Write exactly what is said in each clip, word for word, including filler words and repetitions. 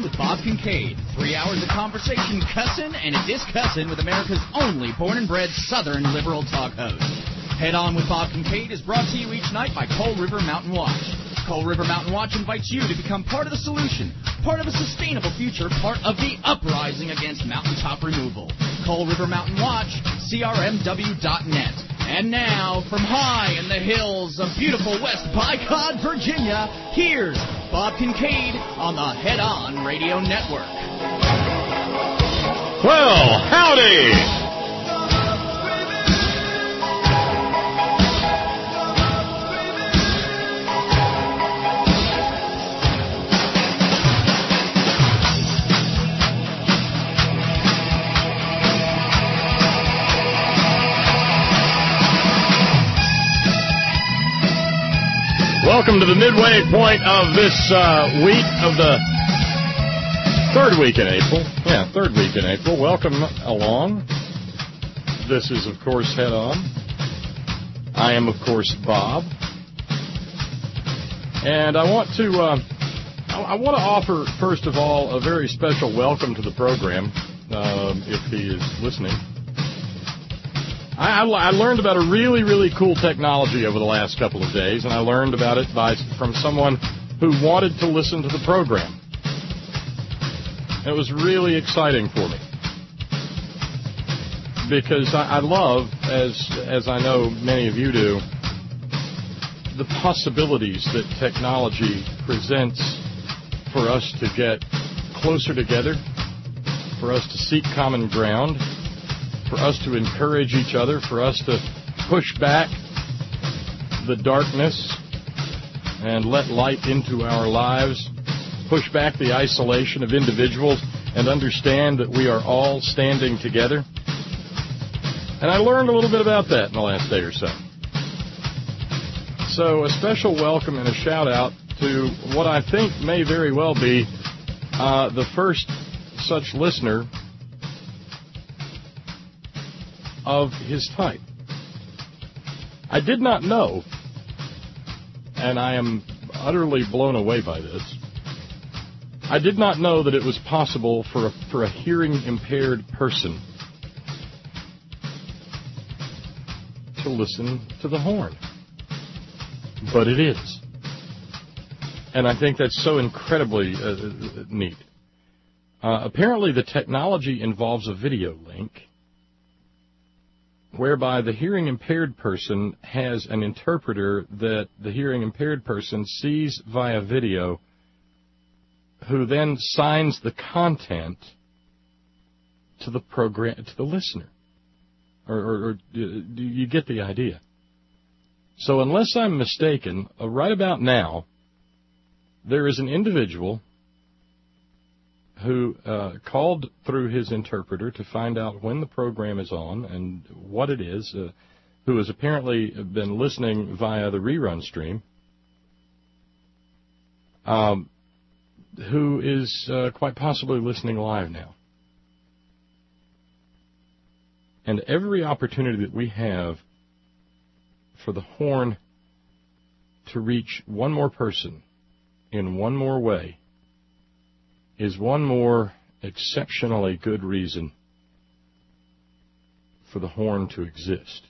with Bob Kincaid. Three hours of conversation, cussin' and a discussin' with America's only born and bred Southern liberal talk host. Head On with Bob Kincaid is brought to you each night by Coal River Mountain Watch. Coal River Mountain Watch invites you to become part of the solution, part of a sustainable future, part of the uprising against mountaintop removal. Coal River Mountain Watch, C R M W dot net. And now, from high in the hills of beautiful West Bycod, Virginia, here's Bob Kincaid on the Head On Radio Network. Well, howdy! Welcome to the midway point of this uh, week of the third week in April. Yeah, third week in April. Welcome along. This is, of course, Head On. I am, of course, Bob. And I want to uh, I, I want to offer, first of all, a very special welcome to the program, uh, if he is listening. I, I learned about a really, really cool technology over the last couple of days, and I learned about it by from someone who wanted to listen to the program. It was really exciting for me because I, I love, as as I know many of you do, the possibilities that technology presents for us to get closer together, for us to seek common ground, for us to encourage each other, for us to push back the darkness and let light into our lives, push back the isolation of individuals and understand that we are all standing together. And I learned a little bit about that in the last day or so. So a special welcome and a shout out to what I think may very well be uh, the first such listener of his type. I did not know, and I am utterly blown away by this, I did not know that it was possible for a, for a hearing-impaired person to listen to the horn. But it is. And I think that's so incredibly uh, neat. Uh, apparently the technology involves a video link whereby the hearing-impaired person has an interpreter that the hearing-impaired person sees via video, who then signs the content to the program, to the listener. Or, or, or do you get the idea? So unless I'm mistaken, uh, right about now, there is an individual who uh, called through his interpreter to find out when the program is on and what it is, uh, who has apparently been listening via the rerun stream, um, who is uh, quite possibly listening live now. And every opportunity that we have for the horn to reach one more person in one more way is one more exceptionally good reason for the horn to exist.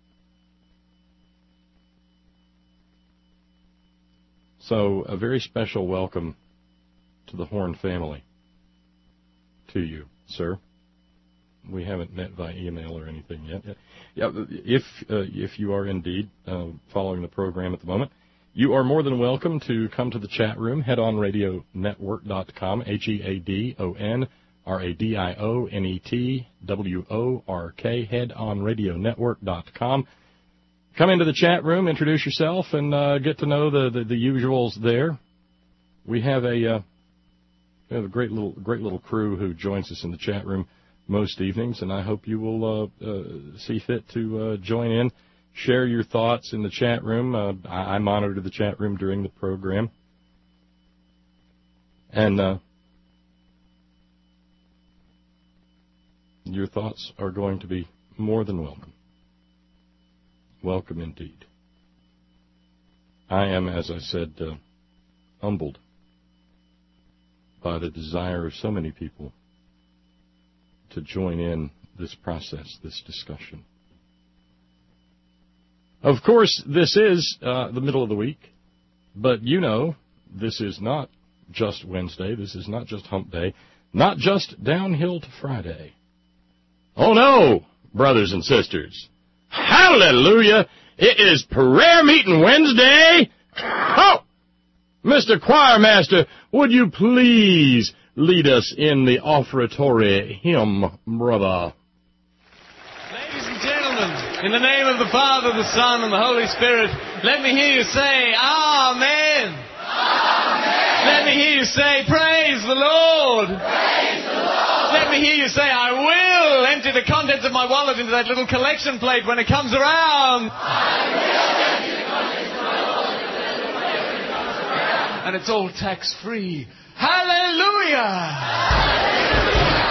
So a very special welcome to the Horn family, to you, sir. We haven't met via email or anything yet. Yeah, if uh, if you are indeed uh, following the program at the moment, you are more than welcome to come to the chat room, head on radio network dot com, H E A D O N R A D I O N E T W O R K, head on radio network dot com. Come into the chat room, introduce yourself, and uh, get to know the, the, the usuals there. We have a uh, we have a great little great little crew who joins us in the chat room most evenings, and I hope you will uh, uh, see fit to uh, join in. Share your thoughts in the chat room. Uh, I, I monitor the chat room during the program. And uh, your thoughts are going to be more than welcome. Welcome indeed. I am, as I said, uh, humbled by the desire of so many people to join in this process, this discussion. Of course, this is uh, the middle of the week, but you know, this is not just Wednesday, this is not just Hump Day, not just downhill to Friday. Oh no, brothers and sisters. Hallelujah! It is prayer meeting Wednesday. Oh! Mister Choirmaster, would you please lead us in the offertory hymn, brother? Ladies and gentlemen, in the name of the Father, the Son, and the Holy Spirit, let me hear you say, Amen. Amen. Let me hear you say, Praise the Lord. Praise the Lord. Let me hear you say, I will empty the contents of my wallet into that little collection plate when it comes around. I will empty the contents of my wallet into that little plate when it comes around. And it's all tax-free. Hallelujah! Hallelujah!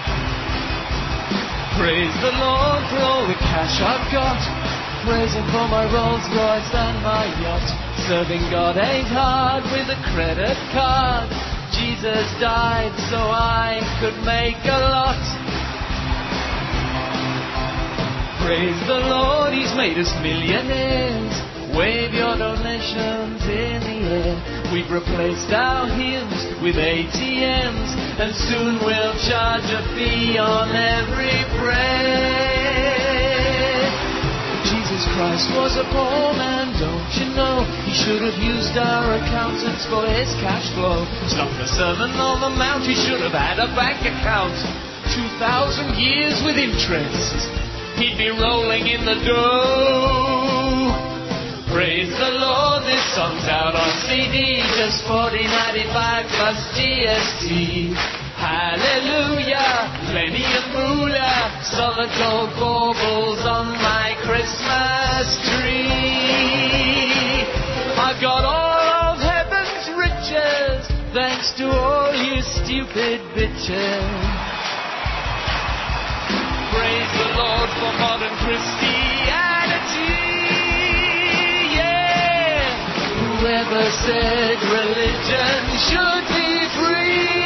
Praise the Lord for all the cash I've got. Praise Him for my Rolls Royce and my yacht. Serving God ain't hard with a credit card. Jesus died so I could make a lot. Praise the Lord, He's made us millionaires. Wave your donations in the air. We've replaced our hymns with A T Ms, and soon we'll charge a fee on every prayer. Jesus Christ was a poor man, don't you know? He should have used our accountants for his cash flow. It's not the sermon or the mount, he should have had a bank account. Two thousand years with interest, he'd be rolling in the dough. Praise the Lord, this song's out on C D, just forty ninety-five plus G S T. Hallelujah, plenty of moolah, solid gold baubles on my Christmas tree. I've got all of heaven's riches, thanks to all you stupid bitches. Praise the Lord for modern Christianity. Whoever said religion should be free?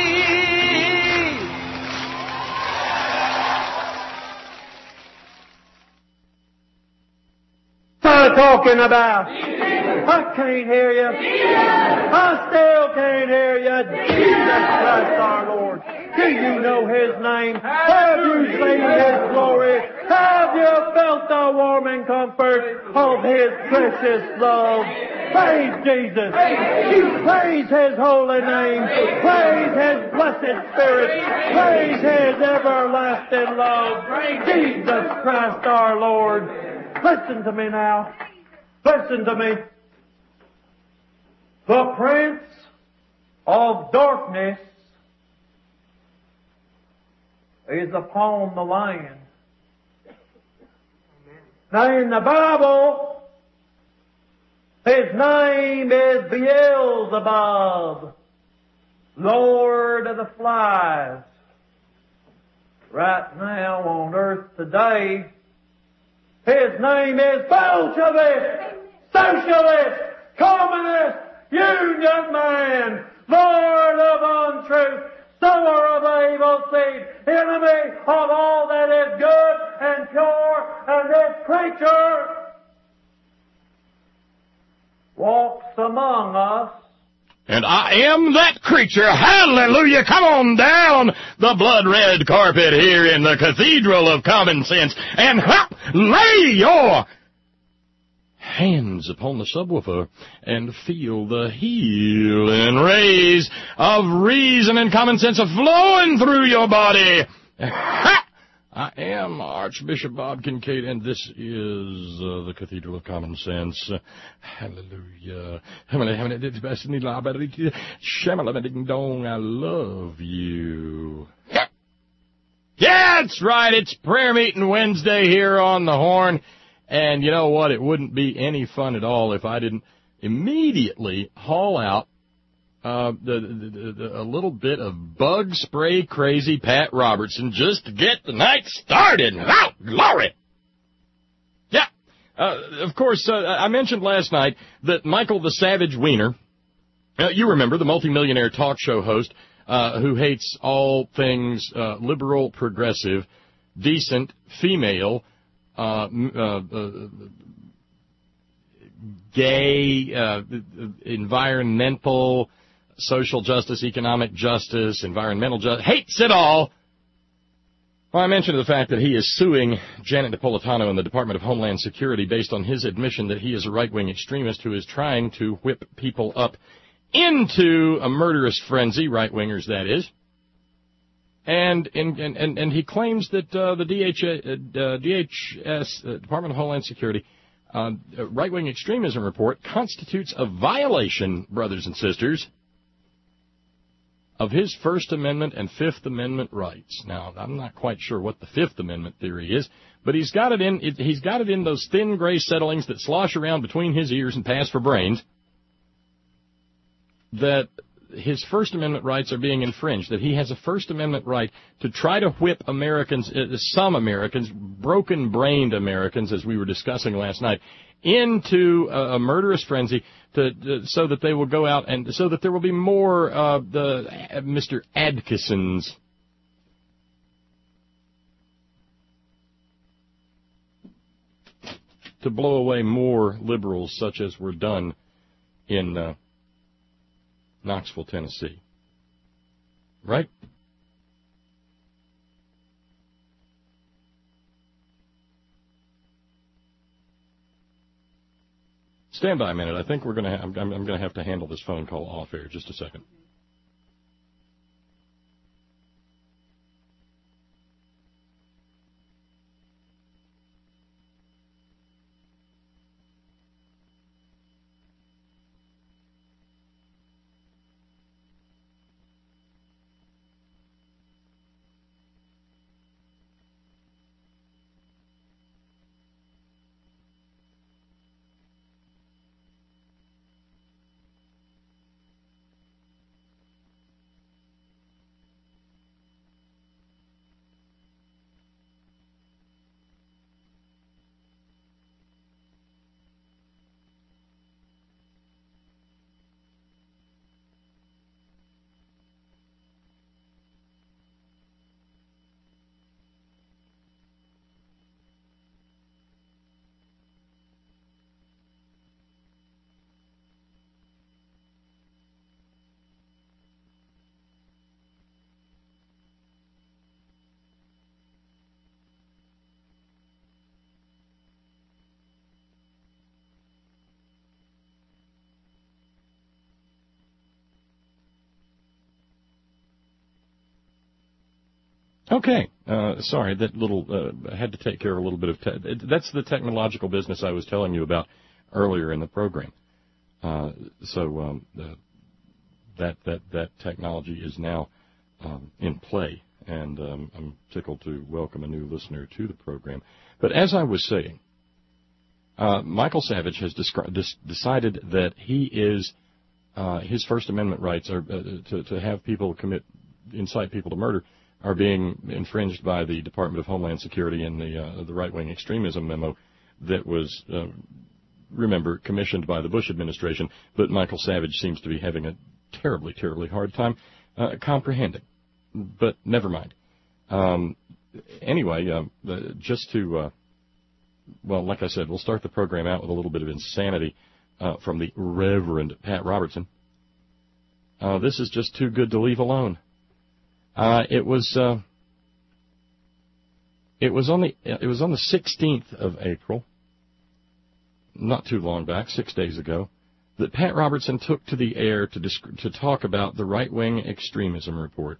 What are you talking about? I can't hear you. I still can't hear you. Jesus Christ our Lord. Do you know His name? Have you seen His glory? Have you felt the warming comfort of His precious love? Praise Jesus. You praise His holy name. Praise His blessed Spirit. Praise His everlasting love. Jesus Christ our Lord. Listen to me now. Listen to me. The prince of darkness is upon the land. Now in the Bible, his name is Beelzebub, Lord of the Flies. Right now on earth today, his name is Bolshevik, Socialist, Communist, Union Man, Lord of untruth, sower of evil seed, enemy of all that is good and pure, and this creature walks among us. And I am that creature. Hallelujah. Come on down the blood-red carpet here in the Cathedral of Common Sense and hop, lay your hands upon the subwoofer and feel the healing rays of reason and common sense flowing through your body. Ha! I am Archbishop Bob Kincaid, and this is uh, the Cathedral of Common Sense. Uh, hallelujah. I love you. Yeah, that's right. It's prayer meeting Wednesday here on the Horn. And you know what? It wouldn't be any fun at all if I didn't immediately haul out Uh, the, the, the, a little bit of bug spray crazy Pat Robertson just to get the night started. Oh, glory! Yeah. Uh, of course, uh, I mentioned last night that Michael the Savage Wiener Uh, you remember the multimillionaire talk show host uh, who hates all things uh, liberal, progressive, decent, female, uh, uh, uh, gay, uh, environmental, social justice, economic justice, environmental justice, hates it all. Well, I mentioned the fact that he is suing Janet Napolitano and the Department of Homeland Security based on his admission that he is a right-wing extremist who is trying to whip people up into a murderous frenzy, right-wingers, that is. And and, and, and he claims that uh, the D H, uh, D H S, uh, Department of Homeland Security, uh, right-wing extremism report constitutes a violation, brothers and sisters, of his First Amendment and Fifth Amendment rights. Now, I'm not quite sure what the Fifth Amendment theory is, but he's got it in it, he's got it in those thin gray settlings that slosh around between his ears and pass for brains, that his First Amendment rights are being infringed, that he has a First Amendment right to try to whip Americans, uh, some Americans, broken-brained Americans, as we were discussing last night, into a, a murderous frenzy to, to, so that they will go out and so that there will be more uh, the uh, Mister Adkissons. To blow away more liberals such as were done in uh, Knoxville, Tennessee. Right? Stand by a minute. I think we're going to. Ha- I'm, I'm going to have to handle this phone call off air. Just a second. Okay. Uh, sorry, that little, uh, I had to take care of a little bit of, te- that's the technological business I was telling you about earlier in the program. Uh, so, um, uh, that, that, that technology is now, um, in play, and, um, I'm tickled to welcome a new listener to the program. But as I was saying, uh, Michael Savage has descri- dis- decided that he is, uh, his First Amendment rights are, uh, to, to have people commit, incite people to murder, are being infringed by the Department of Homeland Security and the uh, the right-wing extremism memo that was, uh, remember, commissioned by the Bush administration, but Michael Savage seems to be having a terribly, terribly hard time uh, comprehending. But never mind. Um, anyway, uh, uh, just to, uh, well, like I said, we'll start the program out with a little bit of insanity uh, from the Reverend Pat Robertson. Uh, this is just too good to leave alone. Uh, it was, uh, it was on the, it was on the sixteenth of April, not too long back, six days ago, that Pat Robertson took to the air to disc- to talk about the right-wing extremism report.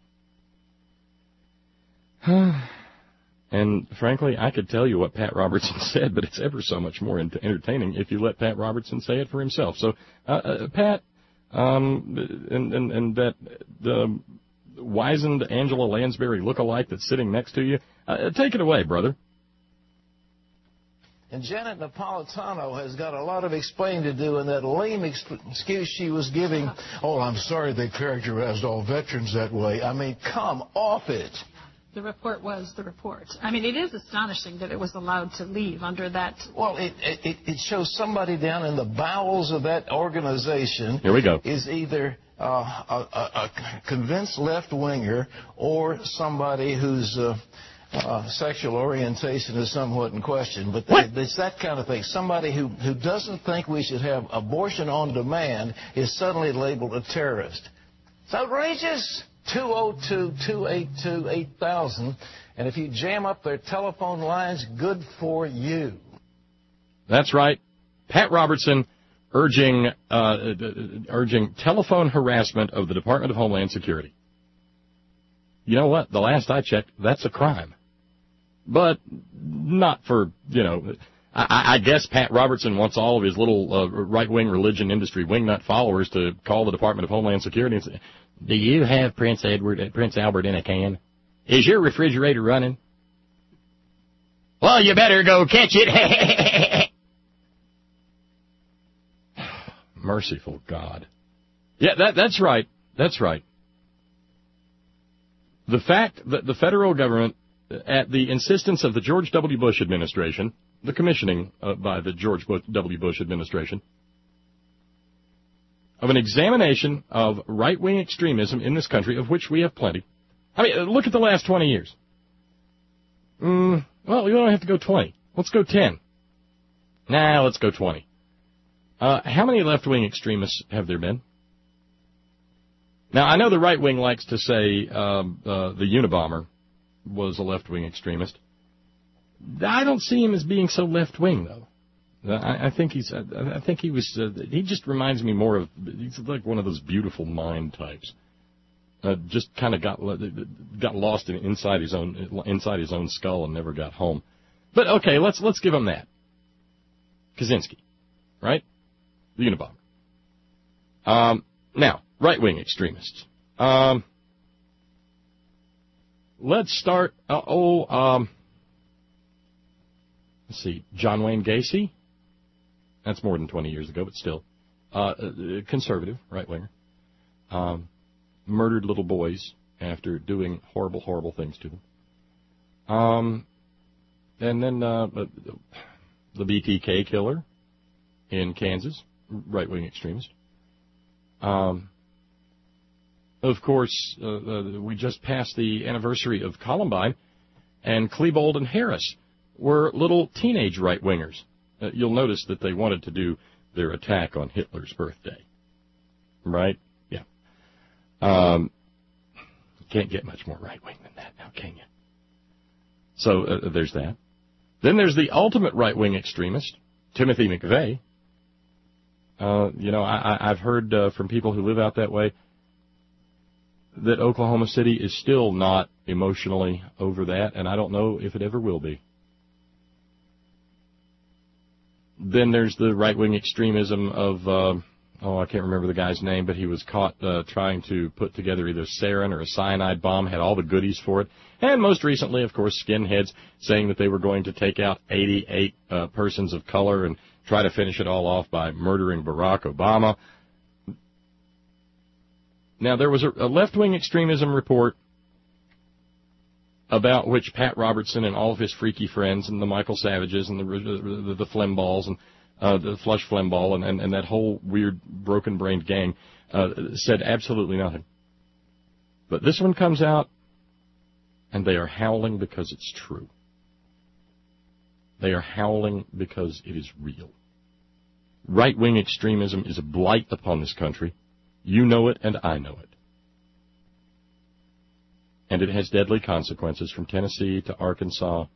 And frankly, I could tell you what Pat Robertson said, but it's ever so much more entertaining if you let Pat Robertson say it for himself. So, uh, uh, Pat, um, and, and, and that, the, wizened Angela Lansbury look-alike that's sitting next to you. Uh, take it away, brother. And Janet Napolitano has got a lot of explaining to do in that lame excuse she was giving. Oh, I'm sorry they characterized all veterans that way. I mean, come off it. the report was the report. I mean, it is astonishing that it was allowed to leave under that. Well, it, it, it shows somebody down in the bowels of that organization. Here we go. Is either uh, a, a, a convinced left-winger or somebody whose uh, uh, sexual orientation is somewhat in question. But they, it's that kind of thing. Somebody who, who doesn't think we should have abortion on demand is suddenly labeled a terrorist. It's outrageous. two oh two, two eight two, eight thousand. And if you jam up their telephone lines, good for you. That's right. Pat Robertson urging uh, urging telephone harassment of the Department of Homeland Security. You know what? The last I checked, that's a crime. But not for, you know, I, I guess Pat Robertson wants all of his little uh, right-wing religion industry wingnut followers to call the Department of Homeland Security and say, do you have Prince Edward, uh, Prince Albert in a can? Is your refrigerator running? Well, you better go catch it. Merciful God. Yeah, that, that's right. That's right. The fact that the federal government, at the insistence of the George W. Bush administration, the commissioning uh, by the George W. Bush administration, of an examination of right-wing extremism in this country, of which we have plenty. I mean, look at the last twenty years. Mm, well, we don't have to go twenty. Let's go ten. Nah, let's go twenty. Uh, how many left-wing extremists have there been? Now, I know the right wing likes to say um, uh, the Unabomber was a left-wing extremist. I don't see him as being so left-wing, though. I, I think he's. I think he was. Uh, he just reminds me more of. He's like one of those beautiful mind types. Uh, just kind of got got lost in, inside his own inside his own skull and never got home. But okay, let's let's give him that. Kaczynski, right? The Unabomber. Um, now, right-wing extremists. Um, let's start. Uh, oh, um, let's see. John Wayne Gacy. That's more than twenty years ago, but still. Uh, conservative, right-winger. Um, murdered little boys after doing horrible, horrible things to them. Um, and then uh, the B T K killer in Kansas, right-wing extremist. Um, of course, uh, uh, we just passed the anniversary of Columbine, and Klebold and Harris were little teenage right-wingers. Uh, you'll notice that they wanted to do their attack on Hitler's birthday. Right? Yeah. Um, can't get much more right-wing than that now, can you? So uh, there's that. Then there's the ultimate right-wing extremist, Timothy McVeigh. Uh, you know, I, I've heard uh, from people who live out that way that Oklahoma City is still not emotionally over that, and I don't know if it ever will be. Then there's the right-wing extremism of, uh, oh, I can't remember the guy's name, but he was caught uh, trying to put together either sarin or a cyanide bomb, had all the goodies for it. And most recently, of course, skinheads saying that they were going to take out eighty-eight uh, persons of color and try to finish it all off by murdering Barack Obama. Now, there was a, a left-wing extremism report about which Pat Robertson and all of his freaky friends and the Michael Savages and the the, the Flemballs and uh, the Flush Flemball and, and, and that whole weird broken-brained gang uh, said absolutely nothing. But this one comes out, and they are howling because it's true. They are howling because it is real. Right-wing extremism is a blight upon this country. You know it, and I know it. And it has deadly consequences from Tennessee to Arkansas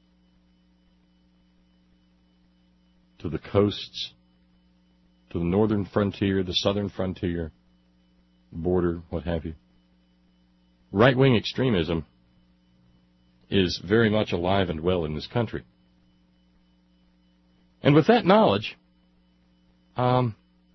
to the coasts, to the northern frontier, the southern frontier, border, what have you. Right-wing extremism is very much alive and well in this country. And with that knowledge, um,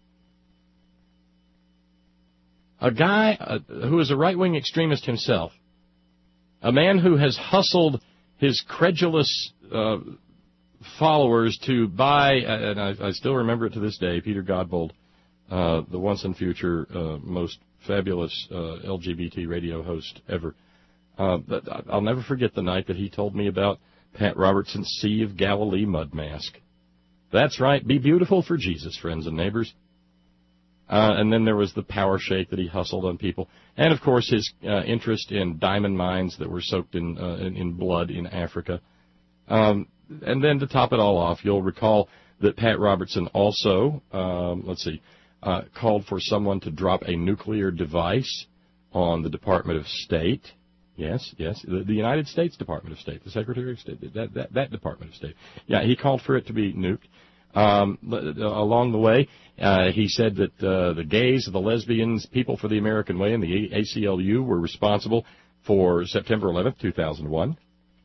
a guy uh, who is a right-wing extremist himself, a man who has hustled his credulous uh, followers to buy, and I, I still remember it to this day, Peter Godbold, uh, the once and future uh, most fabulous uh, L G B T radio host ever, Uh, but I'll never forget the night that he told me about Pat Robertson's Sea of Galilee mud mask. That's right. Be beautiful for Jesus, friends and neighbors. Uh, and then there was the power shake that he hustled on people. And, of course, his uh, interest in diamond mines that were soaked in, uh, in, in blood in Africa. Um, and then to top it all off, you'll recall that Pat Robertson also, um, let's see, uh, called for someone to drop a nuclear device on the Department of State. Yes, yes, the, the United States Department of State, the Secretary of State, that, that, that Department of State. Yeah, he called for it to be nuked. Um, along the way, uh, he said that uh, the gays, the lesbians, People for the American Way, and the A C L U were responsible for September eleventh, two thousand one.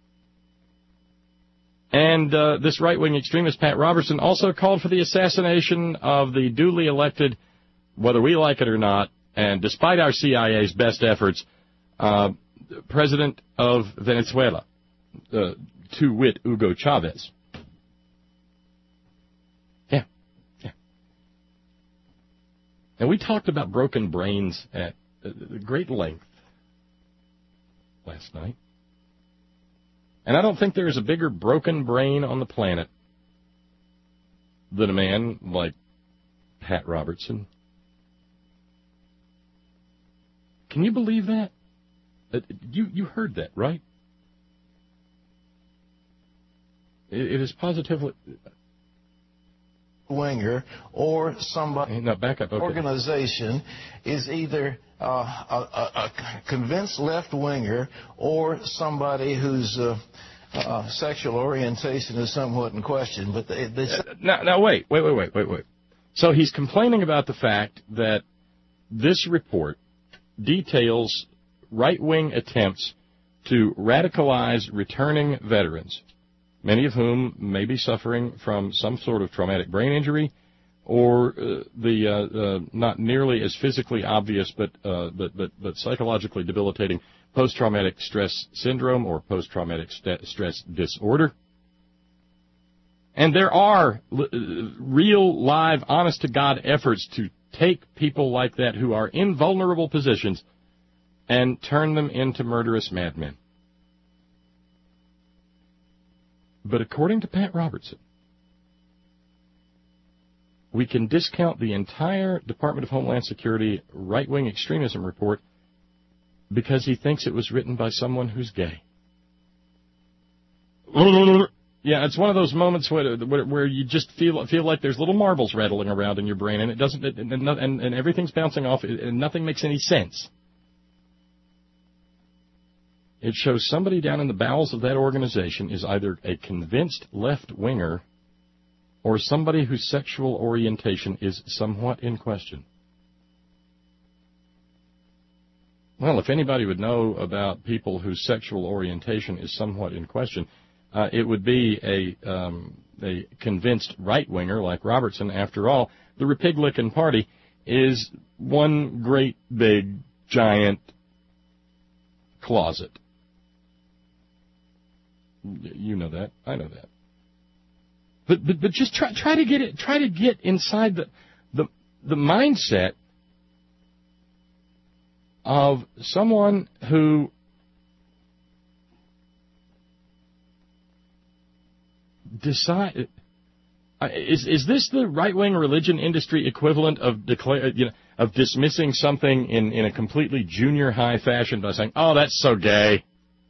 And uh, this right-wing extremist, Pat Robertson, also called for the assassination of the duly elected, whether we like it or not, and despite our C I A's best efforts, uh, President of Venezuela, uh, to wit, Hugo Chavez. Yeah, yeah. And we talked about broken brains at uh, great length last night. And I don't think there is a bigger broken brain on the planet than a man like Pat Robertson. Can you believe that? Uh, you you heard that, right? It, it is positively winger or somebody no, back up. Okay. Organization is either uh, a, a, a convinced left winger or somebody whose uh, uh, sexual orientation is somewhat in question. But they, they uh, now, now wait, wait, wait, wait, wait, wait. So he's complaining about the fact that this report details right-wing attempts to radicalize returning veterans, many of whom may be suffering from some sort of traumatic brain injury or uh, the uh, uh, not nearly as physically obvious but, uh, but, but, but psychologically debilitating post-traumatic stress syndrome or post-traumatic st- stress disorder. And there are l- real, live, honest-to-God efforts to take people like that who are in vulnerable positions and turn them into murderous madmen. But according to Pat Robertson, we can discount the entire Department of Homeland Security right-wing extremism report because he thinks it was written by someone who's gay. Yeah, it's one of those moments where, where, where you just feel feel like there's little marbles rattling around in your brain, and it doesn't, and, and, and everything's bouncing off, and nothing makes any sense. It shows somebody down in the bowels of that organization is either a convinced left-winger or somebody whose sexual orientation is somewhat in question. Well, if anybody would know about people whose sexual orientation is somewhat in question, uh, it would be a, um, a convinced right-winger like Robertson. After all, the Republican Party is one great big giant closet. You know that. I know that. But but but just try try to get it. Try to get inside the the the mindset of someone who decide. Is is this the right wing religion industry equivalent of declare you know of dismissing something in in a completely junior high fashion by saying, "Oh, that's so gay"?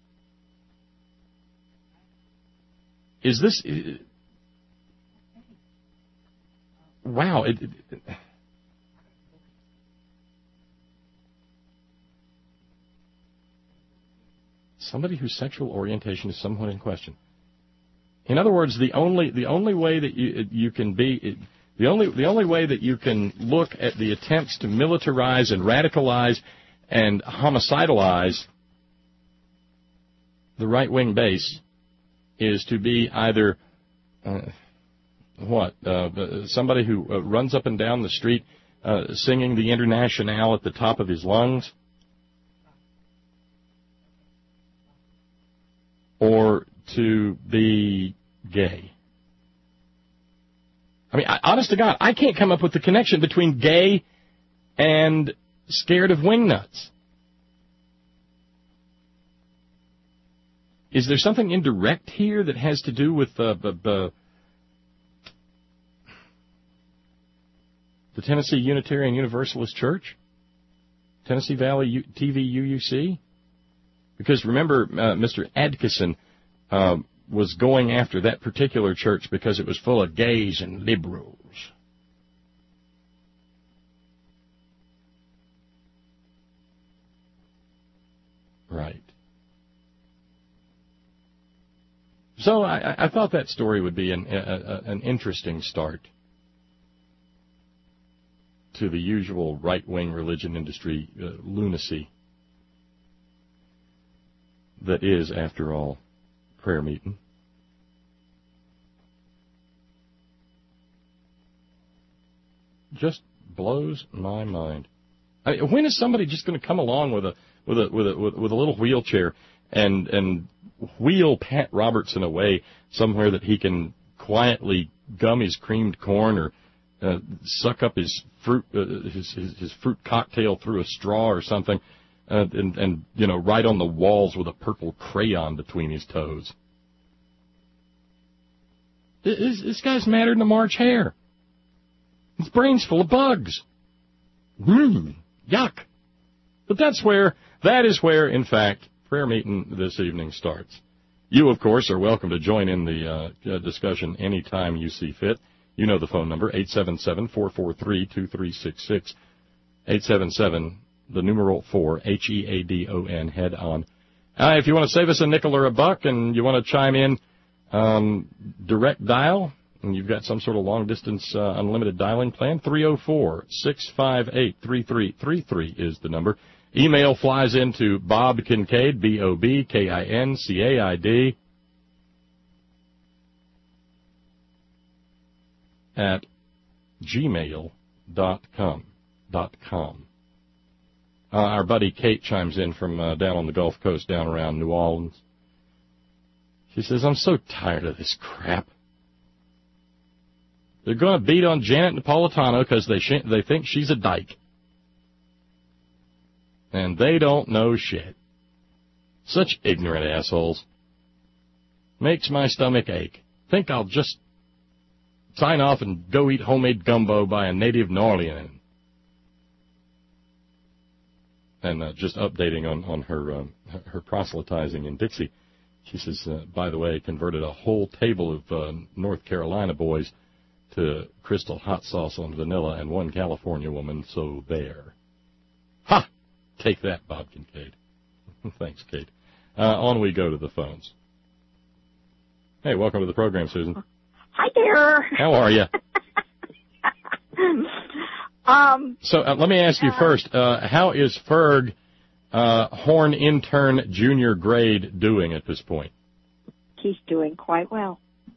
Is this... Wow. It, it, somebody whose sexual orientation is somewhat in question. In other words, the only the only way that you you can be the only the only way that you can look at the attempts to militarize and radicalize and homicidalize the right-wing base is to be either, uh, what, uh, somebody who uh, runs up and down the street uh, singing the Internationale at the top of his lungs, or to be gay. I mean, I, honest to God, I can't come up with the connection between gay and scared of wingnuts. Is there something indirect here that has to do with uh, b- b- the Tennessee Unitarian Universalist Church? Tennessee Valley U- T V U U C? Because remember, uh, Mister Adkison uh, was going after that particular church because it was full of gays and liberals. Right. So I, I thought that story would be an, a, a, an interesting start to the usual right-wing religion industry uh, lunacy that is, after all, prayer meeting. Just blows my mind. I mean, when is somebody just going to come along with a with a with a with, with a little wheelchair and and wheel Pat Robertson away somewhere that he can quietly gum his creamed corn or uh, suck up his fruit uh, his, his his fruit cocktail through a straw or something, uh, and and you know write on the walls with a purple crayon between his toes. This, this guy's madder than a March hare. His brain's full of bugs. Mmm, yuck. But that's where, that is where, in fact, prayer meeting this evening starts. You, of course, are welcome to join in the uh, discussion anytime you see fit. You know the phone number, eight seven seven, four four three, two three six six. eight seven seven, the numeral four, H E A D O N, head on. Uh, if you want to save us a nickel or a buck and you want to chime in, um, direct dial, and you've got some sort of long-distance uh, unlimited dialing plan, three oh four, six five eight, three three three three is the number. Email flies into Bob Kincaid, B O B K I N C A I D, at gmail dot com. Dot com. Uh, our buddy Kate chimes in from uh, down on the Gulf Coast, down around New Orleans. She says, I'm so tired of this crap. They're going to beat on Janet Napolitano because they sh- they think she's a dyke. And they don't know shit. Such ignorant assholes. Makes my stomach ache. Think I'll just sign off and go eat homemade gumbo by a native New Orleans. And uh, just updating on, on her, um, her proselytizing in Dixie. She says, uh, by the way, converted a whole table of uh, North Carolina boys to Crystal hot sauce on vanilla and one California woman, so there. Ha! Take that, Bob Kincaid. Thanks, Kate. Uh, on we go to the phones. Hey, welcome to the program, Susan. Hi there. How are you? um. So uh, let me ask you uh, first, uh, how is Ferg uh, Horn Intern Junior Grade doing at this point? He's doing quite well.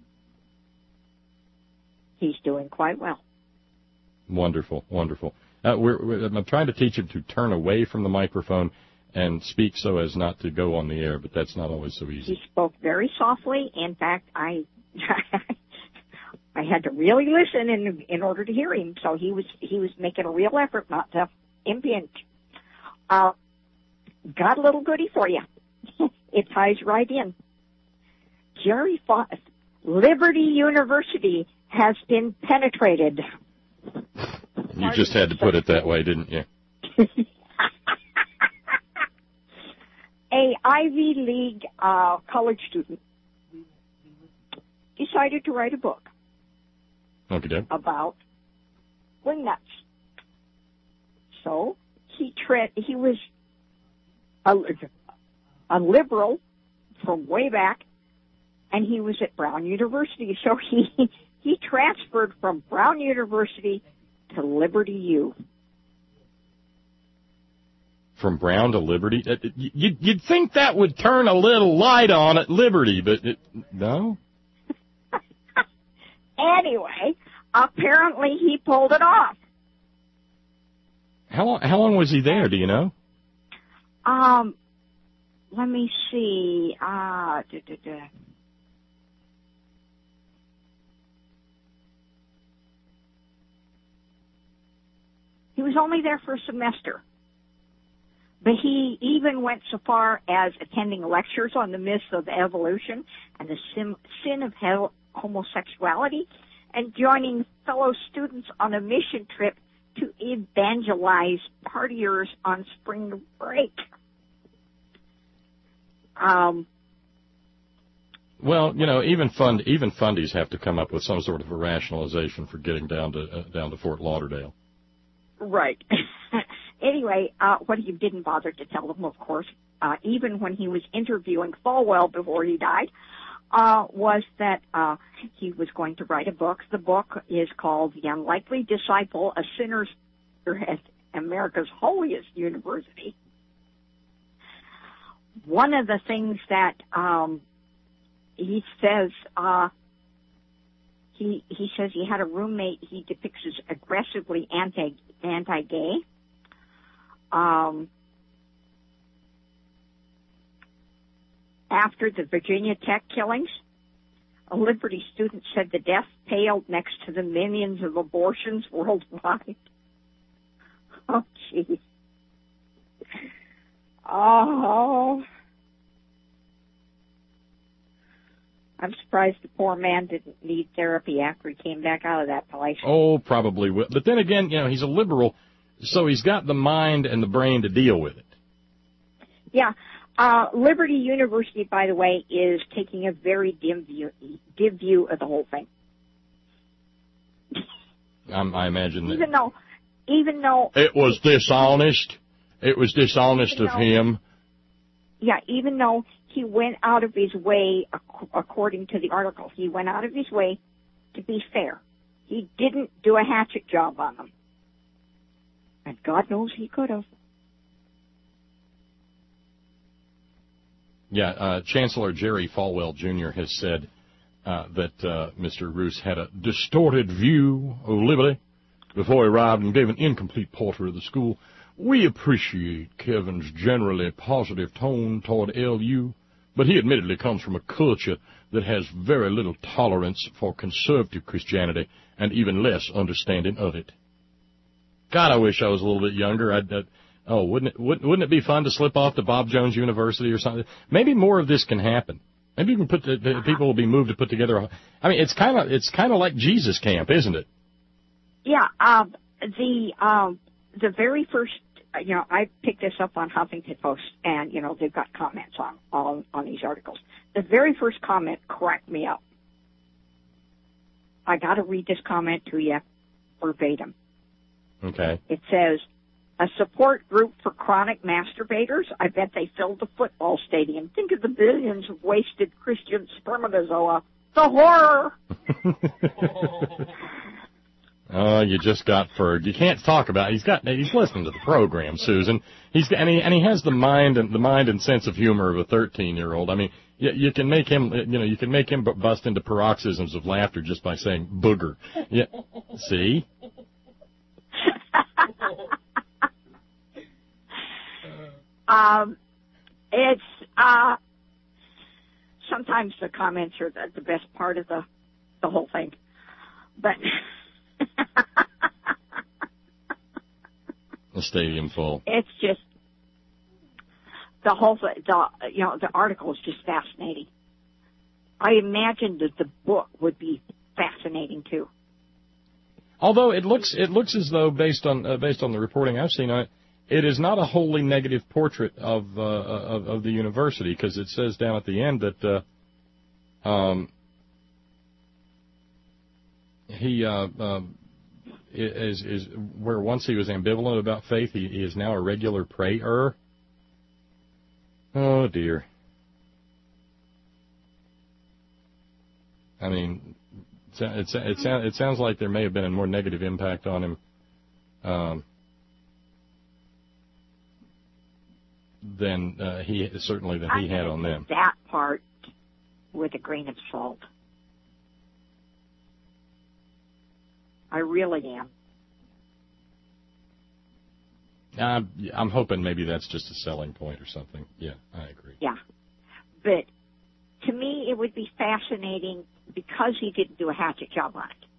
He's doing quite well. Wonderful, wonderful. Uh, we're, we're, I'm trying to teach him to turn away from the microphone and speak so as not to go on the air, but that's not always so easy. He spoke very softly. In fact, I I had to really listen in in order to hear him. So he was he was making a real effort not to impinge. Uh, got a little goodie for you. It ties right in. Jerry Foss, Liberty University has been penetrated. You just had to put it that way, didn't you? A Ivy League uh, college student decided to write a book okay. about wingnuts. So he tra- he was a, a liberal from way back, and he was at Brown University. So he he transferred from Brown University to Liberty U. From Brown to Liberty? You'd, you'd think that would turn a little light on at Liberty, but it, no? Anyway, apparently he pulled it off. How long, how long was he there, do you know? Um, let me see. Uh, da, da, da. He was only there for a semester. But he even went so far as attending lectures on the myths of evolution and the sin, sin of hell, homosexuality, and joining fellow students on a mission trip to evangelize partiers on spring break. Um, well, you know, even fund even fundies have to come up with some sort of a rationalization for getting down to uh, down to Fort Lauderdale. Right. Anyway, uh, what he didn't bother to tell them, of course, uh, even when he was interviewing Falwell before he died, uh, was that uh, he was going to write a book. The book is called The Unlikely Disciple, A Sinner's at America's Holiest University. One of the things that um, he says, uh, he he says he had a roommate he depicts as aggressively anti anti-gay. Um, after the Virginia Tech killings, a Liberty student said the death paled next to the millions of abortions worldwide. Oh, jeez. Oh. I'm surprised the poor man didn't need therapy after he came back out of that place. Oh, probably will. But then again, you know, he's a liberal, so he's got the mind and the brain to deal with it. Yeah. Uh, Liberty University, by the way, is taking a very dim view, dim view of the whole thing. I'm, I imagine that. Even though, even though... It was dishonest. It was dishonest of though, him. Yeah, even though he went out of his way, according to the article, he went out of his way to be fair. He didn't do a hatchet job on them. And God knows he could have. Yeah, uh, Chancellor Jerry Falwell Junior has said uh, that uh, Mister Roos had a distorted view of liberty before he arrived and gave an incomplete portrait of the school. We appreciate Kevin's generally positive tone toward L U, but he admittedly comes from a culture that has very little tolerance for conservative Christianity and even less understanding of it. God, I wish I was a little bit younger. I'd, I'd Oh, wouldn't it, wouldn't, wouldn't it be fun to slip off to Bob Jones University or something? Maybe more of this can happen. Maybe you can put the, the people will be moved to put together. A, I mean, it's kind of it's kind of like Jesus Camp, isn't it? Yeah. Um, the um, the very first, you know, I picked this up on Huffington Post, and you know they've got comments on on on these articles. The very first comment cracked me up. I got to read this comment to you verbatim. Okay. It says, a support group for chronic masturbators. I bet they filled the football stadium. Think of the billions of wasted Christian spermatozoa. The horror! Oh, you just got Ferg. You can't talk about it. He's got. He's listening to the program, Susan. He's and he and he has the mind and the mind and sense of humor of a thirteen-year-old. I mean, you, you can make him. You know, you can make him bust into paroxysms of laughter just by saying booger. Yeah. See. Um, it's, uh, sometimes the comments are the, the best part of the, the whole thing. But, the stadium full. It's just, the whole, the, you know, the article is just fascinating. I imagine that the book would be fascinating too. Although it looks, it looks as though based on, uh, based on the reporting I've seen on it, it is not a wholly negative portrait of uh, of, of the university, because it says down at the end that uh, um, he uh, uh, is is where once he was ambivalent about faith, he, he is now a regular prayer. Oh dear. I mean, it it, it, it sounds like there may have been a more negative impact on him. Um, than uh, he certainly than he I'm had on them. That part with a grain of salt. I really am. I'm, I'm hoping maybe that's just a selling point or something. Yeah, I agree. Yeah. But to me, it would be fascinating because he didn't do a hatchet job on it.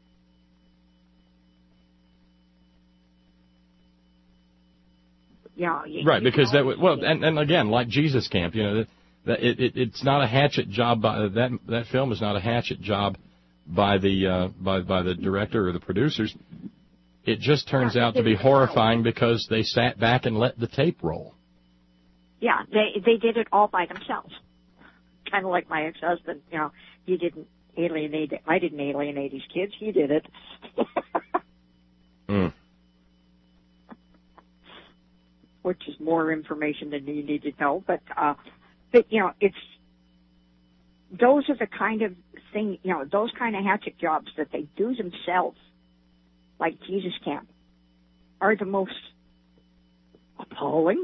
You know, you, right, you because that would, well, and, and again, like Jesus Camp, you know, that, that it, it, it's not a hatchet job by that that film is not a hatchet job by the uh, by by the director or the producers. It just turns out to be horrifying because they sat back and let the tape roll. Yeah, they they did it all by themselves. Kind of like my ex-husband, you know, he didn't alienate. I didn't alienate his kids. He did it. mm. Which is more information than you need to know, but uh, but you know, it's those are the kind of thing, you know, those kind of hatchet jobs that they do themselves, like Jesus Camp, are the most appalling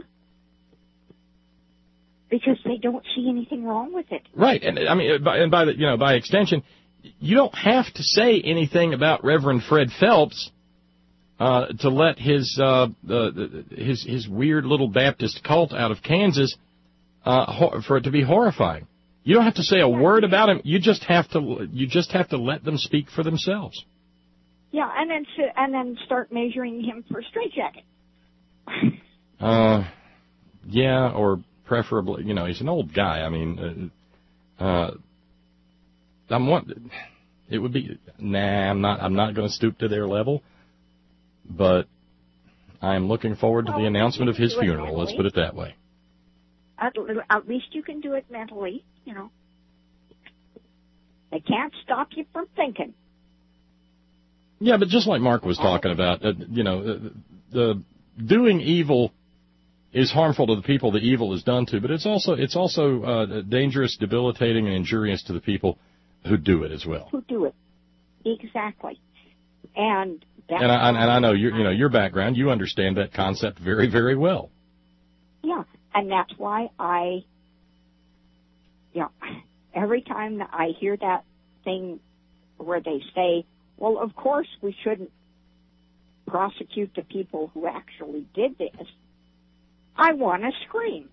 because they don't see anything wrong with it. Right, and I mean, by, and by the you know by extension, you don't have to say anything about Reverend Fred Phelps. Uh, to let his, uh, the, his his weird little Baptist cult out of Kansas uh, ho- for it to be horrifying. You don't have to say a word about him. You just have to you just have to let them speak for themselves. Yeah, and then and then start measuring him for a straitjacket. uh, yeah, or preferably, you know, he's an old guy. I mean, uh, uh I'm one. It would be nah. I'm not. I'm not going to stoop to their level. But I'm looking forward to the announcement of his funeral. Let's put it that way. At, at least you can do it mentally, you know. They can't stop you from thinking. Yeah, but just like Mark was talking about, uh, you know, the, the doing evil is harmful to the people the evil is done to, but it's also it's also uh, dangerous, debilitating, and injurious to the people who do it as well. Who do it. Exactly. And And I, and I know your, you know, your background. You understand that concept very, very well. Yeah, and that's why I, you know, every time that I hear that thing where they say, "Well, of course we shouldn't prosecute the people who actually did this," I want to scream.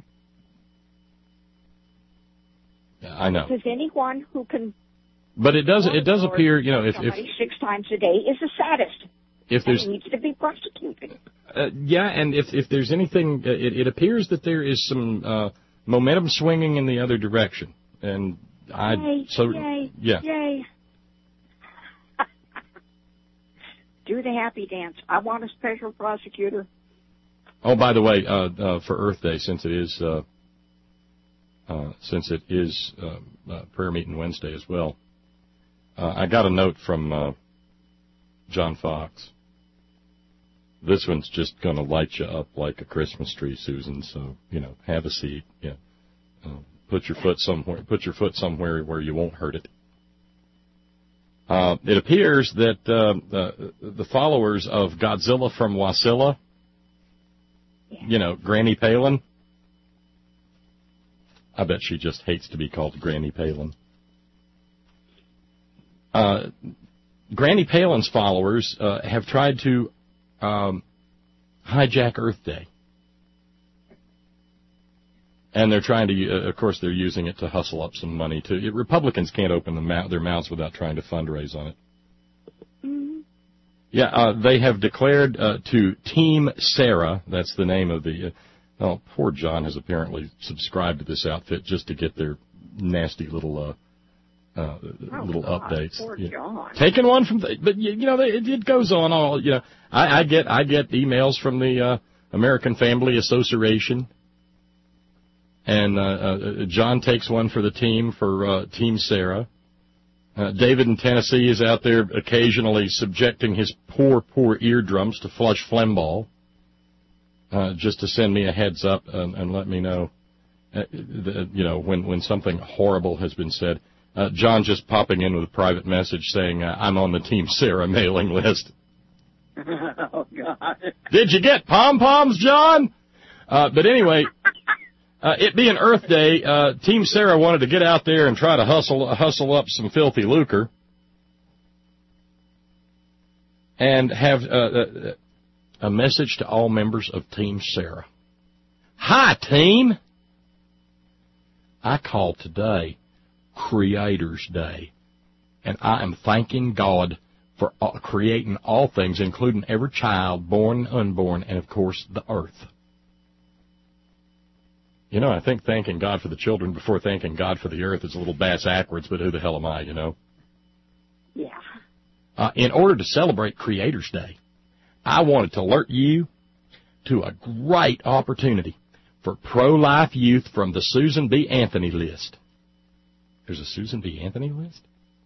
Yeah, I know. Because anyone who can. But it does. It does appear, you know, if, if six times a day is a sadist. If there's and needs to be prosecuted. Uh, yeah, and if if there's anything, uh, it, it appears that there is some uh, momentum swinging in the other direction, and I yay, so yay, yeah. Yay. Do the happy dance. I want a special prosecutor. Oh, by the way, uh, uh, for Earth Day, since it is uh, uh, since it is uh, uh, prayer meeting Wednesday as well, uh, I got a note from uh, John Fox. This one's just going to light you up like a Christmas tree, Susan. So, you know, have a seat. Yeah, uh, put your foot somewhere. Put your foot somewhere where you won't hurt it. Uh, it appears that uh, the, the followers of Godzilla from Wasilla, yeah. you know, Granny Palin. I bet she just hates to be called Granny Palin. Uh, Granny Palin's followers uh, have tried to um, hijack Earth Day. And they're trying to, uh, of course, they're using it to hustle up some money, too. It, Republicans can't open the mouth, their mouths without trying to fundraise on it. Mm-hmm. Yeah, uh, they have declared uh, to Team Sarah, that's the name of the, uh, oh, poor John has apparently subscribed to this outfit just to get their nasty little, uh, Uh, oh, little God, updates. Poor Yeah. John. Taking one from, the, but you, you know, it, it goes on all. You know, I, I get I get emails from the uh, American Family Association, and uh, uh, John takes one for the team for uh, Team Sarah. Uh, David in Tennessee is out there occasionally subjecting his poor, poor eardrums to flush phlegm ball, uh, just to send me a heads up and, and let me know, uh, the, you know, when when something horrible has been said. Uh, John just popping in with a private message saying, uh, I'm on the Team Sarah mailing list. Oh, God. Did you get pom-poms, John? Uh, but anyway, uh, it being Earth Day, uh, Team Sarah wanted to get out there and try to hustle hustle up some filthy lucre and have uh, a message to all members of Team Sarah. Hi, team. I call today Creator's Day, and I am thanking God for creating all things, including every child, born and unborn, and, of course, the earth. You know, I think thanking God for the children before thanking God for the earth is a little bass-ackwards, but who the hell am I, you know? Yeah. Uh, in order to celebrate Creators Day, I wanted to alert you to a great opportunity for pro-life youth from the Susan B. Anthony list. There's a Susan B. Anthony list?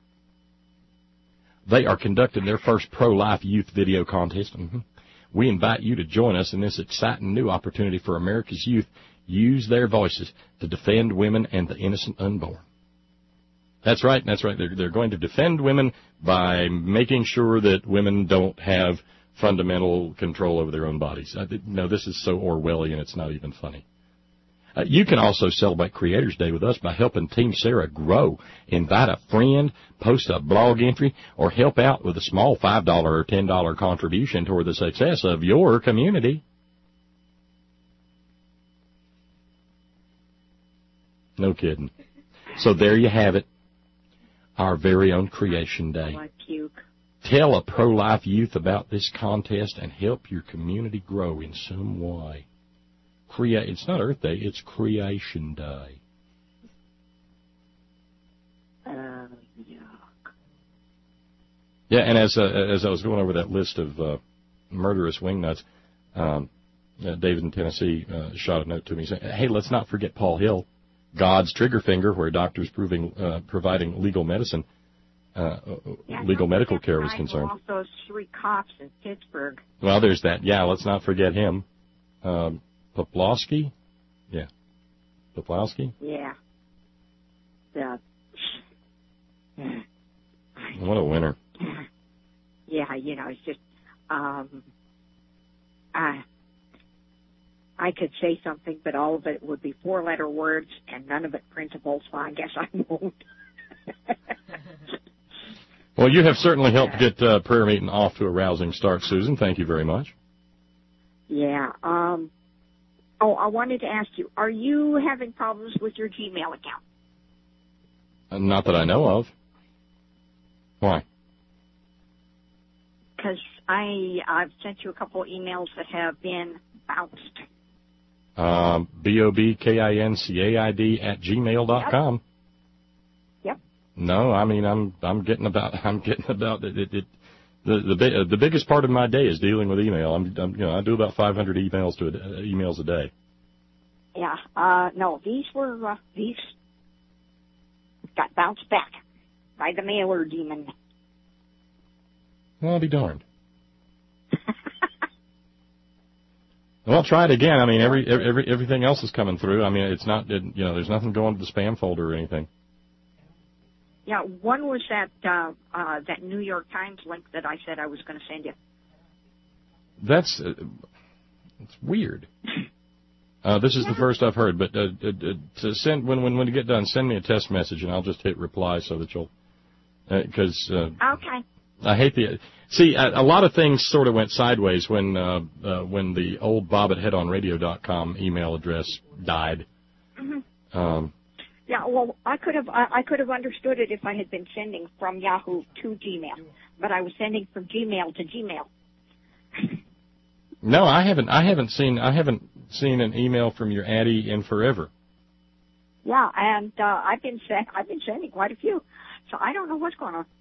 They are conducting their first pro-life youth video contest. Mm-hmm. We invite you to join us in this exciting new opportunity for America's youth. Use their voices to defend women and the innocent unborn. That's right, that's right. They're, they're going to defend women by making sure that women don't have fundamental control over their own bodies. I, no, this is so Orwellian, it's not even funny. Uh, you can also celebrate Creators Day with us by helping Team Sarah grow. Invite a friend, post a blog entry, or help out with a small five dollars or ten dollars contribution toward the success of your community. No kidding. So there you have it, our very own Creation Day. Oh, I puke. Tell a pro-life youth about this contest and help your community grow in some way. Crea- it's not Earth Day, it's Creation Day. Uh, yuck. Yeah, and as uh, as I was going over that list of uh, murderous wingnuts, um, uh, David in Tennessee uh, shot a note to me saying, hey, let's not forget Paul Hill, God's trigger finger, where doctors proving uh, providing legal medicine, uh, yeah, legal medical care was concerned. All those three cops in Pittsburgh. Well, there's that. Yeah, let's not forget him. Um, Poplawski? Yeah. Poplawski? Yeah. The, what a winner. Yeah, you know, it's just, um, I, I could say something, but all of it would be four-letter words and none of it printable, so I guess I won't. Well, you have certainly helped get uh, prayer meeting off to a rousing start, Susan. Thank you very much. Yeah, um... Oh, I wanted to ask you, are you having problems with your Gmail account? Uh, not that I know of. Why? Because I, I've sent you a couple of emails that have been bounced. Um, B O B K I N C A I D at gmail dot com. Yep. No, I mean, I'm I'm getting about, I'm getting about, it, it, it The the uh, the biggest part of my day is dealing with email. I'm, I'm you know I do about five hundred emails to a, uh, emails a day. Yeah. Uh, no, these were uh, these got bounced back by the mailer demon. Well, I'll be darned. Well, I'll try it again. I mean, every every everything else is coming through. I mean, it's not it, you know there's nothing going to the spam folder or anything. Yeah, one was that uh, uh, that New York Times link that I said I was going to send you. That's uh, it's weird. Uh, this is the first I've heard, but uh, uh, to send when when when you get done, send me a test message and I'll just hit reply so that you'll because uh, uh, okay. I hate the see a, a lot of things sort of went sideways when uh, uh, when the old Bob at head on radio dot com email address died. Mm-hmm. Um, Yeah, well, I could have I, I could have understood it if I had been sending from Yahoo to Gmail, but I was sending from Gmail to Gmail. No, I haven't. I haven't seen. I haven't seen an email from your Addie in forever. Yeah, and uh, I've been send, I've been sending quite a few, so I don't know what's going on.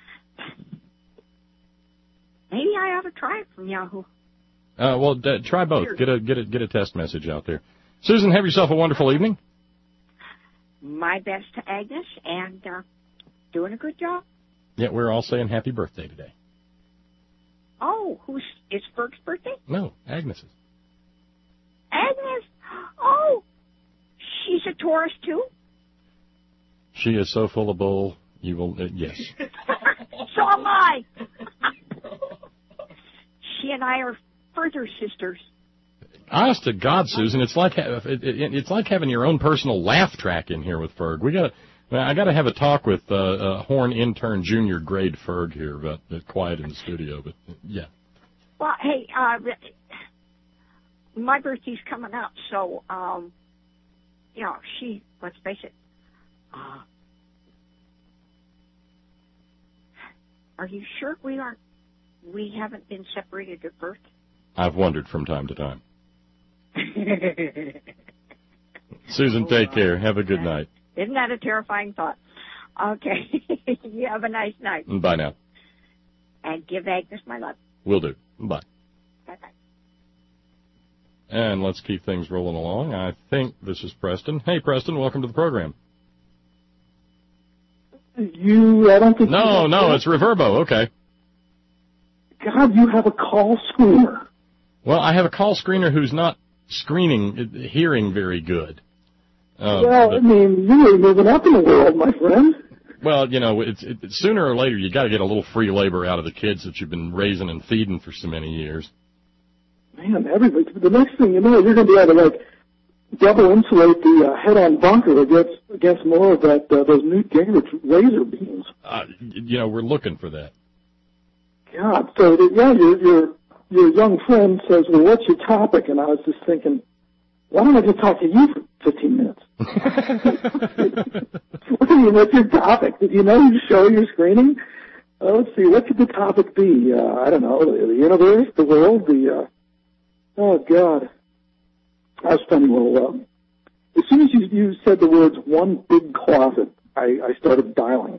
Maybe I ought to try it from Yahoo. Uh, well, d- try both. Get a get a get a test message out there. Susan, have yourself a wonderful evening. My best to Agnes, and uh, doing a good job. Yeah, we're all saying happy birthday today. Oh, who's it's Berg's birthday? No, Agnes's. Agnes. Oh, she's a Taurus too. She is so full of bull. You will uh, yes. So am I. She and I are further sisters. Honest to God, Susan, it's like ha- it, it, it's like having your own personal laugh track in here with Ferg. We got I got to have a talk with uh, uh, Horn intern junior grade Ferg here about uh, quiet in the studio. But uh, yeah. Well, hey, uh, my birthday's coming up, so um, you know, she. Let's face it. Uh, are you sure we aren't? We haven't been separated at birth? I've wondered from time to time. Susan, take care. Have a good night. Isn't that a terrifying thought? Okay. You have a nice night. Bye now. And give Agnes my love. Will do. Bye. Bye-bye. And let's keep things rolling along. I think this is Preston. Hey, Preston, welcome to the program. You, I don't think... No, no, it's Reverbo. Okay. God, you have a call screener. Well, I have a call screener who's not screening, hearing very good. Uh, well, but, I mean, you're moving up in the world, my friend. Well, you know, it's, it, sooner or later you got to get a little free labor out of the kids that you've been raising and feeding for so many years. Man, everybody, the next thing you know, you're going to be able to, like, double insulate the uh, head-on bunker against against more of that uh, those Newt Gingrich laser beams. Uh, you know, we're looking for that. God, so the, yeah, your your your young friend says, "Well, what's your topic?" And I was just thinking, why don't I just talk to you for fifteen minutes? What do you? What's your topic? Did you know you show your screening? Uh, let's see, what could the topic be? Uh, I don't know, the, the universe, the world, the. Uh, oh God. I was funny. Well, um, as soon as you, you said the words "one big closet," I, I started dialing.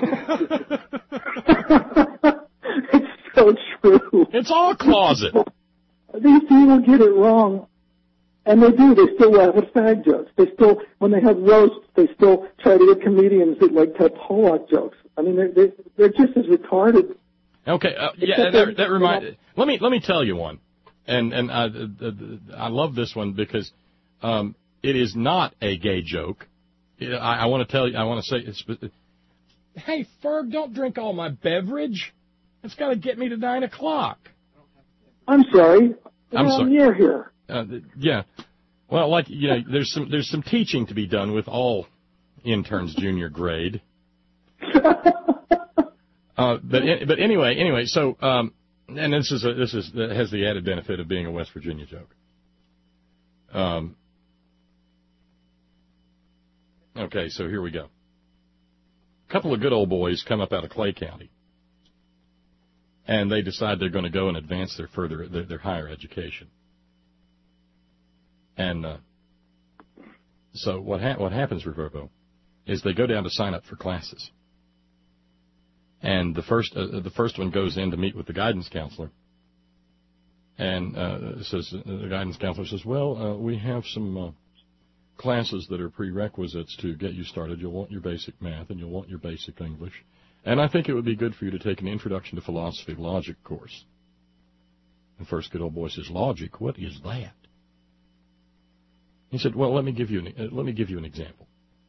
It's so true. It's all closet. These people get it wrong, and they do. They still laugh at fag jokes. They still, when they have roasts, they still try to get comedians that like tell Pollock jokes. I mean, they're they're, they're just as retarded. Okay, uh, yeah, that, that reminds. Let me let me tell you one. And and I, uh, I love this one because um, it is not a gay joke. I, I want to tell you. I want to say, it's, hey, Ferg, don't drink all my beverage. It's got to get me to nine o'clock. I'm sorry. I'm well, sorry. You're here. Uh, yeah. Well, like you know, there's some there's some teaching to be done with all interns junior grade. uh, but but anyway, anyway, so. Um, And this is a, this is has the added benefit of being a West Virginia joke. Um, okay, so here we go. A couple of good old boys come up out of Clay County, and they decide they're going to go and advance their further their, their higher education. And uh, so what ha- what happens, Reverbo, is they go down to sign up for classes. And the first uh, the first one goes in to meet with the guidance counselor, and uh, says the guidance counselor says, "Well, uh, we have some uh, classes that are prerequisites to get you started. You'll want your basic math and you'll want your basic English, and I think it would be good for you to take an Introduction to Philosophy Logic course." The first good old boy says, "Logic? What is that?" He said, "Well, let me give you an uh, let me give you an example."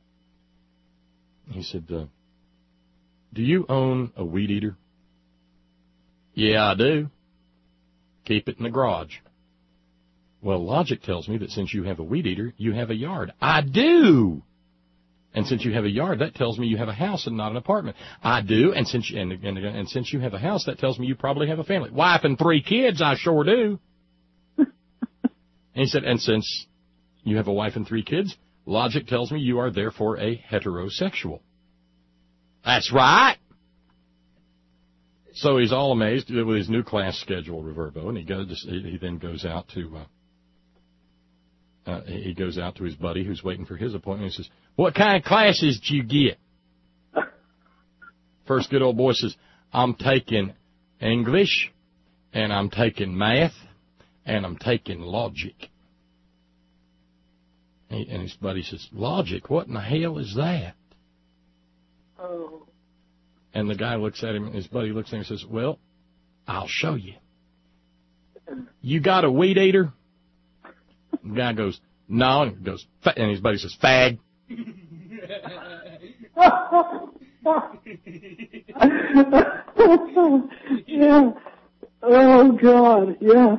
He said. Uh, Do you own a weed eater? Yeah, I do. Keep it in the garage. Well, logic tells me that since you have a weed eater, you have a yard. I do. And since you have a yard, that tells me you have a house and not an apartment. I do. And since you, and, and, and since you have a house, that tells me you probably have a family. Wife and three kids, I sure do. And he said, and since you have a wife and three kids, logic tells me you are therefore a heterosexual. That's right. So he's all amazed with his new class schedule, Reverbo, and he goes. He then goes out to. Uh, uh, he goes out to his buddy who's waiting for his appointment. He says, "What kind of classes did you get?" First good old boy says, "I'm taking English, and I'm taking math, and I'm taking logic." And his buddy says, "Logic? What in the hell is that?" Oh. And the guy looks at him, and his buddy looks at him and says, "Well, I'll show you. You got a weed eater?" The guy goes, "No," and he goes, and his buddy says, "Fag." Yeah. Oh God. Yeah.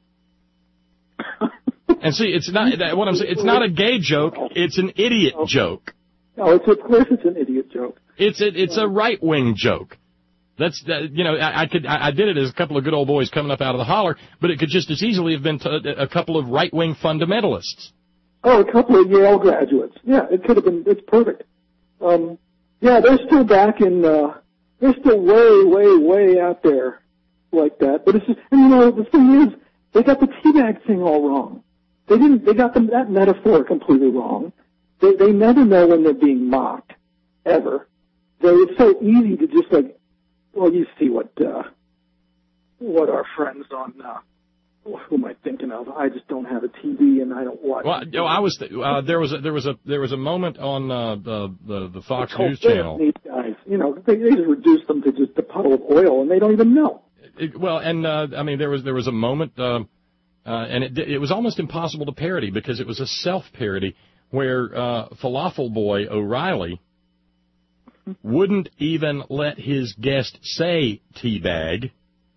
And see, it's not that, what I'm saying. It's not a gay joke. It's an idiot joke. No, it's of course it's an idiot joke. It's a, it's a right wing joke. That's that, you know I, I could I, I did it as a couple of good old boys coming up out of the holler, but it could just as easily have been t- a couple of right wing fundamentalists. Oh, a couple of Yale graduates. Yeah, it could have been. It's perfect. Um, yeah, they're still back in. Uh, they're still way, way, way out there like that. But it's just, and you know, the thing is, they got the teabag thing all wrong. They didn't. They got them, that metaphor completely wrong. They they never know when they're being mocked, ever. They, it's so easy to just like, well, you see what uh, what our friends on. Uh, Who am I thinking of? I just don't have a T V and I don't watch. Well, you know, I was th- uh, there was a, there was a there was a moment on uh, the, the the Fox the News channel. These guys, you know, they, they just reduce them to just a puddle of oil, and they don't even know. It, well, and uh, I mean, there was there was a moment, uh, uh, and it it was almost impossible to parody because it was a self parody where uh, Falafel Boy O'Reilly wouldn't even let his guest say teabag.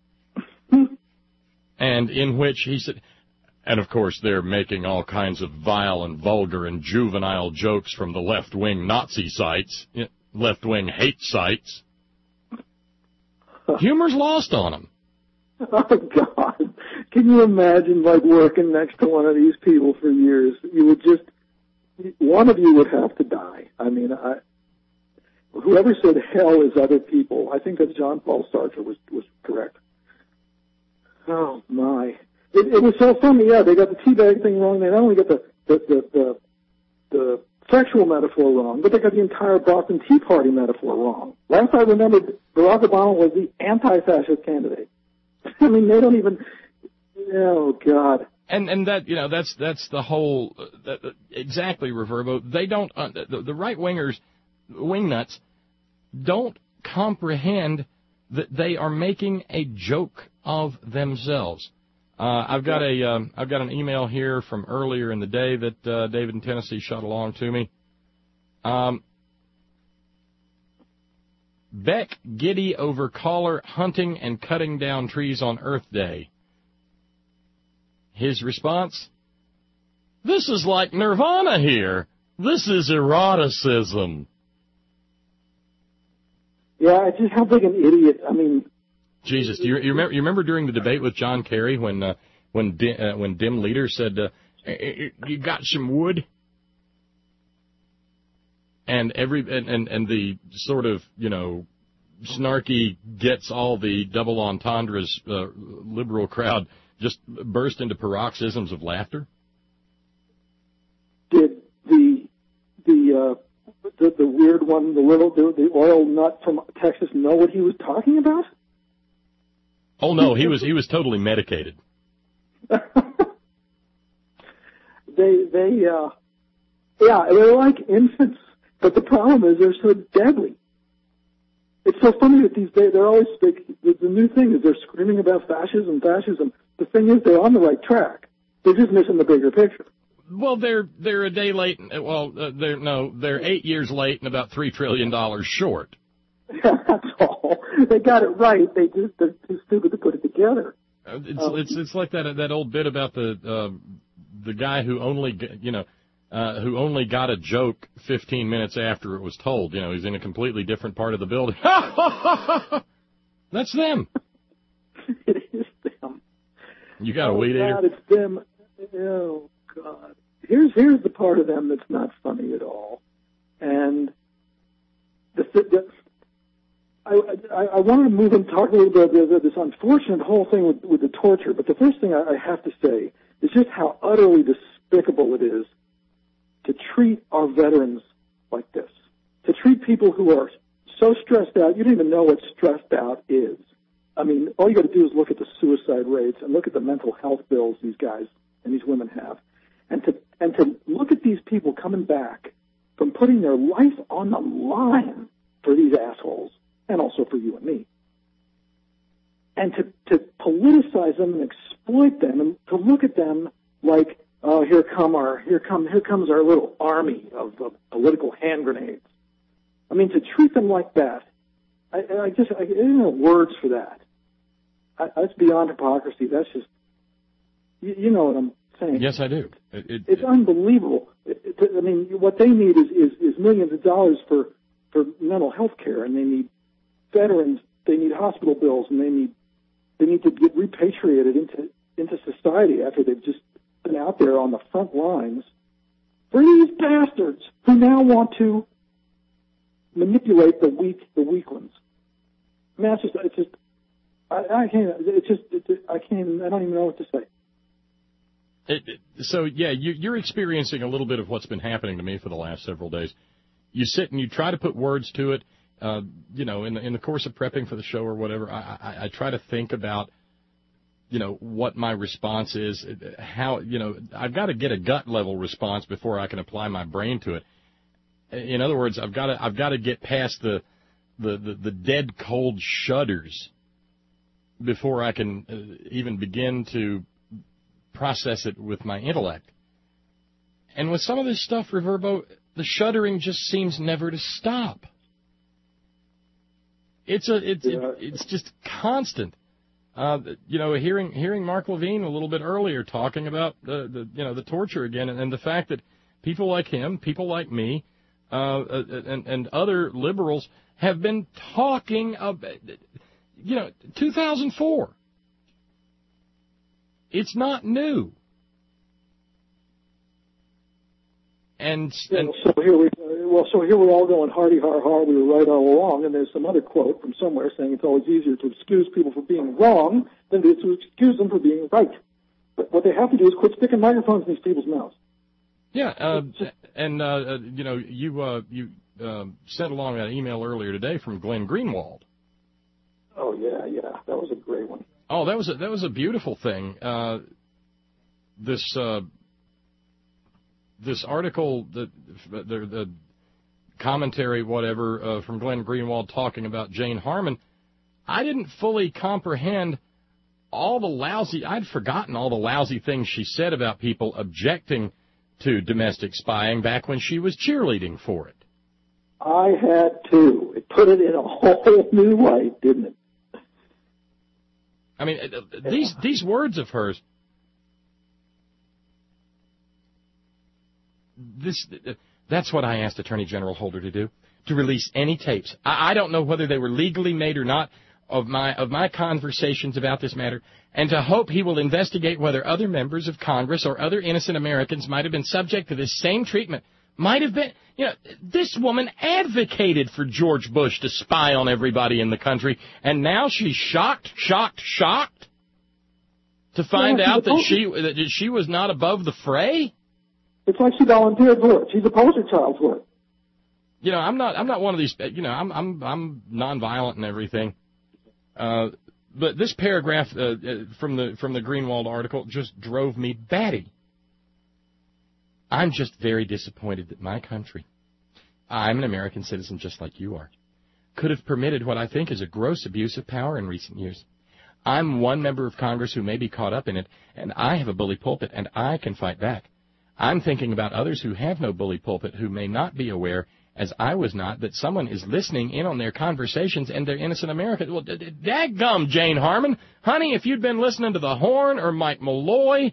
And in which he said, and of course they're making all kinds of vile and vulgar and juvenile jokes from the left-wing Nazi sites, left-wing hate sites. Humor's lost on them. Oh, God. Can you imagine, like, working next to one of these people for years? You would just, one of you would have to die. I mean, I, whoever said hell is other people, I think that John Paul Sartre was, was correct. Oh, my. It, it was so funny, yeah, they got the teabag thing wrong. They not only got the, the, the, the, the sexual metaphor wrong, but they got the entire Boston Tea Party metaphor wrong. Last I remembered, Barack Obama was the anti-fascist candidate. I mean, they don't even, oh, God. And and that, you know, that's that's the whole, uh, that, uh, exactly, Reverbo. They don't, uh, the, the right-wingers, wingnuts, don't comprehend that they are making a joke of themselves. Uh, I've got a, um, I've got an email here from earlier in the day that uh, David in Tennessee shot along to me. Um, Beck giddy over caller hunting and cutting down trees on Earth Day. His response: "This is like Nirvana here. This is eroticism." Yeah, it's just how big an idiot. I mean, Jesus, do you, you remember? You remember during the debate with John Kerry when uh, when Dim, uh, when Dim Leader said, uh, "You got some wood?" And every and, and and the sort of, you know, snarky gets all the double entendres uh, liberal crowd just burst into paroxysms of laughter. Did the the uh, the, the weird one, the little the, the oil nut from Texas, know what he was talking about? Oh no, he was he was totally medicated. they they uh yeah, they're like infants, but the problem is they're so deadly. It's so funny that these days they're always the, the new thing is they're screaming about fascism, fascism. The thing is they're on the right track. They're just missing the bigger picture. Well, they're they're a day late. Well, uh, they're no, they're eight years late and about three trillion dollars short. Yeah, that's all. They got it right. They just they're too stupid to put it together. Uh, it's um, it's it's like that that old bit about the uh, the guy who only you know uh, who only got a joke fifteen minutes after it was told. You know, he's in a completely different part of the building. That's them. It is them. You got oh, a weed eater? God, it's them. Oh God. Here's here's the part of them that's not funny at all, and the. the I, I, I wanted to move and talk a little bit about this unfortunate whole thing with, with the torture, but the first thing I, I have to say is just how utterly despicable it is to treat our veterans like this, to treat people who are so stressed out, you don't even know what stressed out is. I mean, all you got to do is look at the suicide rates and look at the mental health bills these guys and these women have, and to and to look at these people coming back from putting their life on the line for these assholes. And also for you and me. And to, to politicize them and exploit them and to look at them like, oh, here come our, here come, here comes our little army of, of political hand grenades. I mean, to treat them like that, I, I just, I, I don't know words for that. I, that's beyond hypocrisy. That's just, you, you know what I'm saying. Yes, I do. It, it, it's it, unbelievable. It, it, I mean, what they need is, is, is millions of dollars for, for mental health care, and they need veterans, they need hospital bills, and they need they need to get repatriated into into society after they've just been out there on the front lines. For these bastards who now want to manipulate the weak the weak ones. I mean, it's just it's just I, I can't it's just it's, I can't even, I don't even know what to say. It, it, so, yeah, you, you're experiencing a little bit of what's been happening to me for the last several days. You sit and you try to put words to it. Uh, you know, in the, in the course of prepping for the show or whatever, I, I, I try to think about, you know, what my response is, how, you know, I've got to get a gut level response before I can apply my brain to it. In other words, I've got to, I've got to get past the, the, the, the dead cold shudders before I can uh, even begin to process it with my intellect. And with some of this stuff, Reverbo, the shuddering just seems never to stop. It's a, it's, yeah. it, it's just constant. Uh, you know, hearing hearing Mark Levine a little bit earlier talking about the, the you know the torture again, and, and the fact that people like him, people like me, uh, and, and other liberals have been talking about, you know, two thousand four. It's not new. And, and so here we well, so here we're all going hardy har har. We were right all along, and there's some other quote from somewhere saying it's always easier to excuse people for being wrong than it is to excuse them for being right. But what they have to do is quit sticking microphones in these people's mouths. Yeah, uh, and uh, you know, you uh, you uh, sent along that email earlier today from Glenn Greenwald. Oh yeah, yeah, that was a great one. Oh, that was a, that was a beautiful thing. Uh, this. Uh, This article, the, the, the commentary, whatever, uh, from Glenn Greenwald talking about Jane Harman, I didn't fully comprehend all the lousy, I'd forgotten all the lousy things she said about people objecting to domestic spying back when she was cheerleading for it. I had to. It put it in a whole new light, didn't it? I mean, these these words of hers, This, that's what I asked Attorney General Holder to do, to release any tapes. I, I don't know whether they were legally made or not of my of my conversations about this matter, and to hope he will investigate whether other members of Congress or other innocent Americans might have been subject to this same treatment. Might have been, you know, this woman advocated for George Bush to spy on everybody in the country, and now she's shocked, shocked, shocked to find yeah, out that she that she was not above the fray. It's like she volunteered for it. She's a poster child for it. You know, I'm not. I'm not one of these. You know, I'm. I'm. I'm nonviolent and everything. Uh, but this paragraph uh, from the from the Greenwald article just drove me batty. I'm just very disappointed that my country, I'm an American citizen just like you are, could have permitted what I think is a gross abuse of power in recent years. I'm one member of Congress who may be caught up in it, and I have a bully pulpit, and I can fight back. I'm thinking about others who have no bully pulpit who may not be aware, as I was not, that someone is listening in on their conversations and they're innocent Americans. Well, dadgum, Jane Harman. Honey, if you'd been listening to the Horn or Mike Malloy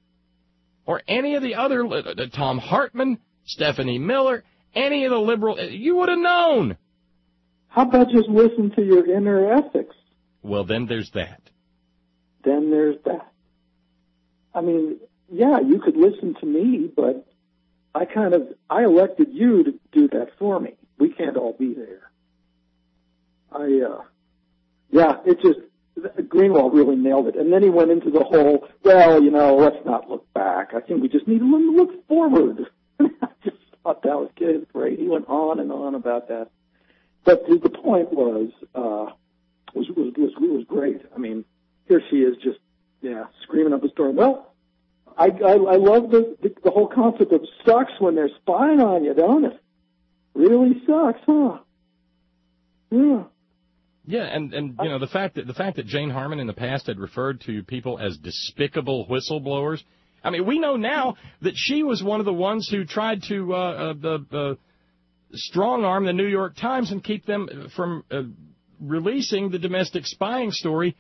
or any of the other, uh, Tom Hartman, Stephanie Miller, any of the liberal, you would have known. How about just listen to your inner ethics? Well, then there's that. Then there's that. I mean, yeah, you could listen to me, but I kind of, I elected you to do that for me. We can't all be there. I, uh, yeah, it just, Greenwald really nailed it. And then he went into the whole, well, you know, let's not look back. I think we just need to look forward. I just thought that was good, great. He went on and on about that. But the, the point was, uh, was, was, was, was great. I mean, here she is just, yeah, screaming up a storm. Well, I, I, I love the, the the whole concept of sucks when they're spying on you, don't it? Really sucks, huh? Yeah. Yeah, and, and you know the fact that the fact that Jane Harman in the past had referred to people as despicable whistleblowers. I mean, we know now that she was one of the ones who tried to uh, uh, uh, strong arm the New York Times and keep them from uh, releasing the domestic spying story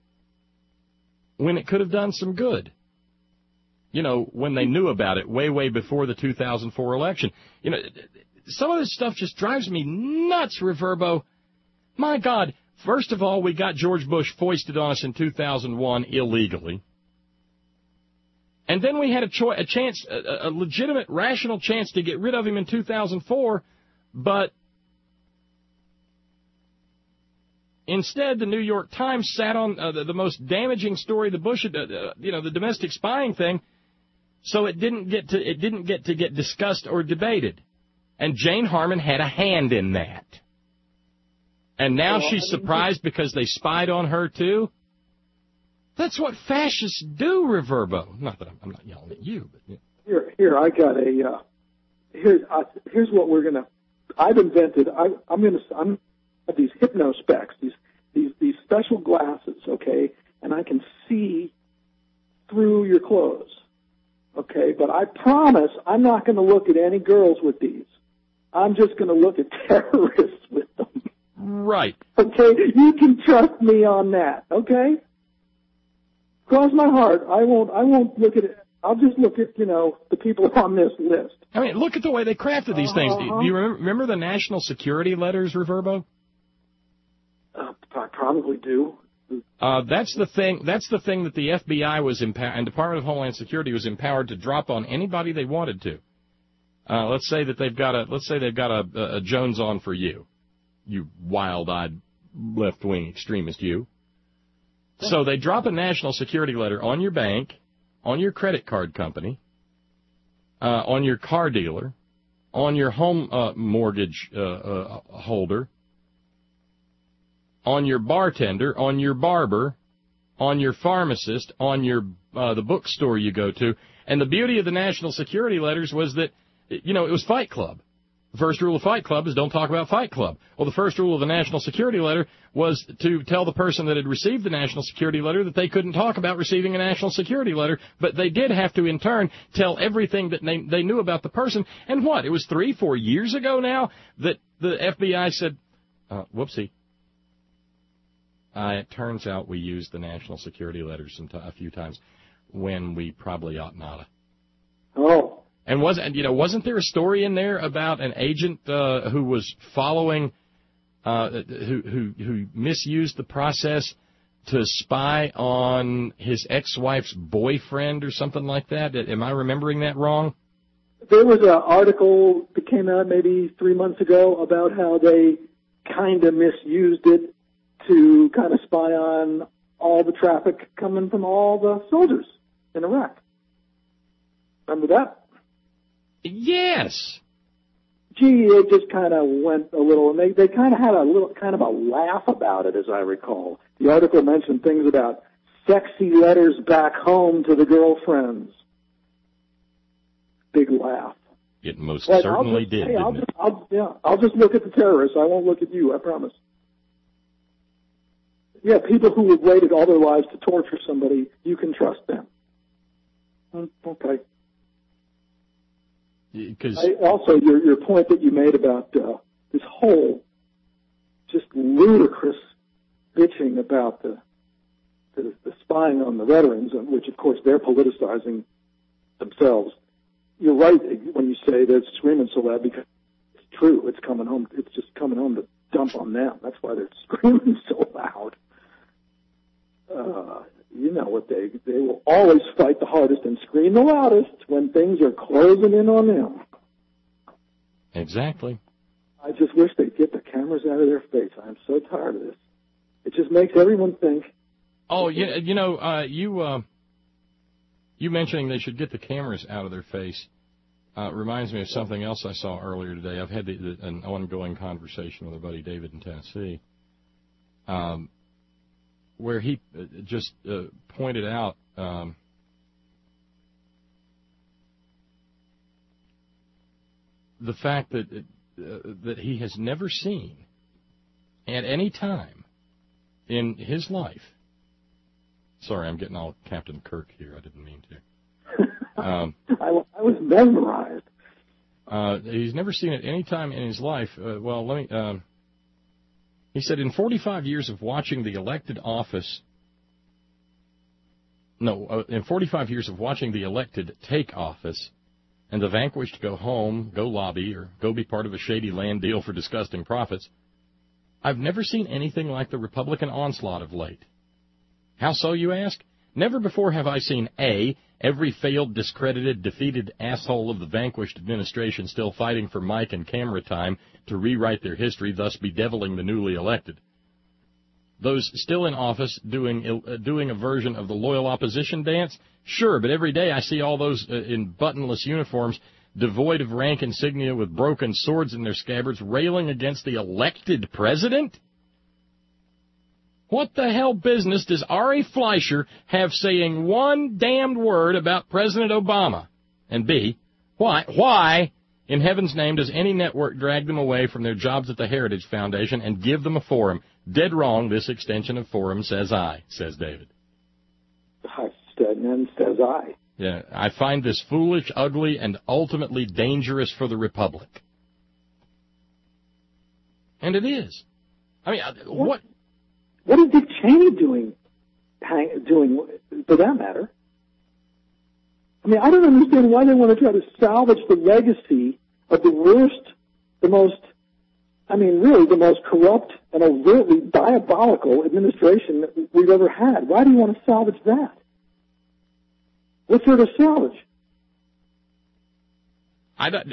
when it could have done some good. You know, when they knew about it way, way before the two thousand four election. You know, some of this stuff just drives me nuts, Reverbo. My God, first of all, we got George Bush foisted on us in two thousand one illegally. And then we had a, cho- a chance, a, a legitimate, rational chance to get rid of him in two thousand four, but instead, the New York Times sat on uh, the, the most damaging story, the Bush, uh, uh, you know, the domestic spying thing, So it didn't get to it didn't get to get discussed or debated. And Jane Harman had a hand in that. And now well, she's I mean, surprised because they spied on her, too? That's what fascists do, Reverbo. Not that I'm, I'm not yelling at you. But yeah. Here, here, I got a, uh, here's, uh, here's what we're going to, I've invented, I, I'm going to, I'm, have these hypno specs, these, these, these special glasses, okay, and I can see through your clothes, okay, but I promise I'm not going to look at any girls with these. I'm just going to look at terrorists with them. Right. Okay, you can trust me on that, okay? Cross my heart, I won't, I won't look at it. I'll just look at, you know, the people on this list. I mean, look at the way they crafted these things. Uh-huh. Do you remember, remember the national security letters, Reverbo? Uh, I probably do. Uh, that's the thing. That's the thing that the F B I was empowered, and Department of Homeland Security was empowered to drop on anybody they wanted to. Uh, let's say that they've got a. Let's say they've got a, a Jones on for you, you wild-eyed left-wing extremist, you. So they drop a national security letter on your bank, on your credit card company, uh, on your car dealer, on your home uh, mortgage uh, uh, holder, on your bartender, on your barber, on your pharmacist, on your uh, the bookstore you go to. And the beauty of the national security letters was that, you know, it was Fight Club. The first rule of Fight Club is don't talk about Fight Club. Well, the first rule of the national security letter was to tell the person that had received the national security letter that they couldn't talk about receiving a national security letter, but they did have to, in turn, tell everything that they, they knew about the person. And what? It was three, four years ago now that the F B I said, uh, whoopsie. Uh, it turns out we used the national security letters some t- a few times when we probably ought not have. Oh. And wasn't you know wasn't there a story in there about an agent uh, who was following, uh, who who who misused the process to spy on his ex-wife's boyfriend or something like that? Am I remembering that wrong? There was an article that came out maybe three months ago about how they kind of misused it to kind of spy on all the traffic coming from all the soldiers in Iraq. Remember that? Yes. Gee, it just kind of went a little, and they, they kind of had a little, kind of a laugh about it, as I recall. The article mentioned things about sexy letters back home to the girlfriends. Big laugh. It most but certainly just, did, hey, I'll didn't just, it? I'll, yeah, I'll just look at the terrorists. I won't look at you, I promise. Yeah, people who have waited all their lives to torture somebody, you can trust them. Okay. Because also, your your point that you made about uh, this whole just ludicrous bitching about the, the the spying on the veterans, which of course they're politicizing themselves. You're right when you say they're screaming so loud because it's true. It's coming home. It's just coming home to dump on them. That's why they're screaming so loud. Uh, you know what they they will always fight the hardest and scream the loudest when things are closing in on them. Exactly. I just wish they'd get the cameras out of their face. I'm so tired of this. It just makes everyone think. Oh, you, you know, uh, you uh, you mentioning they should get the cameras out of their face uh, reminds me of something else I saw earlier today. I've had the, the, an ongoing conversation with our buddy David in Tennessee. Um. Where he just uh, pointed out um, the fact that uh, that he has never seen at any time in his life. Sorry, I'm getting all Captain Kirk here. I didn't mean to. Um, I, I was mesmerized. Uh, he's never seen at any time in his life. Uh, well, let me. Um, He said, in forty-five years of watching the elected office, no, uh, in forty-five years of watching the elected take office and the vanquished go home, go lobby, or go be part of a shady land deal for disgusting profits, I've never seen anything like the Republican onslaught of late. How so, you ask? Never before have I seen A, every failed, discredited, defeated asshole of the vanquished administration still fighting for mic and camera time to rewrite their history, thus bedeviling the newly elected. Those still in office doing uh, doing a version of the loyal opposition dance? Sure, but every day I see all those uh, in buttonless uniforms, devoid of rank insignia with broken swords in their scabbards, railing against the elected president? What the hell business does Ari Fleischer have saying one damned word about President Obama? And B, why, why in heaven's name does any network drag them away from their jobs at the Heritage Foundation and give them a forum? Dead wrong, this extension of forum, says I, says David. I said, and says I. Yeah, I find this foolish, ugly, and ultimately dangerous for the Republic. And it is. I mean, what... what What is Dick Cheney doing, doing for that matter? I mean, I don't understand why they want to try to salvage the legacy of the worst, the most, I mean, really the most corrupt and overtly diabolical administration that we've ever had. Why do you want to salvage that? What's there to salvage? I don't,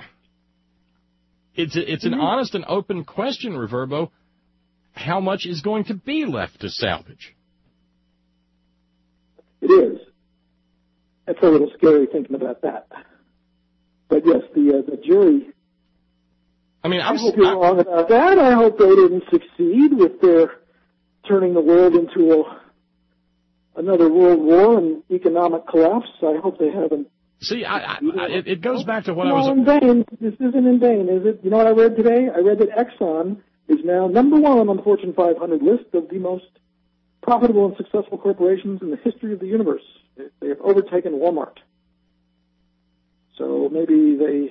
it's a, it's an mm-hmm. honest and open question, Reverbo. How much is going to be left to salvage? It is. It's a little scary thinking about that. But yes, the uh, the jury. I mean, I'm, I hope you're I'm, wrong about that. I hope they didn't succeed with their turning the world into a, another world war and economic collapse. I hope they haven't. See, I, I, I, it, it goes back to what no, I was. in vain. This isn't in vain, is it? You know what I read today? I read that Exxon is now number one on the Fortune five hundred list of the most profitable and successful corporations in the history of the universe. They have overtaken Walmart. So maybe they...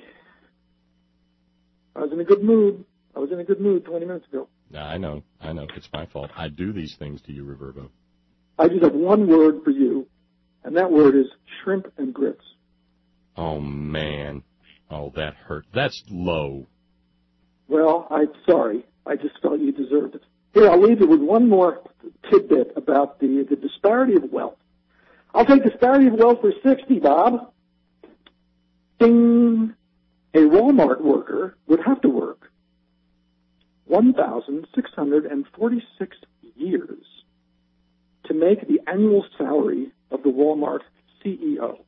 I was in a good mood. I was in a good mood twenty minutes ago. I know. I know. It's my fault. I do these things to you, Reverbo. I just have one word for you, and that word is shrimp and grits. Oh, man. Oh, that hurt. That's low. Well, I'm sorry. I just felt you deserved it. Here, I'll leave you with one more tidbit about the, the disparity of wealth. I'll take disparity of wealth for sixty, Bob. Ding! A Walmart worker would have to work one thousand six hundred forty-six years to make the annual salary of the Walmart C E O.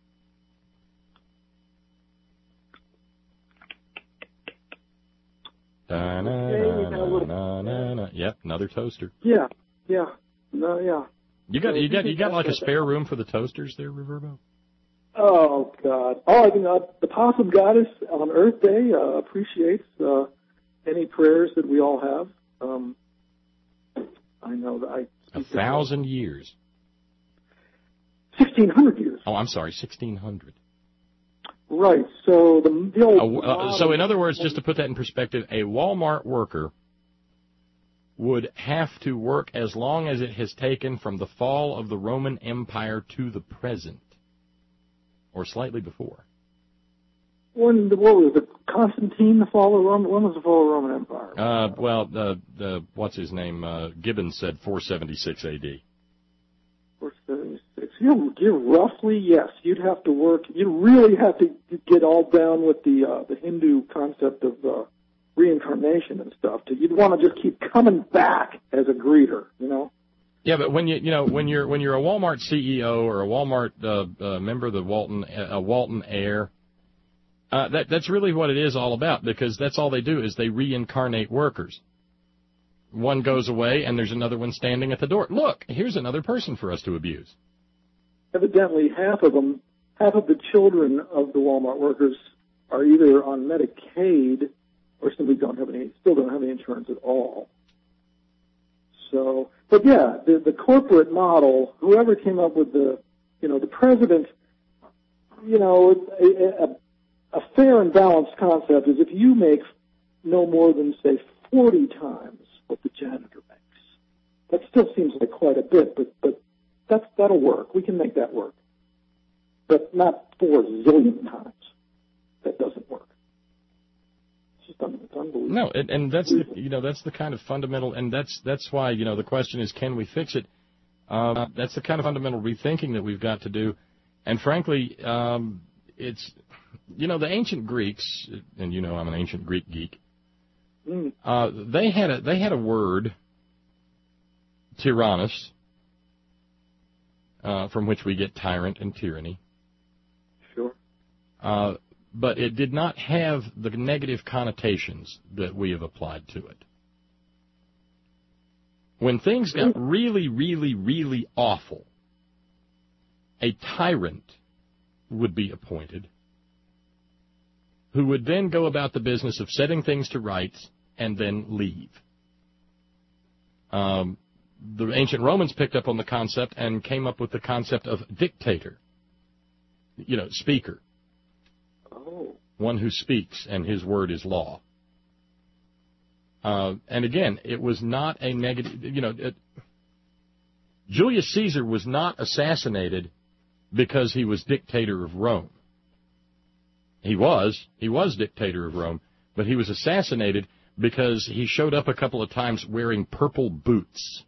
Da, na, okay, na, na, na, na. Yep, another toaster. Yeah, yeah, no, yeah. You got, you got, you got like a spare room for the toasters there, Reverbo? Oh God! Oh, I mean, uh, the Possum Goddess on Earth Day uh, appreciates uh, any prayers that we all have. Um, I know that I. A thousand years. Sixteen hundred years. Oh, I'm sorry, sixteen hundred. Right. So the, the old. Uh, uh, so in other words, just to put that in perspective, a Walmart worker would have to work as long as it has taken from the fall of the Roman Empire to the present, or slightly before. When the what was it? Constantine, the fall of Rome. When was the fall of the Roman Empire? Uh, well, the the what's his name? Uh, Gibbons said four seventy-six A D. four seventy-six. You, you roughly, yes. You'd have to work. You really have to get all down with the uh, the Hindu concept of uh, reincarnation and stuff. To, you'd want to just keep coming back as a greeter, you know. Yeah, but when you you know when you're when you're a Walmart C E O or a Walmart uh, uh, member of the Walton uh, Walton Heir, uh, that that's really what it is all about, because that's all they do is they reincarnate workers. One goes away and there's another one standing at the door. Look, here's another person for us to abuse. Evidently, half of them, half of the children of the Walmart workers are either on Medicaid or simply don't have any, still don't have any insurance at all. So, but yeah, the, the corporate model, whoever came up with the, you know, the president, you know, a, a, a fair and balanced concept is if you make no more than, say, forty times what the janitor makes. That still seems like quite a bit, but, but that's, that'll work. We can make that work. But not four zillion times. That doesn't work. It's just it's unbelievable. No, and, and that's the, you know, that's the kind of fundamental, and that's that's why, you know, the question is, can we fix it? Uh, that's the kind of fundamental rethinking that we've got to do. And frankly, um, it's, you know, the ancient Greeks, and you know I'm an ancient Greek geek, mm. uh, they had a they had a word tyrannus, uh, from which we get tyrant and tyranny. Sure. Uh, but it did not have the negative connotations that we have applied to it. When things got really, really, really awful, a tyrant would be appointed who would then go about the business of setting things to rights and then leave. Um, the ancient Romans picked up on the concept and came up with the concept of dictator, you know, speaker. Oh. One who speaks and his word is law. Uh, and again, it was not a negative, you know, it, Julius Caesar was not assassinated because he was dictator of Rome. He was, he was dictator of Rome, but he was assassinated because he showed up a couple of times wearing purple boots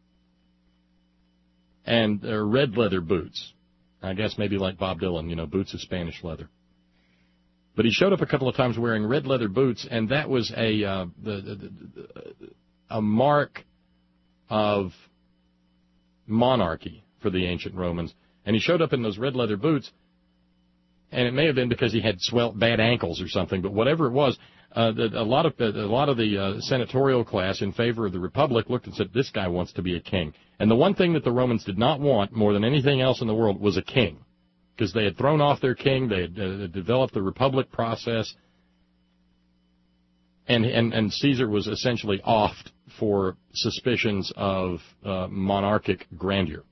and uh, red leather boots. I guess maybe like Bob Dylan, you know, boots of Spanish leather. But he showed up a couple of times wearing red leather boots, and that was a uh, the, the, the, a mark of monarchy for the ancient Romans. And he showed up in those red leather boots, and it may have been because he had swell bad ankles or something. But whatever it was, uh, the, a lot of a lot of the uh, senatorial class in favor of the republic looked and said, "This guy wants to be a king." And the one thing that the Romans did not want more than anything else in the world was a king. Because they had thrown off their king, they had uh, developed the republic process, and, and and Caesar was essentially offed for suspicions of uh, monarchic grandeur.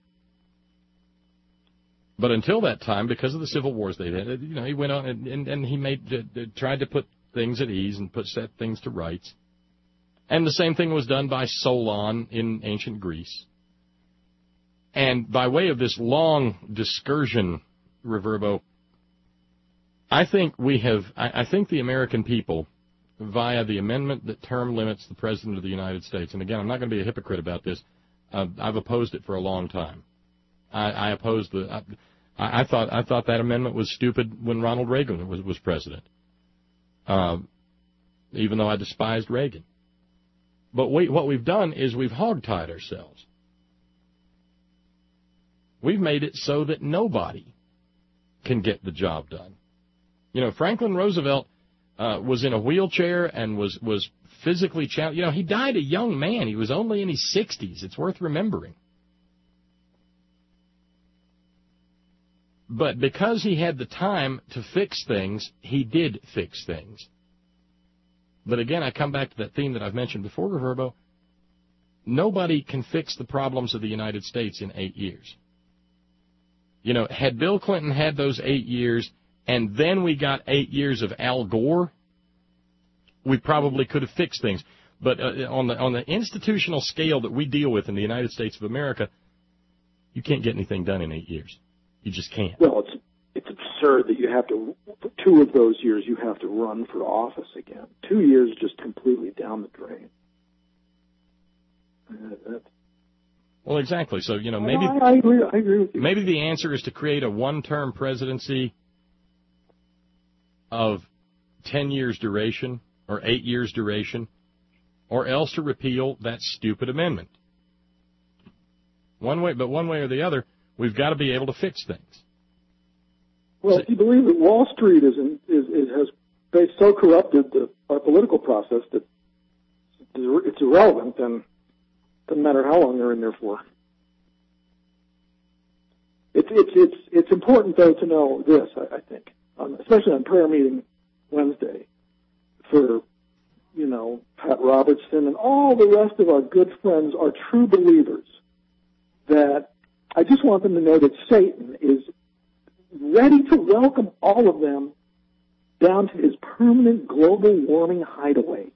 But until that time, because of the civil wars they had, you know, he went on and, and, and he made uh, tried to put things at ease and put set things to rights. And the same thing was done by Solon in ancient Greece. And by way of this long discursion, Reverbo, I think we have, I, I think the American people, via the amendment that term limits the President of the United States, and again, I'm not going to be a hypocrite about this, uh, I've opposed it for a long time. I, I opposed the, I, I thought I thought that amendment was stupid when Ronald Reagan was, was president, uh, even though I despised Reagan. But we, what we've done is we've hogtied ourselves. We've made it so that nobody can get the job done. You know, Franklin Roosevelt uh, was in a wheelchair and was, was physically challenged. You know, he died a young man. He was only in his sixties. It's worth remembering. But because he had the time to fix things, he did fix things. But again, I come back to that theme that I've mentioned before, Reverbo. Nobody can fix the problems of the United States in eight years. You know, had Bill Clinton had those eight years, and then we got eight years of Al Gore, we probably could have fixed things. But uh, on the on the institutional scale that we deal with in the United States of America, you can't get anything done in eight years. You just can't. Well, it's it's absurd that you have to, for two of those years, you have to run for office again. Two years just completely down the drain. Uh, that's Well, exactly. So, you know, maybe I, I agree. I agree with you. Maybe the answer is to create a one-term presidency of ten years duration or eight years duration, or else to repeal that stupid amendment. One way, but one way or the other, we've got to be able to fix things. Well, So, if you believe that Wall Street is, in, is, is has they so corrupted the, our political process that it's irrelevant, then it doesn't matter how long they're in there for. It's it's it's it's important though to know this. I, I think, um, especially on prayer meeting Wednesday, for you know Pat Robertson and all the rest of our good friends are true believers. That I just want them to know that Satan is ready to welcome all of them down to his permanent global warming hideaway.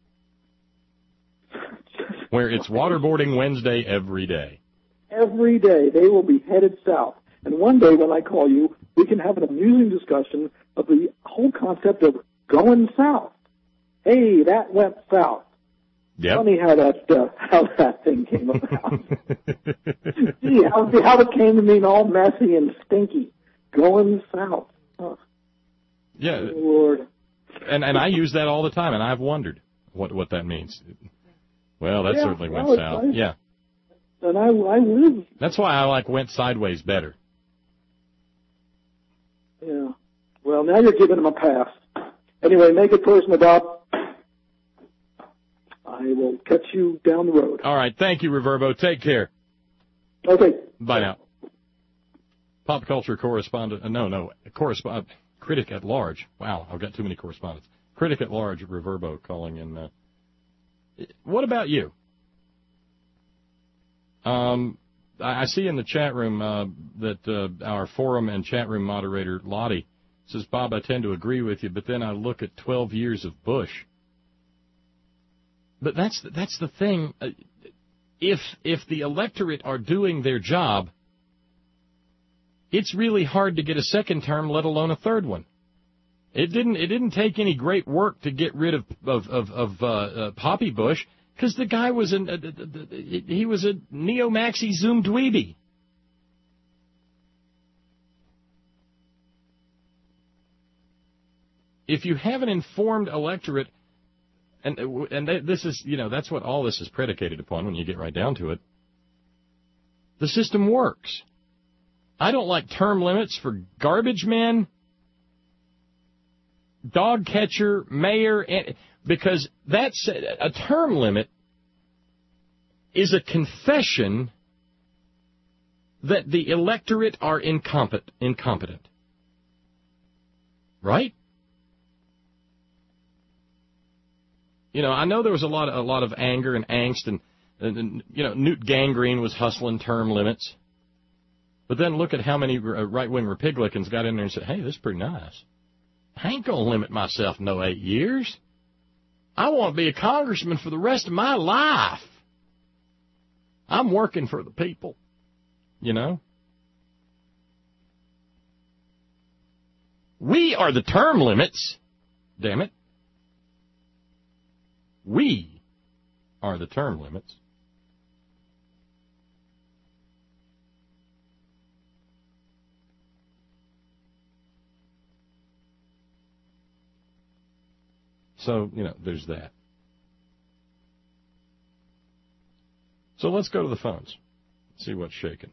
where it's waterboarding Wednesday every day. Every day they will be headed south. And one day when I call you, we can have an amusing discussion of the whole concept of going south. Hey, that went south. Yep. Funny how that uh, how that thing came about. Gee, how, how it came to mean all messy and stinky. Going south. Oh. Yeah. Oh, Lord. And and I use that all the time, and I've wondered what what that means. Well, that yeah, certainly went well, south. Nice. Yeah. And I, I live. That's why I like Went Sideways better. Yeah. Well, now you're giving him a pass. Anyway, make it personal, Bob. I will catch you down the road. All right. Thank you, Reverbo. Take care. Okay. Bye now. Pop culture correspondent. Uh, no, no. Correspondent. Critic at large. Wow, I've got too many correspondents. Critic at large, Reverbo, calling in. Uh, what about you? Um, I, I see in the chat room uh, that uh, our forum and chat room moderator, Lottie, says, Bob, I tend to agree with you, but then I look at twelve years of Bush. But that's that's the thing. If if the electorate are doing their job, it's really hard to get a second term, let alone a third one. It didn't it didn't take any great work to get rid of of of, of uh, uh, Poppy Bush, because the guy was an uh, he was a neo-maxi Zoom dweeby. If you have an informed electorate, and and this is, you know, that's what all this is predicated upon when you get right down to it, the system works. I don't like term limits for garbage men, dog catcher, mayor, and, because that's a term limit is a confession that the electorate are incompetent, incompetent. Right? You know, I know there was a lot of, a lot of anger and angst, and, and, and you know, Newt Gingrich was hustling term limits. But then look at how many right-wing Republicans got in there and said, hey, this is pretty nice. I ain't going to limit myself no eight years. I want to be a congressman for the rest of my life. I'm working for the people, you know. We are the term limits, damn it. We are the term limits. So, you know, there's that. So let's go to the phones, see what's shaking.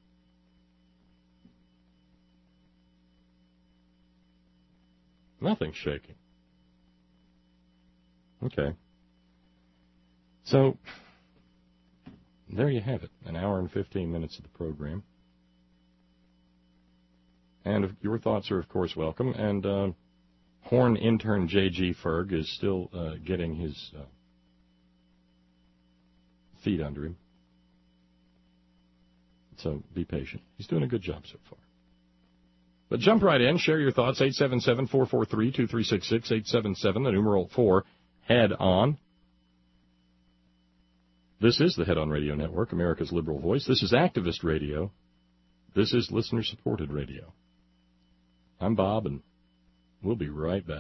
Nothing's shaking. Okay. So, there you have it, an hour and fifteen minutes of the program. And your thoughts are, of course, welcome. And uh, Horn intern J G Ferg is still uh, getting his uh, feet under him. So be patient. He's doing a good job so far. But jump right in. Share your thoughts. eight seven seven, four four three, two three six six, eight seven seven, the numeral four, head on. This is the Head On Radio Network, America's liberal voice. This is activist radio. This is listener-supported radio. I'm Bob, and we'll be right back.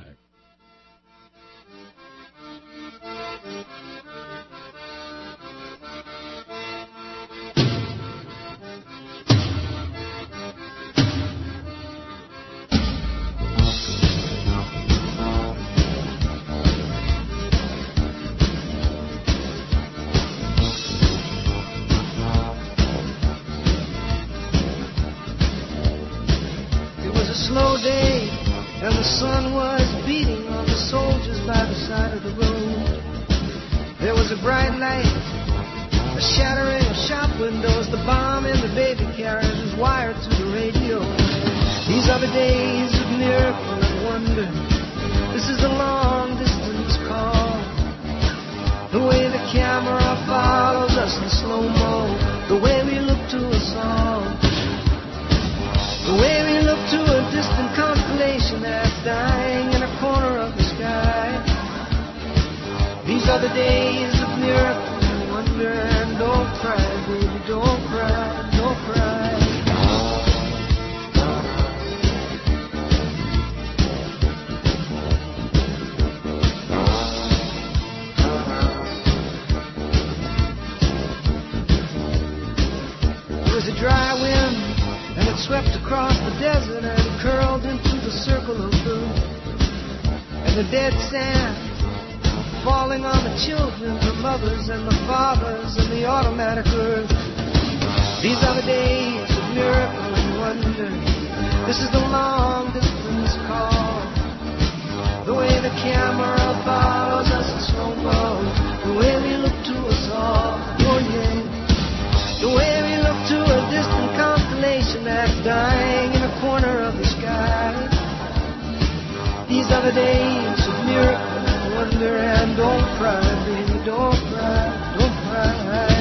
falling on the children, the mothers and the fathers and the automatic earth. These are the days of miracle and wonder. This is the long distance call. The way the camera follows us in slow-mo. The way we look to us all. Oh yeah. The way we look to a distant constellation that's dying in a corner of the sky. These are the days of miracle and wonder. And don't cry, baby, don't cry, don't cry.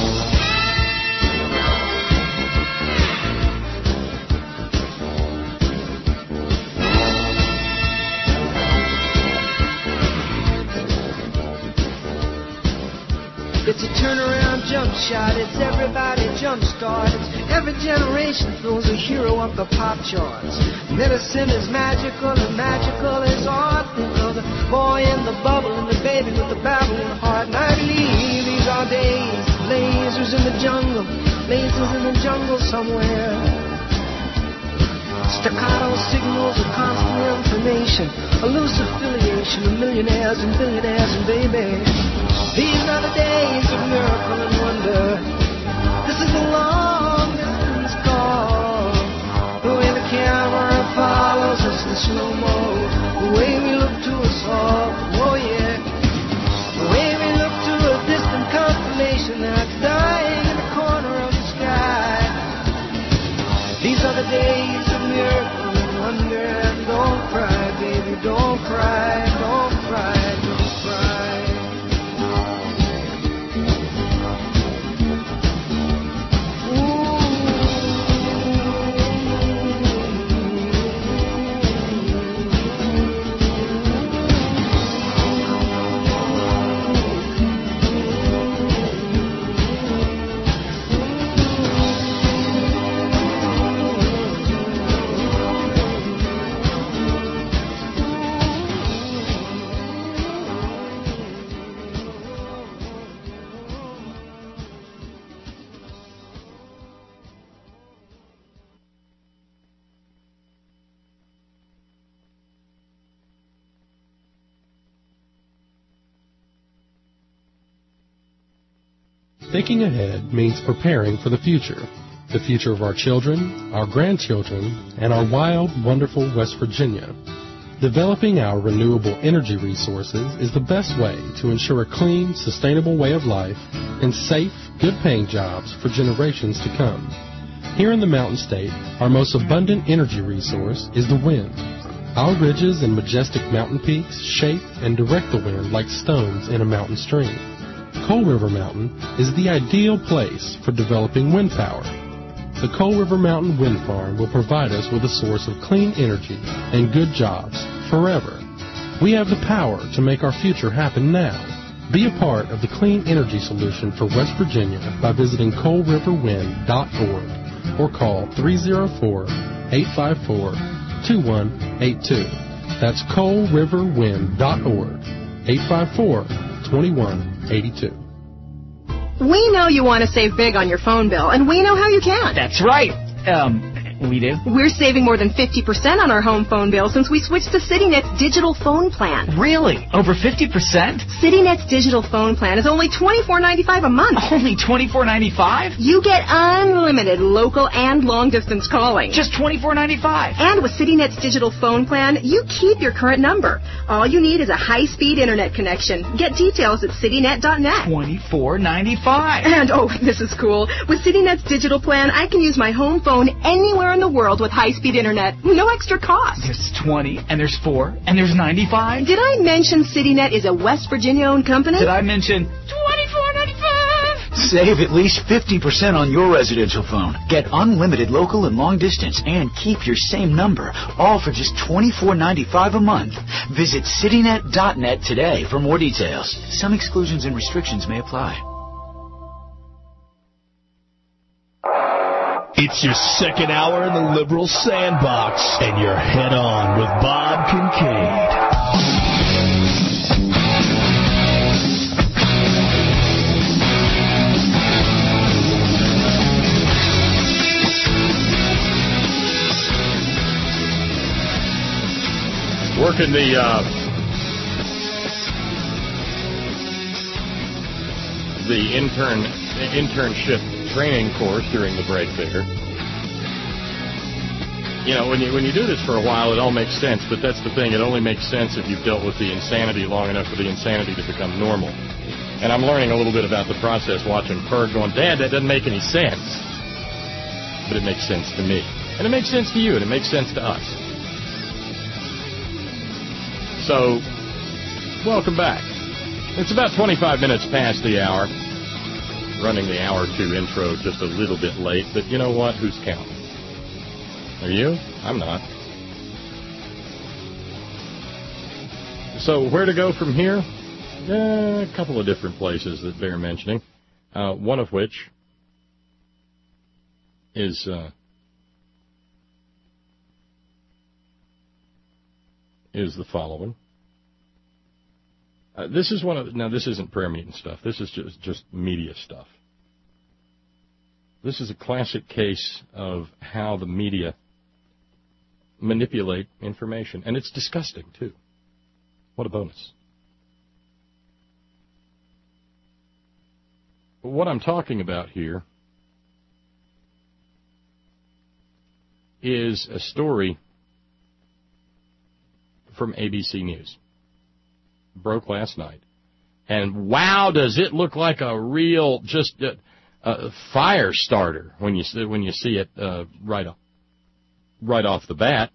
It's a turnaround jump shot, it's everybody jump start. It's every generation throws a hero up the pop charts. Medicine is magical and magical is art. Think of the boy in the bubble and the baby with the babbling heart. And I believe these are days, lasers in the jungle, lasers in the jungle somewhere. Staccato signals of constant information, a loose affiliation of millionaires and billionaires and baby. These are the days of miracle and wonder. This is the long distance call. The way the camera follows us in slow-mo. The way we look to us all. Oh yeah. The way we look to a distant constellation that's dying in the corner of the sky. These are the days of miracle and wonder. And don't cry, baby, don't cry, don't cry, don't cry. Thinking ahead means preparing for the future. The future of our children, our grandchildren, and our wild, wonderful West Virginia. Developing our renewable energy resources is the best way to ensure a clean, sustainable way of life and safe, good-paying jobs for generations to come. Here in the Mountain State, our most abundant energy resource is the wind. Our ridges and majestic mountain peaks shape and direct the wind like stones in a mountain stream. Coal River Mountain is the ideal place for developing wind power. The Coal River Mountain Wind Farm will provide us with a source of clean energy and good jobs forever. We have the power to make our future happen now. Be a part of the clean energy solution for West Virginia by visiting coal river wind dot org or call three oh four, eight five four, two one eight two. That's coal river wind dot org, eight five four, two one eight two. We know you want to save big on your phone bill, and we know how you can. That's right. Um, we do. We're saving more than fifty percent on our home phone bill since we switched to CityNet's digital phone plan. Really? Over fifty percent? CityNet's digital phone plan is only twenty-four ninety-five a month. Only twenty-four ninety-five? You get unlimited local and long-distance calling. Just twenty-four ninety-five. And with CityNet's digital phone plan, you keep your current number. All you need is a high-speed internet connection. Get details at citynet dot net. twenty-four ninety-five. And, oh, this is cool. With CityNet's digital plan, I can use my home phone anywhere in the world with high-speed internet. No extra cost. There's twenty, and there's four, and there's ninety-five. Did I mention CityNet is a West Virginia-owned company? Did I mention twenty-four ninety-five? Save at least fifty percent on your residential phone. Get unlimited local and long distance and keep your same number, all for just twenty-four ninety-five a month. Visit citynet dot net today for more details. Some exclusions and restrictions may apply. It's your second hour in the Liberal Sandbox, and you're head on with Bob Kincaid. Working the uh, the intern internship training course during the break there. You know, when you when you do this for a while, it all makes sense, but that's the thing. It only makes sense if you've dealt with the insanity long enough for the insanity to become normal. And I'm learning a little bit about the process watching Ferg going, Dad, that doesn't make any sense. But it makes sense to me. And it makes sense to you, and it makes sense to us. So, welcome back. It's about twenty-five minutes past the hour. Running the hour two intro just a little bit late, but you know what? Who's counting? Are you? I'm not. So, where to go from here? Uh, a couple of different places that bear mentioning. Uh, one of which is uh, is the following. Uh, this is one of the, now this isn't prayer meeting stuff. This is just just media stuff. This is a classic case of how the media manipulate information, and it's disgusting too. What a bonus. What I'm talking about here is a story from A B C News. Broke last night. And wow, does it look like a real just uh, uh, fire starter when you when you see it uh, right off, right off the bat.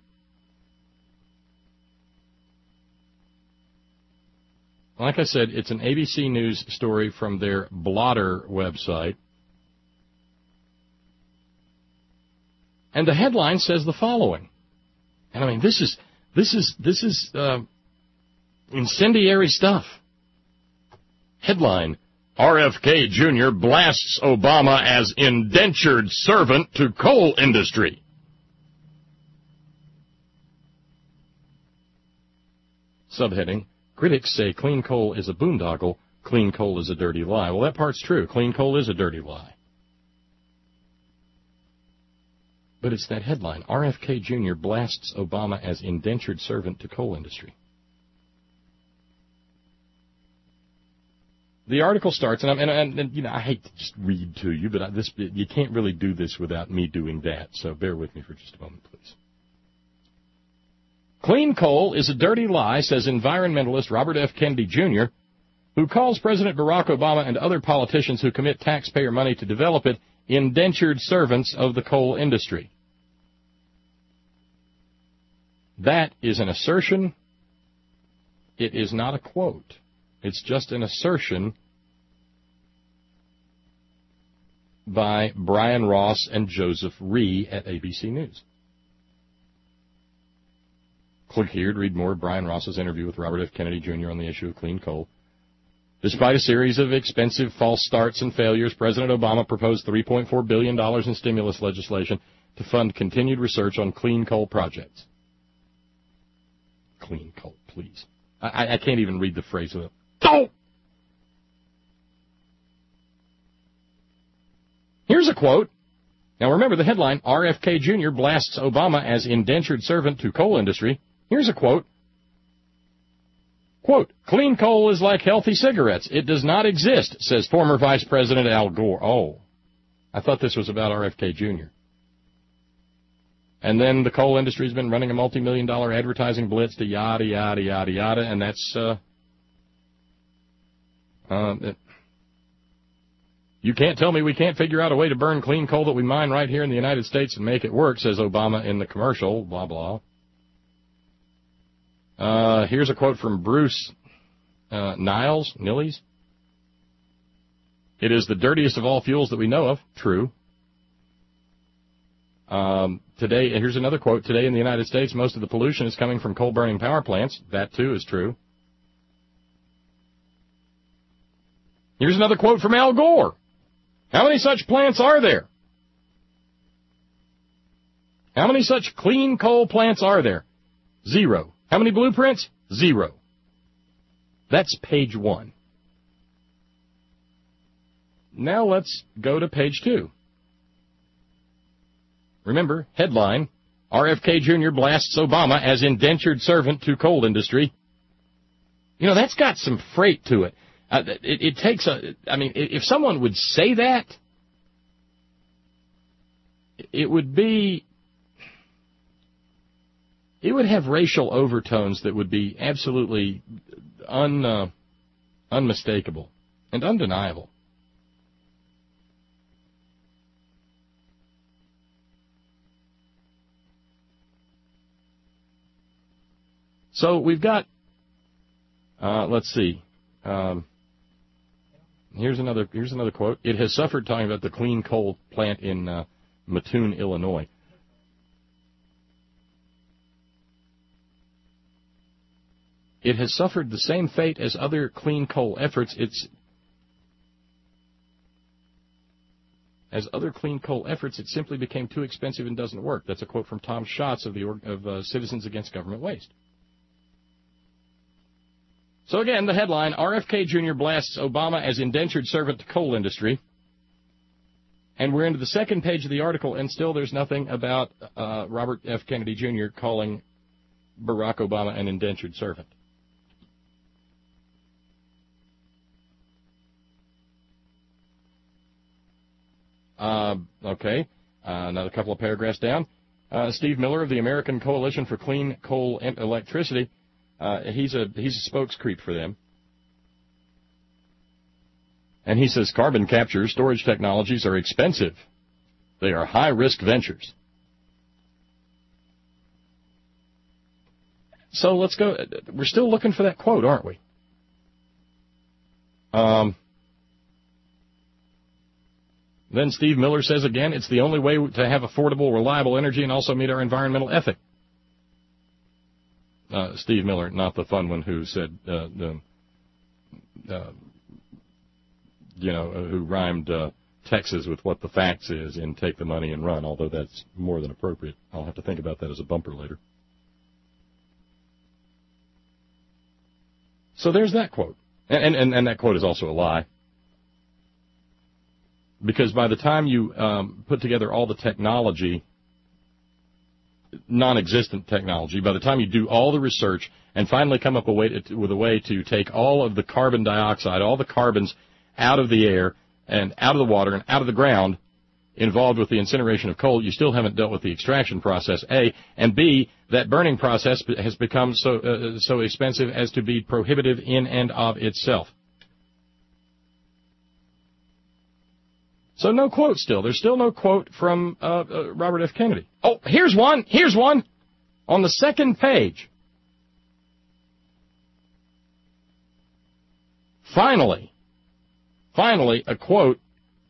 Like I said, it's an A B C News story from their blotter website. And the headline says the following. And I mean, this is, this is, this is, uh, incendiary stuff. Headline, R F K Junior blasts Obama as indentured servant to coal industry. Subheading, critics say clean coal is a boondoggle, clean coal is a dirty lie. Well, that part's true. Clean coal is a dirty lie. But it's that headline, R F K Junior blasts Obama as indentured servant to coal industry. The article starts, and, I'm, and, and, and you know, I hate to just read to you, but I, this you can't really do this without me doing that, so bear with me for just a moment, please. Clean coal is a dirty lie, says environmentalist Robert F. Kennedy, Junior, who calls President Barack Obama and other politicians who commit taxpayer money to develop it indentured servants of the coal industry. That is an assertion. It is not a quote. It's just an assertion by Brian Ross and Joseph Ree at A B C News. Click here to read more of Brian Ross's interview with Robert F. Kennedy, Junior on the issue of clean coal. Despite a series of expensive false starts and failures, President Obama proposed three point four billion dollars in stimulus legislation to fund continued research on clean coal projects. Clean coal, please. I, I can't even read the phrase of it. Oh! Here's a quote. Now remember the headline, R F K Junior blasts Obama as indentured servant to coal industry. Here's a quote. Quote, clean coal is like healthy cigarettes. It does not exist, says former Vice President Al Gore. Oh, I thought this was about R F K Junior And then the coal industry has been running a multi-million dollar advertising blitz to yada, yada, yada, yada, and that's, uh, uh, it, you can't tell me we can't figure out a way to burn clean coal that we mine right here in the United States and make it work, says Obama in the commercial, blah, blah. Uh, here's a quote from Bruce uh, Niles, Nillies. It is the dirtiest of all fuels that we know of. True. Um, today, here's another quote. Today in the United States, most of the pollution is coming from coal-burning power plants. That, too, is true. Here's another quote from Al Gore. How many such plants are there? How many such clean coal plants are there? Zero. How many blueprints? Zero. That's page one. Now let's go to page two. Remember, headline, R F K Junior blasts Obama as indentured servant to coal industry. You know, that's got some freight to it. Uh, it, it takes a, I mean, if someone would say that, it would be, it would have racial overtones that would be absolutely un, uh, unmistakable and undeniable. So we've got, uh, let's see, um, here's another here's another quote. It has suffered, talking about the clean coal plant in uh, Mattoon, Illinois. It has suffered the same fate as other clean coal efforts. It's as other clean coal efforts, it simply became too expensive and doesn't work. That's a quote from Tom Schatz of the of uh, Citizens Against Government Waste. So again, the headline, R F K Junior blasts Obama as indentured servant to coal industry. And we're into the second page of the article, and still there's nothing about uh, Robert F. Kennedy Junior calling Barack Obama an indentured servant. Uh, okay, uh, another couple of paragraphs down. Uh, Steve Miller of the American Coalition for Clean Coal and Electricity. Uh, he's a he's a spokescreep for them. And he says carbon capture storage technologies are expensive. They are high-risk ventures. So let's go. We're still looking for that quote, aren't we? Um, then Steve Miller says again, it's the only way to have affordable, reliable energy and also meet our environmental ethic. Uh, Steve Miller, not the fun one who said, uh, the, uh, you know, uh, who rhymed uh, Texas with what the facts is in Take the Money and Run, although that's more than appropriate. I'll have to think about that as a bumper later. So there's that quote. And, and, and that quote is also a lie. Because by the time you um, put together all the technology, non-existent technology, by the time you do all the research and finally come up a way to, with a way to take all of the carbon dioxide, all the carbons out of the air and out of the water and out of the ground involved with the incineration of coal, you still haven't dealt with the extraction process, A, and B, that burning process has become so uh, so expensive as to be prohibitive in and of itself. So no quote still. There's still no quote from uh, uh, Robert F. Kennedy. Oh, here's one. Here's one. On the second page. Finally, finally, a quote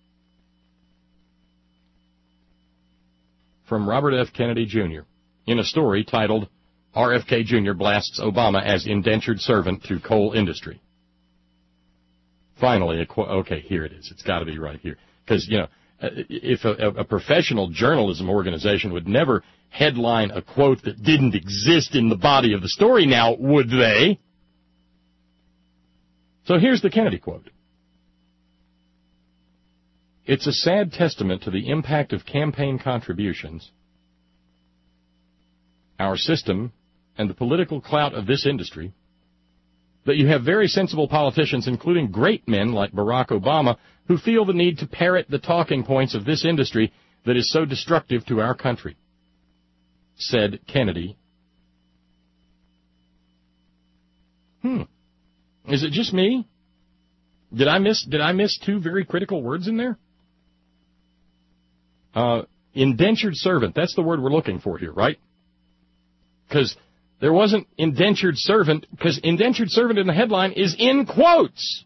from Robert F. Kennedy Junior in a story titled, R F K Junior blasts Obama as indentured servant to coal industry. Finally, a quote. Okay, here it is. It's got to be right here. Because, you know, if a, a professional journalism organization would never headline a quote that didn't exist in the body of the story now, would they? So here's the Kennedy quote. It's a sad testament to the impact of campaign contributions, our system, and the political clout of this industry, that you have very sensible politicians, including great men like Barack Obama, who feel the need to parrot the talking points of this industry that is so destructive to our country, said Kennedy. Hmm. Is it just me? Did I miss, did I miss two very critical words in there? Uh, indentured servant, that's the word we're looking for here, right? Because there wasn't indentured servant, because indentured servant in the headline is in quotes.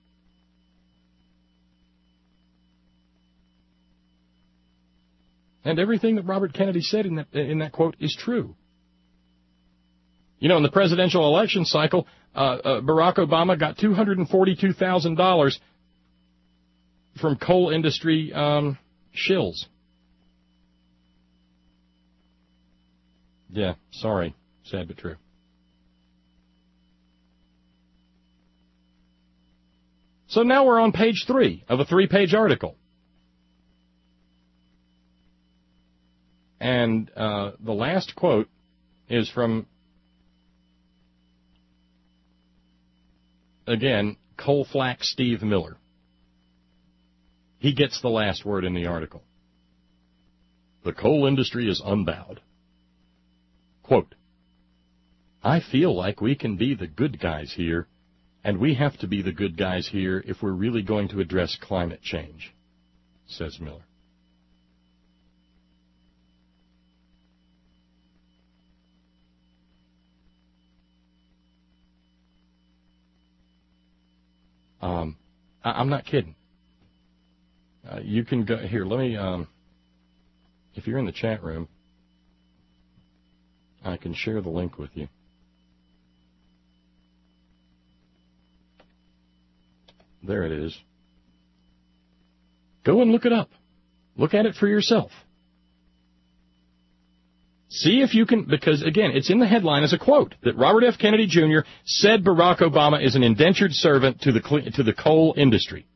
And everything that Robert Kennedy said in that, in that quote is true. You know, in the presidential election cycle, uh, uh, Barack Obama got two hundred forty-two thousand dollars from coal industry um, shills. Yeah, sorry. Sad but true. So now we're on page three of a three-page article. And uh, the last quote is from, again, Coalflack Steve Miller. He gets the last word in the article. The coal industry is unbowed. Quote, I feel like we can be the good guys here, and we have to be the good guys here if we're really going to address climate change, says Miller. Um, I, I'm not kidding. Uh, you can go here. Let me. Um, if you're in the chat room, I can share the link with you. There it is. Go and look it up. Look at it for yourself. See if you can, because, again, it's in the headline as a quote that Robert F. Kennedy Junior said Barack Obama is an indentured servant to the to the coal industry.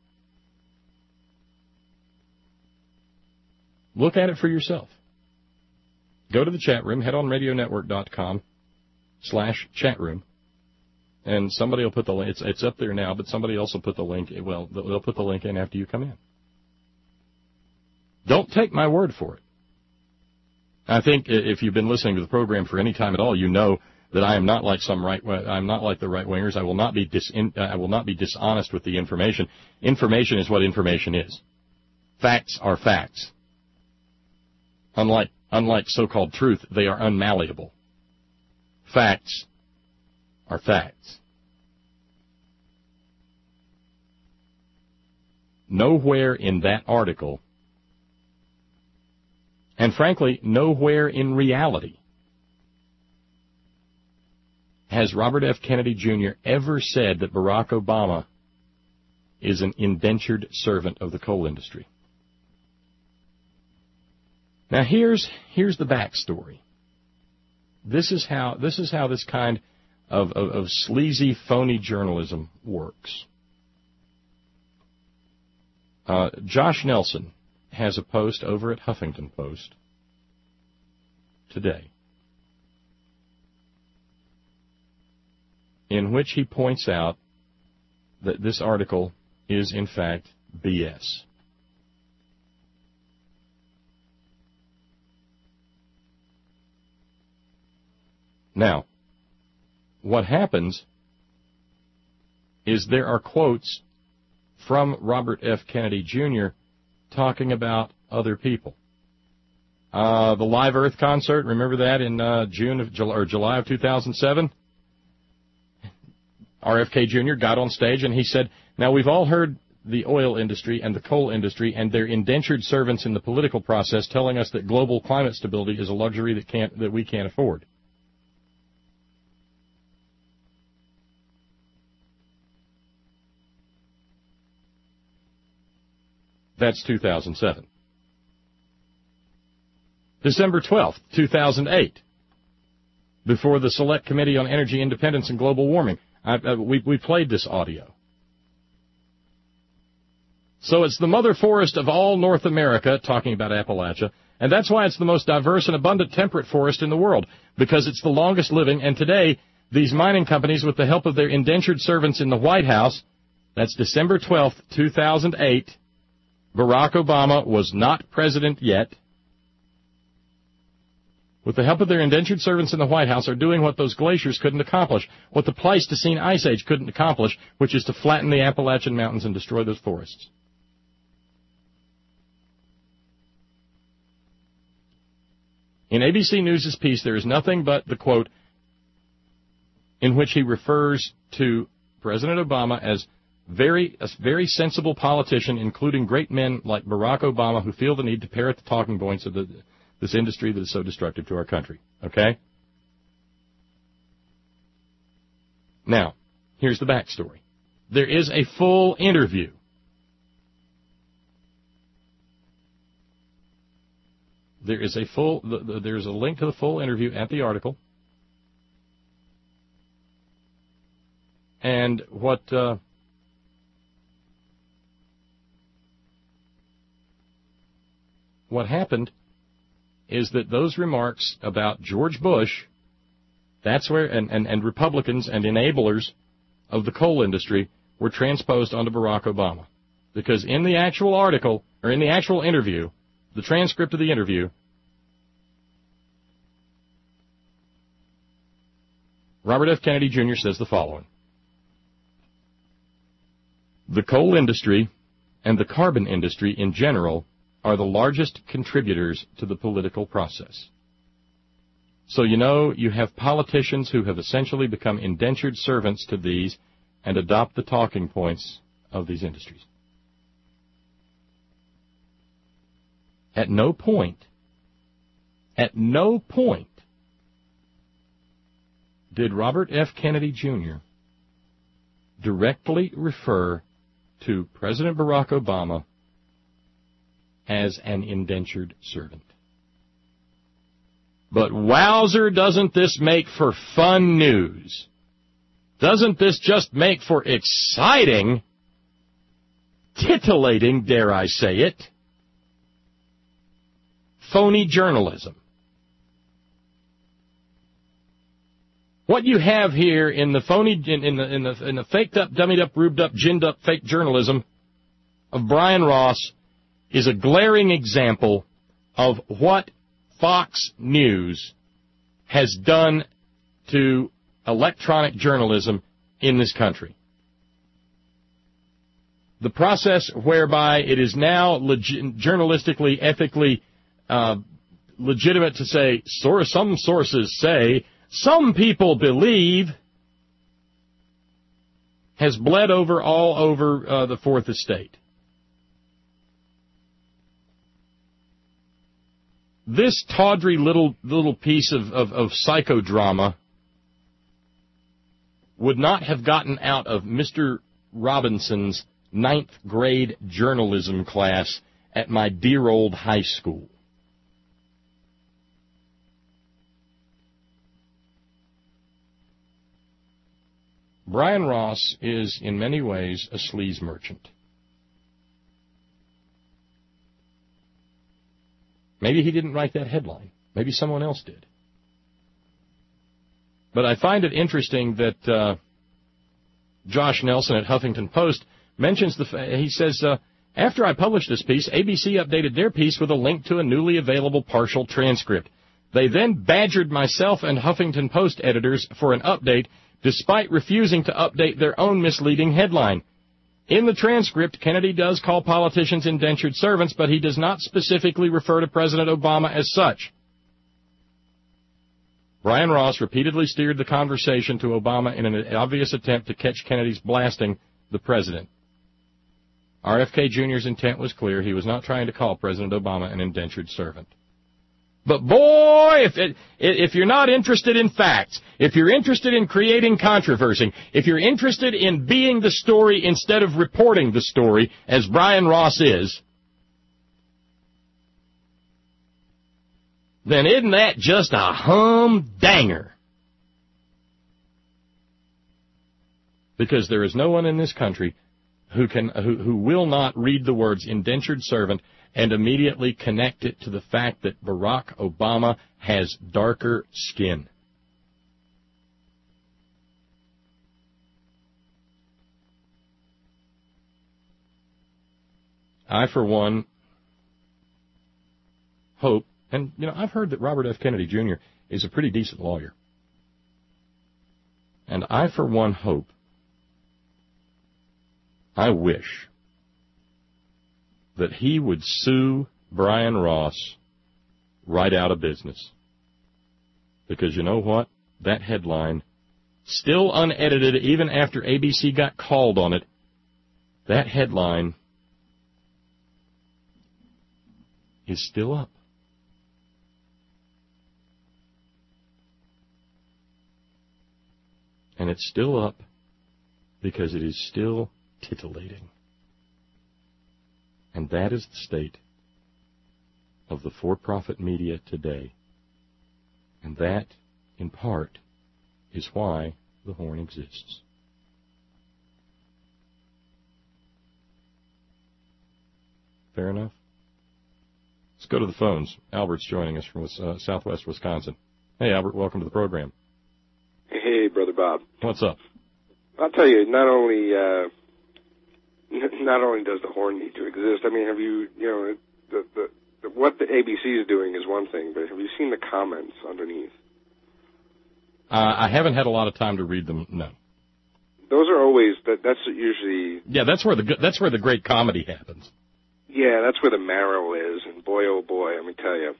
Look at it for yourself. Go to the chat room, head on radio network dot com slash chat room, and somebody will put the link. It's, it's up there now, but somebody else will put the link. Well, they'll put the link in after you come in. Don't take my word for it. I think if you've been listening to the program for any time at all, you know that I am not like some right. I'm not like the right wingers. I will not be dis. I will not be dishonest with the information. Information is what information is. Facts are facts. Unlike unlike so-called truth, they are unmalleable. Facts are facts. Nowhere in that article, and frankly, nowhere in reality, has Robert F. Kennedy Junior ever said that Barack Obama is an indentured servant of the coal industry. Now here's here's the backstory. This is how this is how this kind of, of, of sleazy, phony journalism works. Uh, Josh Nelson has a post over at Huffington Post today in which he points out that this article is in fact B S. Now, what happens is there are quotes from Robert F. Kennedy Junior talking about other people. Uh, the Live Earth concert, remember that in uh, June of or July of two thousand seven? R F K Junior got on stage and he said, now we've all heard the oil industry and the coal industry and their indentured servants in the political process telling us that global climate stability is a luxury that can't that we can't afford. That's two thousand seven. December twelfth, two thousand eight, before the Select Committee on Energy Independence and Global Warming. I, I, we, we played this audio. So it's the mother forest of all North America, talking about Appalachia, and that's why it's the most diverse and abundant temperate forest in the world, because it's the longest living, and today these mining companies, with the help of their indentured servants in the White House, that's December twelfth, two thousand eight, Barack Obama was not president yet. With the help of their indentured servants in the White House, are doing what those glaciers couldn't accomplish, what the Pleistocene Ice Age couldn't accomplish, which is to flatten the Appalachian Mountains and destroy those forests. In A B C News' piece, there is nothing but the quote in which he refers to President Obama as Very, a very sensible politician, including great men like Barack Obama, who feel the need to parrot the talking points of the, this industry that is so destructive to our country. Okay? Now, here's the backstory. There is a full interview. There is a full, the, the, there's a link to the full interview at the article. And what, uh, What happened is that those remarks about George Bush, that's where, and, and, and Republicans and enablers of the coal industry were transposed onto Barack Obama. Because in the actual article, or in the actual interview, the transcript of the interview, Robert F. Kennedy Junior says the following. The coal industry and the carbon industry in general are the largest contributors to the political process. So you know you have politicians who have essentially become indentured servants to these and adopt the talking points of these industries. At no point, at no point did Robert F. Kennedy Junior directly refer to President Barack Obama as an indentured servant. But wowzer, doesn't this make for fun news? Doesn't this just make for exciting, titillating, dare I say it, phony journalism? What you have here in the phony, in, in the in the in the faked up, dummied up, rubed up, ginned up, fake journalism of Brian Ross is a glaring example of what Fox News has done to electronic journalism in this country. The process whereby it is now legi- journalistically, ethically uh, legitimate to say, so some sources say, some people believe, has bled over all over uh, the Fourth Estate. This tawdry little little piece of, of, of psychodrama would not have gotten out of Mister Robinson's ninth grade journalism class at my dear old high school. Brian Ross is, in many ways, a sleaze merchant. Maybe he didn't write that headline. Maybe someone else did. But I find it interesting that uh, Josh Nelson at Huffington Post mentions the. Fa- he says, uh, after I published this piece, A B C updated their piece with a link to a newly available partial transcript. They then badgered myself and Huffington Post editors for an update, despite refusing to update their own misleading headline. In the transcript, Kennedy does call politicians indentured servants, but he does not specifically refer to President Obama as such. Brian Ross repeatedly steered the conversation to Obama in an obvious attempt to catch Kennedy's blasting the president. R F K Junior's intent was clear. He was not trying to call President Obama an indentured servant. But boy, if it, if you're not interested in facts, if you're interested in creating controversy, if you're interested in being the story instead of reporting the story, as Brian Ross is, then isn't that just a humdinger? Because there is no one in this country who can who, who will not read the words indentured servant and immediately connect it to the fact that Barack Obama has darker skin. I, for one, hope, and, you know, I've heard that Robert F. Kennedy Junior is a pretty decent lawyer. And I, for one, hope, I wish that he would sue Brian Ross right out of business. Because you know what? That headline, still unedited even after A B C got called on it, that headline is still up. And it's still up because it is still titillating. And that is the state of the for-profit media today. And that, in part, is why the Horn exists. Fair enough? Let's go to the phones. Albert's joining us from uh, southwest Wisconsin. Hey, Albert, welcome to the program. Hey, Brother Bob. What's up? I'll tell you, not only uh, not only does the horn need to exist, I mean, have you, you know, the, the, the what the A B C is doing is one thing, but have you seen the comments underneath? Uh, I haven't had a lot of time to read them, no. Those are always, that. that's usually... Yeah, that's where the that's where the great comedy happens. Yeah, that's where the marrow is, and boy, oh boy, let me tell you.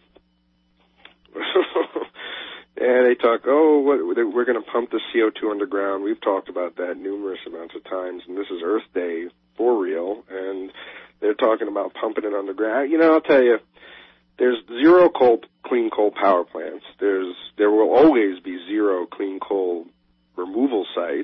And they talk, oh, what, we're going to pump the C O two underground. We've talked about that numerous amounts of times, and this is Earth Day for real, and they're talking about pumping it underground. You know, I'll tell you, there's zero coal, clean coal power plants. There's There will always be zero clean coal removal sites.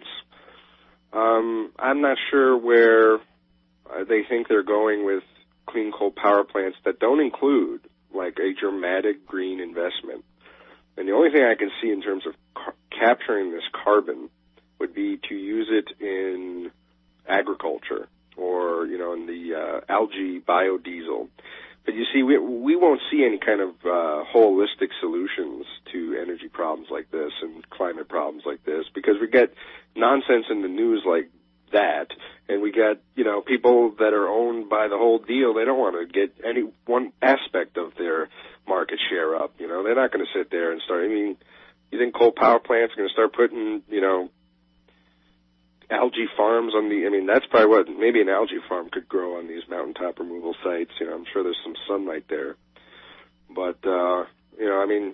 Um, I'm not sure where uh, they think they're going with clean coal power plants that don't include, like, a dramatic green investment. And the only thing I can see in terms of car- capturing this carbon would be to use it in agriculture or, you know, in the uh, algae biodiesel. But you see, we, we won't see any kind of uh, holistic solutions to energy problems like this and climate problems like this because we get nonsense in the news like that, and we got, you know, people that are owned by the whole deal. They don't want to get any one aspect of their market share up. You know, they're not going to sit there and start. I mean, you think coal power plants are going to start putting, you know, algae farms on the? I mean, that's probably what maybe an algae farm could grow on these mountaintop removal sites. You know, I'm sure there's some sunlight there, but uh, you know, I mean,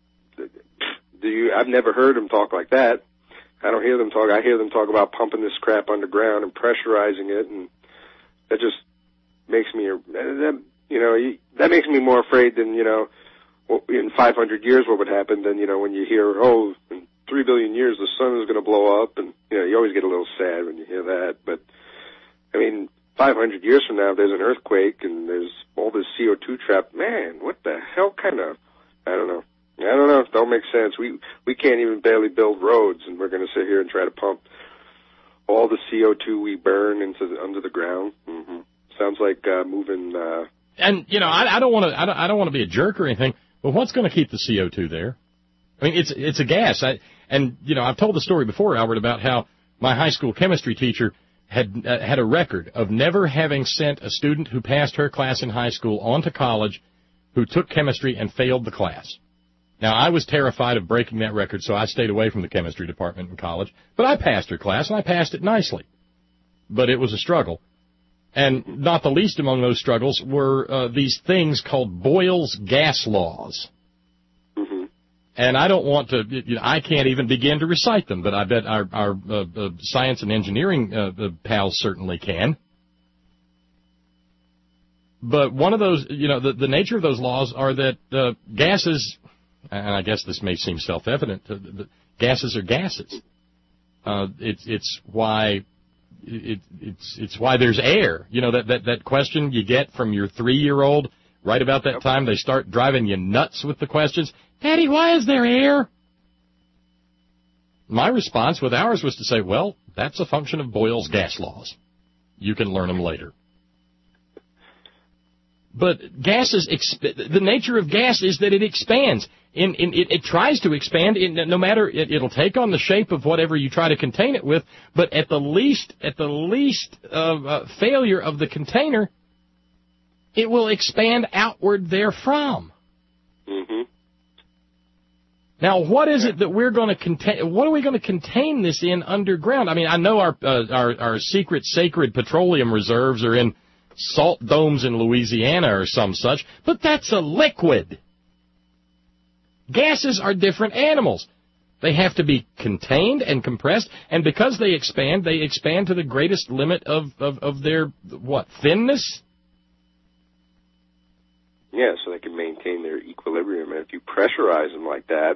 do you? I've never heard them talk like that. I don't hear them talk. I hear them talk about pumping this crap underground and pressurizing it, and that just makes me, that, you know, that makes me more afraid than, you know, in five hundred years what would happen than, you know, when you hear, oh, in three billion years the sun is going to blow up, and, you know, you always get a little sad when you hear that. But, I mean, five hundred years from now, if there's an earthquake and there's all this C O two trap, man, what the hell kind of, I don't know. I don't know. It don't make sense. We we can't even barely build roads, and we're going to sit here and try to pump all the C O two we burn into the, under the ground. Mm-hmm. Sounds like uh, moving. Uh, and you know, I, I don't want to. I don't, I don't want to be a jerk or anything. But what's going to keep the C O two there? I mean, it's it's a gas. I, and you know, I've told the story before, Albert, about how my high school chemistry teacher had uh, had a record of never having sent a student who passed her class in high school on to college who took chemistry and failed the class. Now, I was terrified of breaking that record, so I stayed away from the chemistry department in college. But I passed her class, and I passed it nicely. But it was a struggle. And not the least among those struggles were uh, these things called Boyle's gas laws. Mm-hmm. And I don't want to, you know, I can't even begin to recite them, but I bet our, our uh, uh, science and engineering uh, uh, pals certainly can. But one of those, you know, the, the nature of those laws are that uh, gases... and I guess this may seem self-evident, uh, the gases are gases. Uh, it's it's why it, it's it's why there's air. You know, that, that, that question you get from your three-year-old right about that time. They start driving you nuts with the questions. Daddy, why is there air? My response with ours was to say, well, that's a function of Boyle's gas laws. You can learn them later. But gases, exp- the nature of gas is that it expands. In, in, it, it tries to expand. In, no matter, it, it'll take on the shape of whatever you try to contain it with. But at the least, at the least uh, uh, failure of the container, it will expand outward therefrom. Mm-hmm. Now, what is it that we're going to contain? What are we going to contain this in underground? I mean, I know our uh, our, our secret, sacred petroleum reserves are in salt domes in Louisiana or some such, but that's a liquid. Gases are different animals. They have to be contained and compressed, and because they expand, they expand to the greatest limit of, of, of their, what, thinness? Yeah, so they can maintain their equilibrium. And if you pressurize them like that,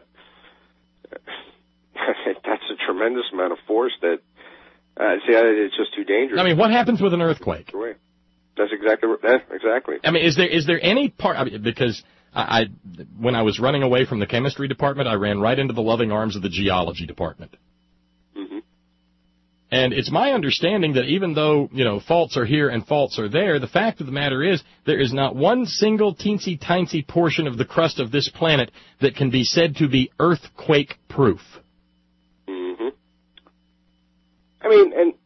that's a tremendous amount of force that, uh, see, it's just too dangerous. I mean, what happens with an earthquake? That's exactly yeah, exactly. I mean, is there is there any part? I mean, because I, I, when I was running away from the chemistry department, I ran right into the loving arms of the geology department. Mm-hmm. And it's my understanding that even though, you know, faults are here and faults are there, the fact of the matter is there is not one single teensy-tiny portion of the crust of this planet that can be said to be earthquake-proof. Mm-hmm. I mean, and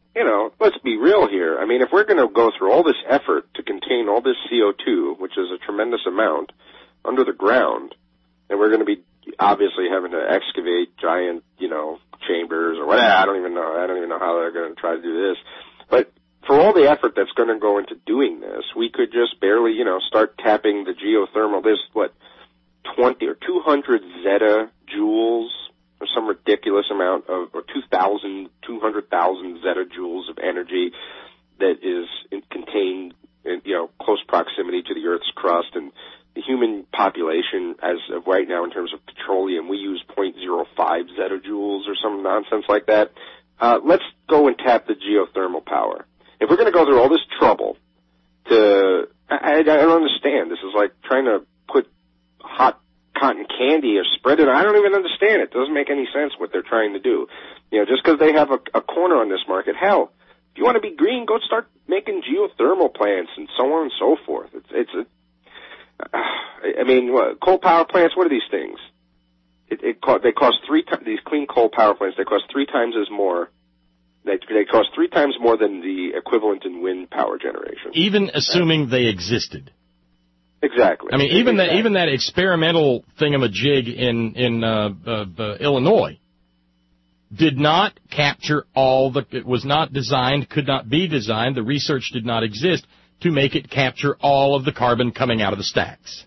you know, let's be real here. I mean, if we're going to go through all this effort to contain all this C O two, which is a tremendous amount, under the ground, and we're going to be obviously having to excavate giant, you know, chambers or whatever. I don't even know. I don't even know how they're going to try to do this. But for all the effort that's going to go into doing this, we could just barely, you know, start tapping the geothermal. There's, what, twenty or two hundred zettajoules or some ridiculous amount of, or two thousand, two hundred thousand zettajoules of energy that is in, contained in, you know, close proximity to the Earth's crust. And the human population, as of right now, in terms of petroleum, we use zero point zero five zettajoules or some nonsense like that. Uh, let's go and tap the geothermal power. If we're going to go through all this trouble to, I, I don't understand. This is like trying to put hot cotton candy or spread it. I don't even understand it. It doesn't make any sense what they're trying to do. You know, just because they have a, a corner on this market, hell, if you want to be green, go start making geothermal plants and so on and so forth. It's, it's a, uh, I mean, what, coal power plants, what are these things? It, it co- they cost three times, these clean coal power plants, they cost three times as more. They, they cost three times more than the equivalent in wind power generation. Even assuming they existed. Exactly. I mean, even exactly. that even that experimental thingamajig in in uh, uh, uh, Illinois did not capture all the. It was not designed, could not be designed. The research did not exist to make it capture all of the carbon coming out of the stacks.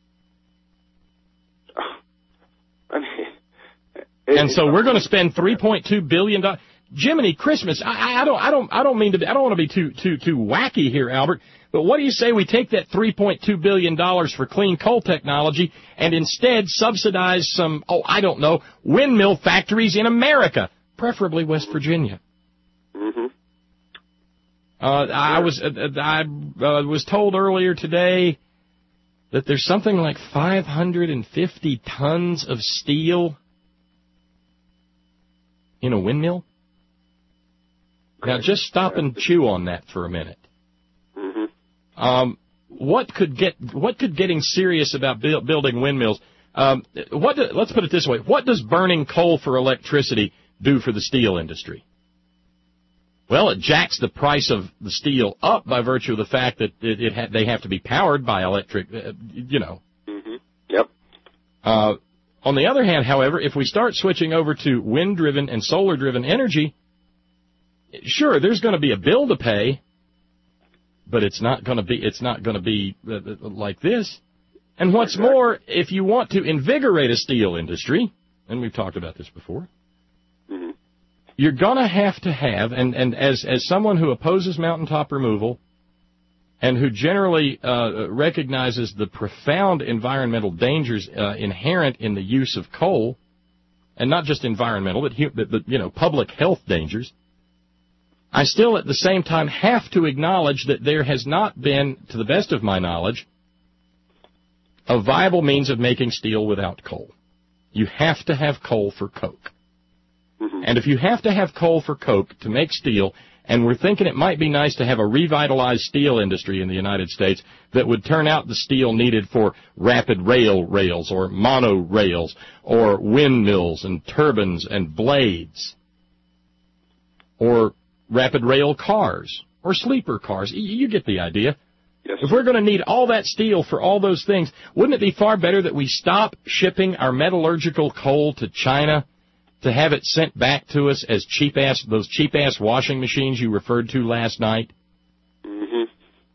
I mean, it, and so we're going to spend three point two billion dollars. Jiminy Christmas! I, I don't, I don't, I don't mean to. Be, I don't want to be too, too, too wacky here, Albert. But what do you say we take that three point two billion dollars for clean coal technology and instead subsidize some, oh, I don't know, windmill factories in America, preferably West Virginia? Mm-hmm. Uh, I was, uh, I uh, was told earlier today that there's something like five hundred fifty tons of steel in a windmill. Now, just stop and chew on that for a minute. Mm-hmm. Um, what could get what could getting serious about build, building windmills? Um, what do, let's put it this way: what does burning coal for electricity do for the steel industry? Well, it jacks the price of the steel up by virtue of the fact that it, it ha- they have to be powered by electric, uh, you know. Mm-hmm. Yep. Uh, on the other hand, however, if we start switching over to wind-driven and solar-driven energy, sure, there's going to be a bill to pay, but it's not going to be it's not going to be uh, like this. And what's exactly. more, if you want to invigorate a steel industry, and we've talked about this before, mm-hmm. you're going to have to have, and, and as as someone who opposes mountaintop removal and who generally uh, recognizes the profound environmental dangers uh, inherent in the use of coal, and not just environmental, but, but, but you know, public health dangers, I still at the same time have to acknowledge that there has not been, to the best of my knowledge, a viable means of making steel without coal. You have to have coal for coke. Mm-hmm. And if you have to have coal for coke to make steel, and we're thinking it might be nice to have a revitalized steel industry in the United States that would turn out the steel needed for rapid rail rails or monorails or windmills and turbines and blades or rapid rail cars or sleeper cars. You get the idea. Yes. If we're going to need all that steel for all those things, wouldn't it be far better that we stop shipping our metallurgical coal to China to have it sent back to us as cheap-ass, those cheap-ass washing machines you referred to last night? Mm-hmm.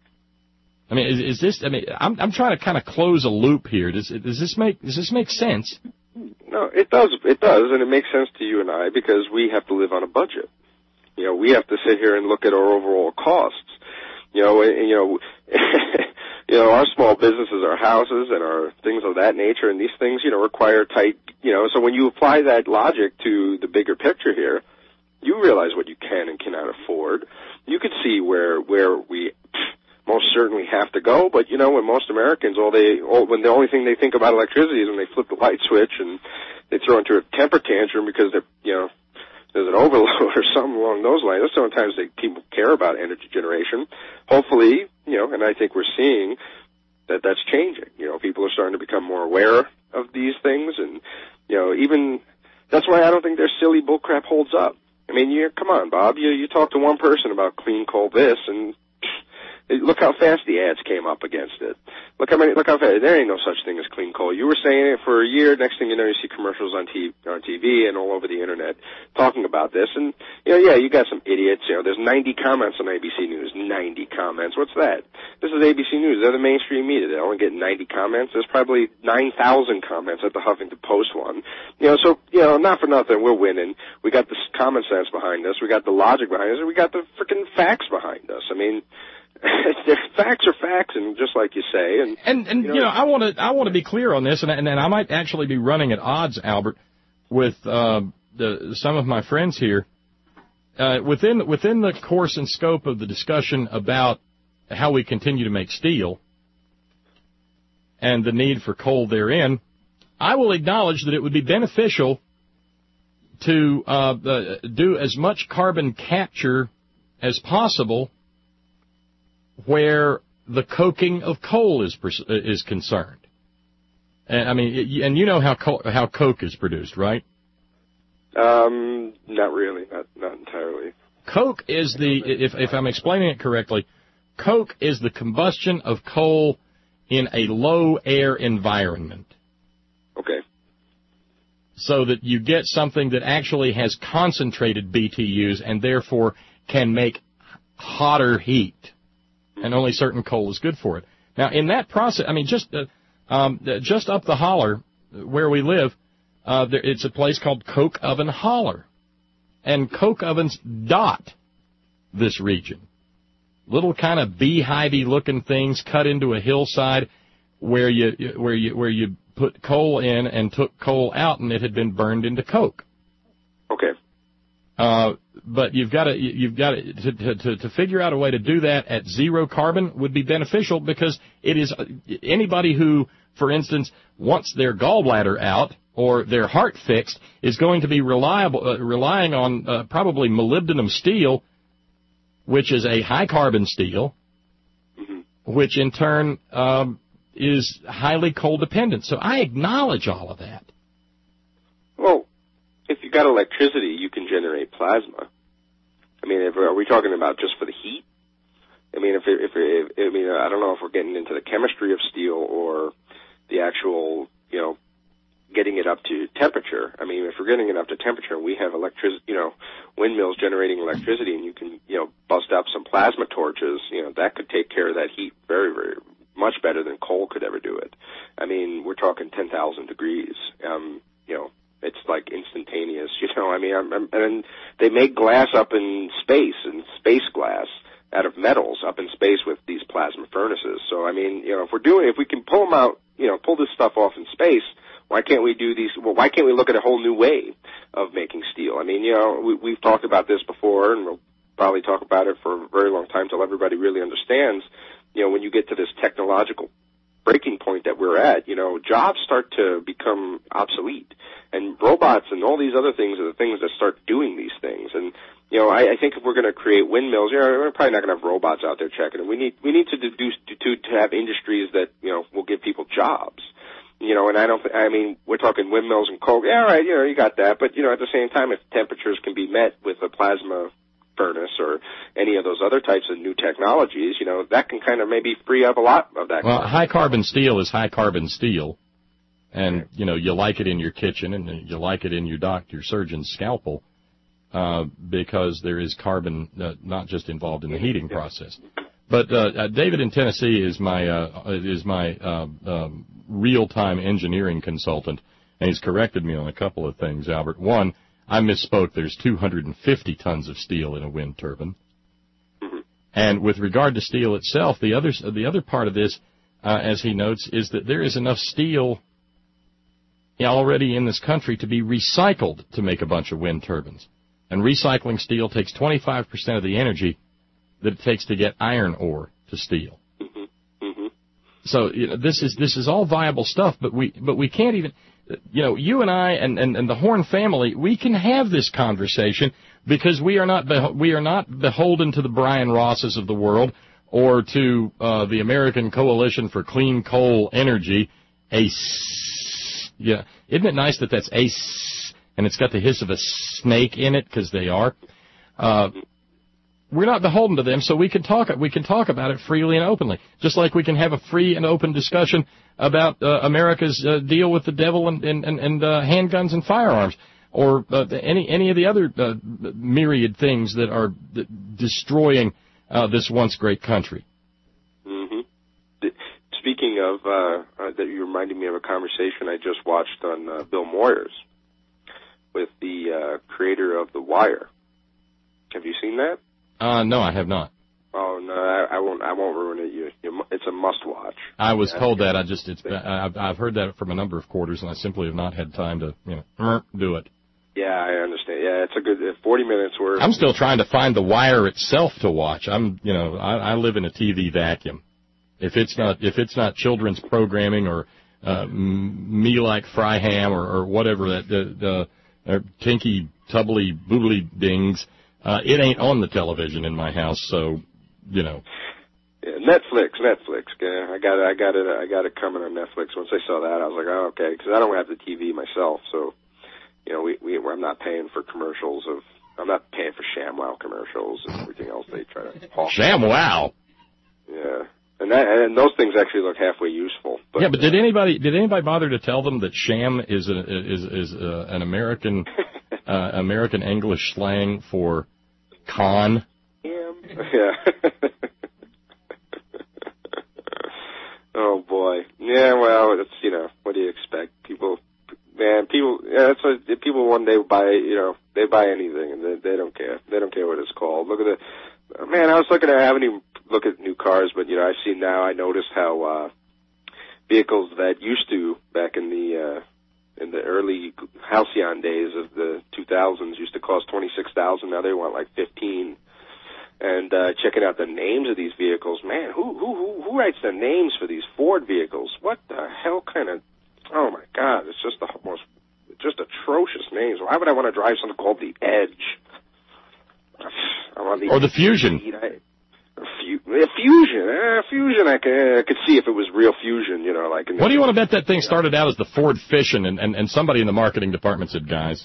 I mean, is, is this, I mean, I'm, I'm trying to kind of close a loop here. Does, does this make, does this make sense? No, it does, it does, and it makes sense to you and I because we have to live on a budget. You know, we have to sit here and look at our overall costs. You know, and, you know, you know, our small businesses, our houses, and our things of that nature, and these things, you know, require tight, you know, so when you apply that logic to the bigger picture here, you realize what you can and cannot afford. You could see where where we most certainly have to go, but you know, when most Americans, all they, all, when the only thing they think about electricity is when they flip the light switch and they throw into a temper tantrum because they're, you know, there's an overload or something along those lines. That's sometimes they, people care about energy generation. Hopefully, you know, and I think we're seeing that that's changing. You know, people are starting to become more aware of these things, and you know, even that's why I don't think their silly bullcrap holds up. I mean, you come on, Bob. You you talk to one person about clean coal this, and look how fast the ads came up against it. Look how many. Look how fast. There ain't no such thing as clean coal. You were saying it for a year. Next thing you know, you see commercials on T V, on T V and all over the internet talking about this. And you know, yeah, you got some idiots. You know, there's ninety comments on A B C News. ninety comments. What's that? This is A B C News. They're the mainstream media. They only get ninety comments. There's probably nine thousand comments at the Huffington Post one. You know, so you know, not for nothing, we're winning. We got the common sense behind us. We got the logic behind us. And we got the freaking facts behind us. I mean. Facts are facts, and just like you say, and and, and you know, you know I want to I want to be clear on this, and and, and I might actually be running at odds, Albert, with uh, the, some of my friends here. Uh, within within the course and scope of the discussion about how we continue to make steel and the need for coal therein, I will acknowledge that it would be beneficial to uh, uh, do as much carbon capture as possible where the coking of coal is is concerned. And, I mean, and you know how co- how coke is produced, right? Um, not really, not not entirely. Coke is the, if if I'm explaining it correctly, coke is the combustion of coal in a low air environment. Okay. So that you get something that actually has concentrated B T Us and therefore can make hotter heat. And only certain coal is good for it. Now, in that process, I mean, just uh, um, just up the holler where we live, uh, there, it's a place called Coke Oven Holler. And coke ovens dot this region. Little kind of beehivey looking things cut into a hillside where you where you where you put coal in and took coal out, and it had been burned into coke. Okay. Uh, but you've got to you've got to, to to to figure out a way to do that at zero carbon would be beneficial, because it is anybody who, for instance, wants their gallbladder out or their heart fixed is going to be reliable uh, relying on uh, probably molybdenum steel, which is a high carbon steel, mm-hmm. which in turn um, is highly coal dependent. So I acknowledge all of that. Well, if you got electricity, you can generate plasma. I mean, if, are we talking about just for the heat? I mean, if, if, if I mean, I don't know if we're getting into the chemistry of steel or the actual, you know, getting it up to temperature. I mean, if we're getting it up to temperature, we have electricity, you know, windmills generating electricity, and you can, you know, bust up some plasma torches. You know, that could take care of that heat very, very much better than coal could ever do it. I mean, we're talking ten thousand degrees. Um, you know. It's like instantaneous, you know. I mean, I'm, I'm, and they make glass up in space, and space glass out of metals up in space with these plasma furnaces. So, I mean, you know, if we're doing, if we can pull them out, you know, pull this stuff off in space, why can't we do these? Well, why can't we look at a whole new way of making steel? I mean, you know, we, we've talked about this before, and we'll probably talk about it for a very long time till everybody really understands. You know, when you get to this technological breaking point that we're at, you know, jobs start to become obsolete. And robots and all these other things are the things that start doing these things. And, you know, I, I think if we're going to create windmills, you know, we're probably not going to have robots out there checking it. We need, we need to do, to, to, to have industries that, you know, will give people jobs. You know, and I don't, I mean, we're talking windmills and coal. Yeah, all right, you know, you got that. But, you know, at the same time, if temperatures can be met with a plasma furnace or any of those other types of new technologies, you know, that can kind of maybe free up a lot of that. Well, carbon. High carbon steel is high carbon steel. And, you know, you like it in your kitchen and you like it in your doctor, your surgeon's scalpel, uh, because there is carbon uh, not just involved in the heating process. But uh, uh, David in Tennessee is my uh, is my uh, um, real-time engineering consultant, and he's corrected me on a couple of things, Albert. One, I misspoke. There's two hundred fifty tons of steel in a wind turbine. Mm-hmm. And with regard to steel itself, the other, the other part of this, uh, as he notes, is that there is enough steel already in this country to be recycled to make a bunch of wind turbines. And recycling steel takes twenty-five percent of the energy that it takes to get iron ore to steel. Mm-hmm. Mm-hmm. So, you know, this is this is all viable stuff, but we but we can't even, you know, you and I and, and, and the Horn family, we can have this conversation because we are not beho- we are not beholden to the Brian Rosses of the world or to uh, the American Coalition for Clean Coal Energy, A C E. Yeah, isn't it nice that that's A C E? and it's got the hiss of a snake in it, because they are, uh, we're not beholden to them, so we can talk we can talk about it freely and openly, just like we can have a free and open discussion about uh, America's uh, deal with the devil and, and, and, and uh, handguns and firearms, or uh, any any of the other uh, myriad things that are d- destroying uh, this once great country. Mm-hmm. D- speaking of, uh, uh, that you reminded me of a conversation I just watched on uh, Bill Moyers with the uh, creator of The Wire. Have you seen that? Uh, no, I have not. Oh no, I, I won't. I won't ruin it. You, you, it's a must-watch. I was told that. I just, it's. I've, I've heard that from a number of quarters, and I simply have not had time to, you know, do it. Yeah, I understand. Yeah, it's a good forty minutes worth. I'm still trying to find The Wire itself to watch. I'm, you know, I, I live in a T V vacuum. If it's not, if it's not children's programming or uh, Me Like Fry Ham or, or whatever that the, the uh, Tinky Tubbly Boobly Dings. Uh, it ain't on the television in my house, so, you know. Yeah, Netflix, Netflix. Yeah, I got it, I got it, I got it coming on Netflix. Once I saw that, I was like, oh, okay, because I don't have the T V myself, so, you know, we, we, I'm not paying for commercials of, I'm not paying for ShamWow commercials and everything else they try to hawk. ShamWow? Yeah. And that, and those things actually look halfway useful. But, yeah, but did anybody, did anybody bother to tell them that sham is a, is, is a, an American, uh, American English slang for con? Yeah. Oh boy. Yeah. Well, it's, you know, what do you expect? People, man, people. Yeah, it's a, people one day buy, you know, they buy anything and they, they don't care. They don't care what it's called. Look at the, man. I was looking at, I haven't even looked at new cars, but you know, I've seen now. I noticed how uh vehicles that used to back in the uh in the early halcyon days of the two thousands used to cost twenty-six thousand. Now they want like fifteen. And uh checking out the names of these vehicles, man, who who who, who writes the names for these Ford vehicles? What the hell kind of? Oh my God, it's just the most, just atrocious names. Why would I want to drive something called the Edge? I want the or the Fusion. A Fusion, eh, Fusion. I could, I could see if it was real Fusion, you know, like. In what do you want to bet that thing started out as the Ford Fission, and, and, and somebody in the marketing department said, guys.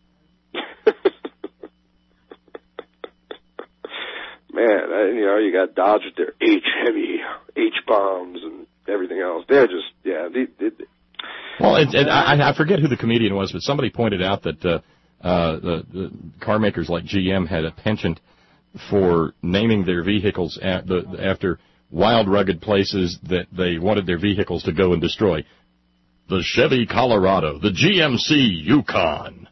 Man, I, you know, you got Dodge with their H-heavy, H-bombs and everything else. They're just, yeah. They, they, well, it, it, I, I forget who the comedian was, but somebody pointed out that uh, uh, the, the car makers like G M had a penchant for naming their vehicles at the, after wild, rugged places that they wanted their vehicles to go and destroy. The Chevy Colorado, the G M C Yukon.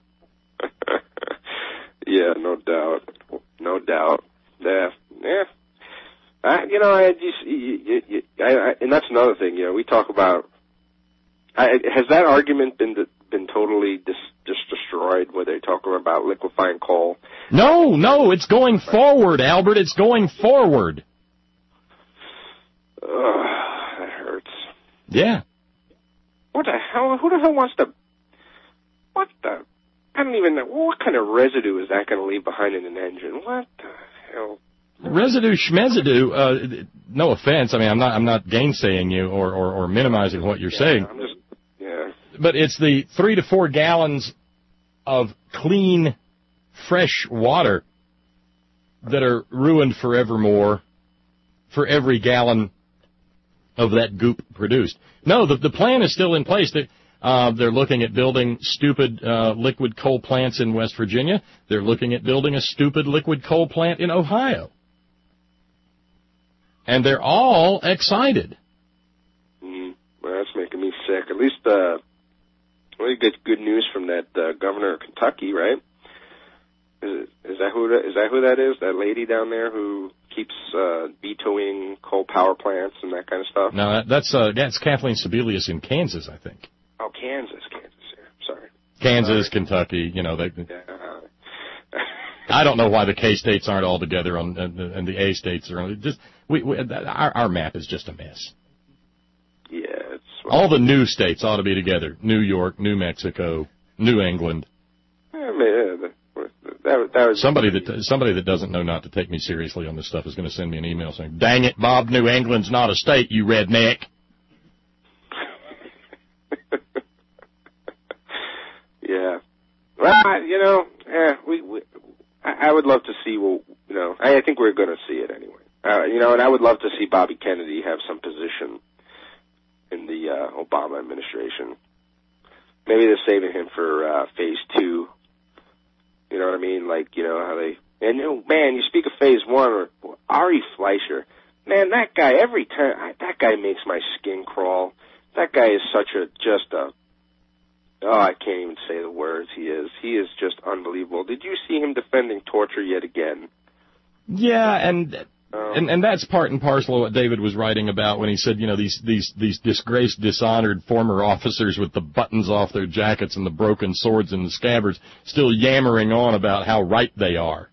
Yeah, no doubt. No doubt. Yeah, yeah. I, you know, I just, you, you, I, I, and that's another thing. You know, we talk about. I, has that argument been been totally dis, just destroyed? Where they talk about liquefying coal? No, no, it's going forward, Albert. It's going forward. Ugh, that hurts. Yeah. What the hell? Who the hell wants to? What the? I don't even know. What kind of residue is that going to leave behind in an engine? What the hell? Residue schmesidue, uh, no offense. I mean, I'm not, I'm not gainsaying you or, or, or minimizing what you're yeah, saying. I'm just, yeah. But it's the three to four gallons of clean, fresh water that are ruined forevermore for every gallon of that goop produced. No, the, the plan is still in place. They, uh, they're looking at building stupid uh, liquid coal plants in West Virginia. They're looking at building a stupid liquid coal plant in Ohio. And they're all excited. Mm, well, that's making me sick. At least uh, we get good news from that uh, governor of Kentucky, right? Is, it, is that who that, is that who that is? That lady down there who keeps uh, vetoing coal power plants and that kind of stuff? No, that, that's uh, that's Kathleen Sebelius in Kansas, I think. Oh, Kansas, Kansas. Yeah, sorry. Kansas, sorry. Kentucky. You know, they. Yeah. I don't know why the K states aren't all together on, and, and the A states are on. Just we, we our, our map is just a mess. Yeah, it's all the new states ought to be together. New York, New Mexico, New England. I mean, that, that, that was somebody that somebody that doesn't know not to take me seriously on this stuff is going to send me an email saying, "Dang it, Bob, New England's not a state, you redneck." Yeah. Well, Well, I, you know, eh, we, we I, I would love to see. Well, you know, I, I think we're going to see it anyway. Uh, you know, and I would love to see Bobby Kennedy have some position in the uh, Obama administration. Maybe they're saving him for uh, phase two. You know what I mean? Like, you know how they. And you know, man, you speak of phase one or Ari Fleischer. Man, that guy, every time, I, that guy makes my skin crawl. That guy is such a, just a, oh, I can't even say the words he is. He is just unbelievable. Did you see him defending torture yet again? Yeah, and, um, and, and that's part and parcel of what David was writing about when he said, you know, these, these, these disgraced, dishonored former officers with the buttons off their jackets and the broken swords and the scabbards still yammering on about how right they are.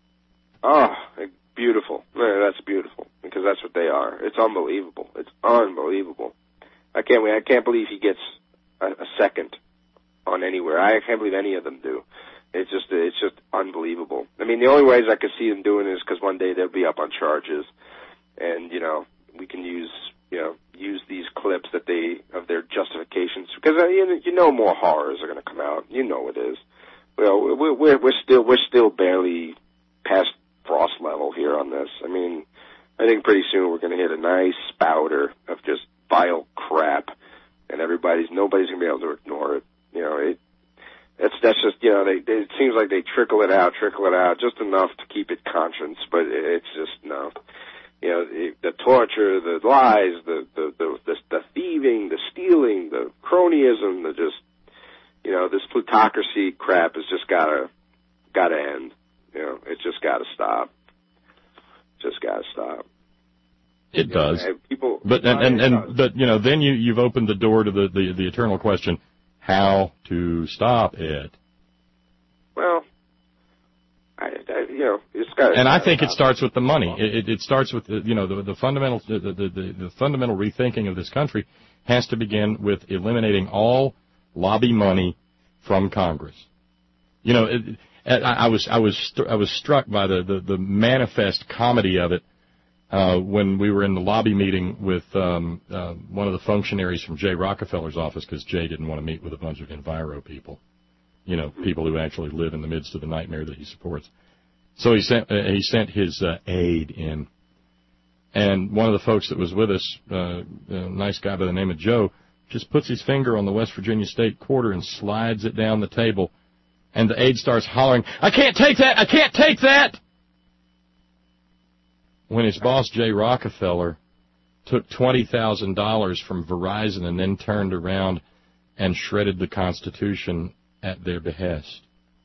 Oh, beautiful. Man, that's beautiful, because that's what they are. It's unbelievable. It's unbelievable. I can't wait. I can't believe he gets a, a second on anywhere. I can't believe any of them do. It's just, it's just unbelievable. I mean, the only ways I could see them doing is because one day they'll be up on charges, and you know, we can use, you know, use these clips that they of their justifications, because uh, you, you know more horrors are going to come out. You know it is. Well, we're, we're, we're still we're still barely past frost level here on this. I mean, I think pretty soon we're going to hit a nice spouter of just vile crap, and everybody's nobody's going to be able to ignore it. You know, it that's that's just, you know, they, they it seems like they trickle it out, trickle it out, just enough to keep it conscience, but it's just no. You know, it, the torture, the lies, the the, the the the thieving, the stealing, the cronyism, the just, you know, this plutocracy crap has just gotta gotta end. You know, it's just got to stop. Just got to stop. It does. You know, people, but and and, and but you know, then you you've opened the door to the, the the eternal question: how to stop it? Well, I, I you know, it's got. And I think it starts with the money. It it, it starts with the, you know the the fundamental the, the the the fundamental rethinking of this country has to begin with eliminating all lobby money from Congress. You know. It, I was I was I was struck by the, the, the manifest comedy of it uh, when we were in the lobby meeting with um, uh, one of the functionaries from Jay Rockefeller's office, because Jay didn't want to meet with a bunch of Enviro people, you know, people who actually live in the midst of the nightmare that he supports. So he sent uh, he sent his uh, aide in, and one of the folks that was with us, uh, a nice guy by the name of Joe, just puts his finger on the West Virginia state quarter and slides it down the table. And the aide starts hollering, "I can't take that! I can't take that!" When his boss, Jay Rockefeller, took twenty thousand dollars from Verizon and then turned around and shredded the Constitution at their behest.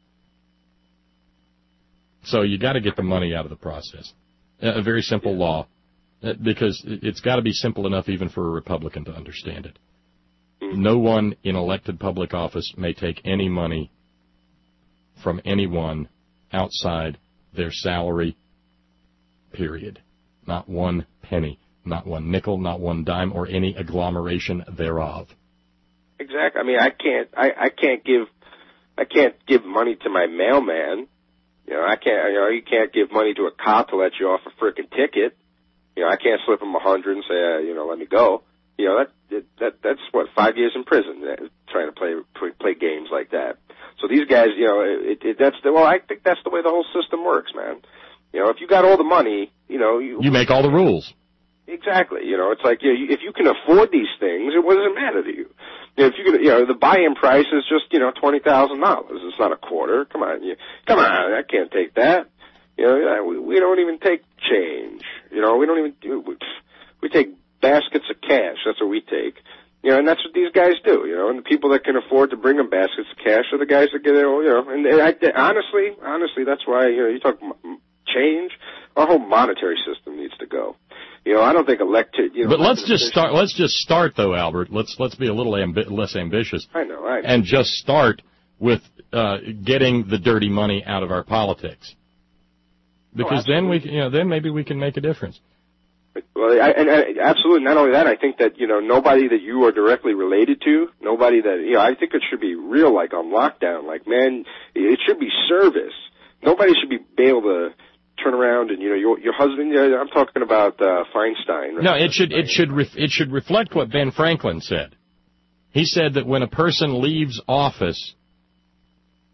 So you got to get the money out of the process. A very simple law, because it's got to be simple enough even for a Republican to understand it. No one in elected public office may take any money from anyone outside their salary, period. Not one penny, not one nickel, not one dime, or any agglomeration thereof. Exactly. I mean, I can't, I, I can't give, I can't give money to my mailman. You know, I can't, you know, you can't give money to a cop to let you off a frickin' ticket. You know, I can't slip him a hundred and say, uh, you know, let me go. You know, that, that, that's what, five years in prison, uh, trying to play, play games like that. So these guys, you know, it, it, that's the, well, I think that's the way the whole system works, man. You know, if you got all the money, you know, you, you make all the rules. Exactly. You know, it's like, you know, if you can afford these things, it doesn't matter to you. You know, if you can, you know, the buy-in price is just, you know, twenty thousand dollars. It's not a quarter. Come on, you, come on, I can't take that. You know, we, we don't even take change. You know, we don't even do. We, we take baskets of cash. That's what we take. You know, and that's what these guys do, you know, and the people that can afford to bring them baskets of cash are the guys that get it, you know, and I, honestly, honestly, that's why, you know, you talk change, our whole monetary system needs to go. You know, I don't think elected, you know. But let's just start, let's just start though, Albert. Let's, let's be a little ambi- less ambitious. I know, I know. And just start with, uh, getting the dirty money out of our politics. Because oh, then we, you know, then maybe we can make a difference. Well, I, and, and absolutely. Not only that, I think that, you know, nobody that you are directly related to, nobody that, you know, I think it should be real, like on lockdown. Like, man, it should be service. Nobody should be able to turn around and, you know, your your husband. You know, I'm talking about uh, Feinstein. Right? No, it should it should ref, it should reflect what Ben Franklin said. He said that when a person leaves office,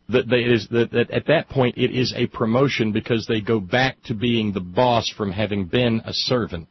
that, they, is, that, that at that point it is a promotion because they go back to being the boss from having been a servant.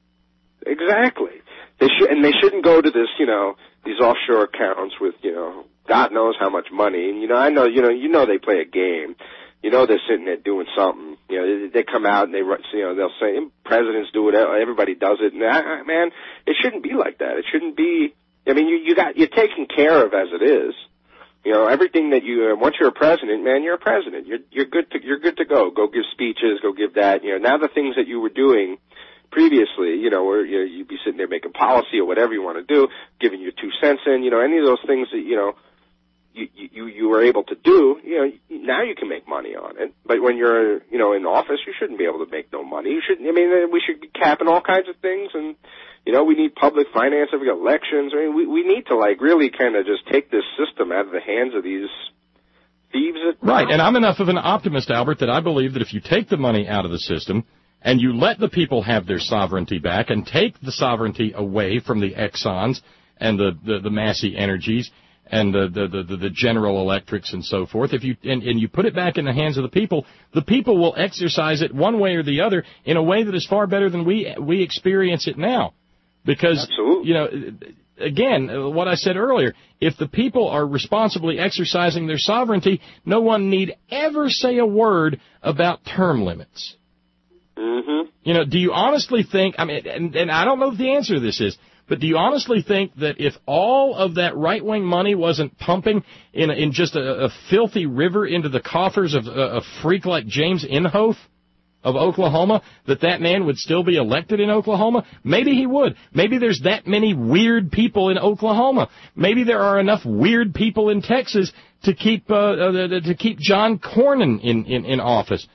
Exactly. They should, and they shouldn't go to this, you know, these offshore accounts with, you know, God knows how much money. And, you know, I know, you know, you know they play a game. You know they're sitting there doing something. You know, they, they come out and they, you know, they'll say, presidents do it, everybody does it. And, I, man, it shouldn't be like that. It shouldn't be, I mean, you, you got, you're taken care of as it is. You know, everything that you, uh, once you're a president, man, you're a president. You're, you're good to, you're good to go. Go give speeches, go give that. You know, now the things that you were doing previously, you know, where you know, you'd be sitting there making policy or whatever you want to do, giving your two cents in, you know, any of those things that, you know, you, you, you were able to do, you know, now you can make money on it. But when you're, you know, in office, you shouldn't be able to make no money. You shouldn't, I mean, we should be capping all kinds of things and, you know, we need public finance if we got elections. I mean, we, we need to, like, really kind of just take this system out of the hands of these thieves. That right, and I'm enough of an optimist, Albert, that I believe that if you take the money out of the system and you let the people have their sovereignty back and take the sovereignty away from the Exxons and the, the, the Massey Energies and the, the, the, the General Electrics and so forth, if you and, and you put it back in the hands of the people, the people will exercise it one way or the other in a way that is far better than we we experience it now. Because, Absolutely. you know, again, what I said earlier, if the people are responsibly exercising their sovereignty, no one need ever say a word about term limits. Mm-hmm. You know, do you honestly think, I mean, and, and I don't know what the answer to this is, but do you honestly think that if all of that right-wing money wasn't pumping in, in just a, a filthy river into the coffers of a, a freak like James Inhofe of Oklahoma, that that man would still be elected in Oklahoma? Maybe he would. Maybe there's that many weird people in Oklahoma. Maybe there are enough weird people in Texas to keep uh, uh, to keep John Cornyn in, in, in office.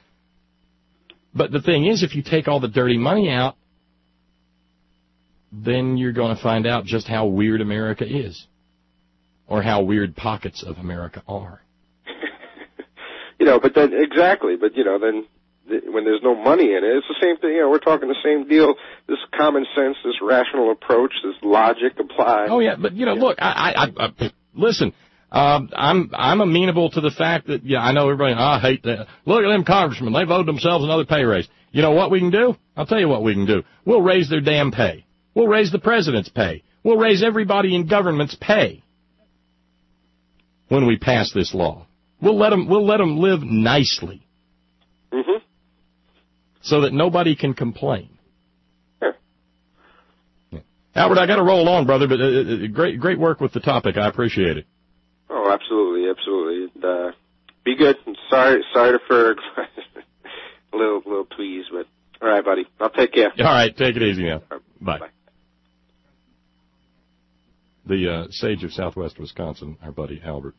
But the thing is, if you take all the dirty money out, then you're going to find out just how weird America is, or how weird pockets of America are. You know, but then, exactly, but, you know, then when there's no money in it, it's the same thing. You know, we're talking the same deal. This common sense, this rational approach, this logic applied. Oh yeah, but you know, look, I, I, I listen. Um, I'm I'm amenable to the fact that yeah, I know everybody. Oh, I hate that. Look at them congressmen; they've owed themselves another pay raise. You know what we can do? I'll tell you what we can do. We'll raise their damn pay. We'll raise the president's pay. We'll raise everybody in government's pay when we pass this law. We'll let them. We'll let them live nicely. Mm-hmm. So that nobody can complain. Sure. Yeah. Albert, I got to roll on, brother, but uh, great great work with the topic. I appreciate it. Oh, absolutely, absolutely. And, uh, be good. Sorry, sorry to Ferg. a little, little tweeze, but all right, buddy. I'll take care. All right, take it easy now. Right. Bye. Bye. The uh, sage of Southwest Wisconsin, our buddy Albert.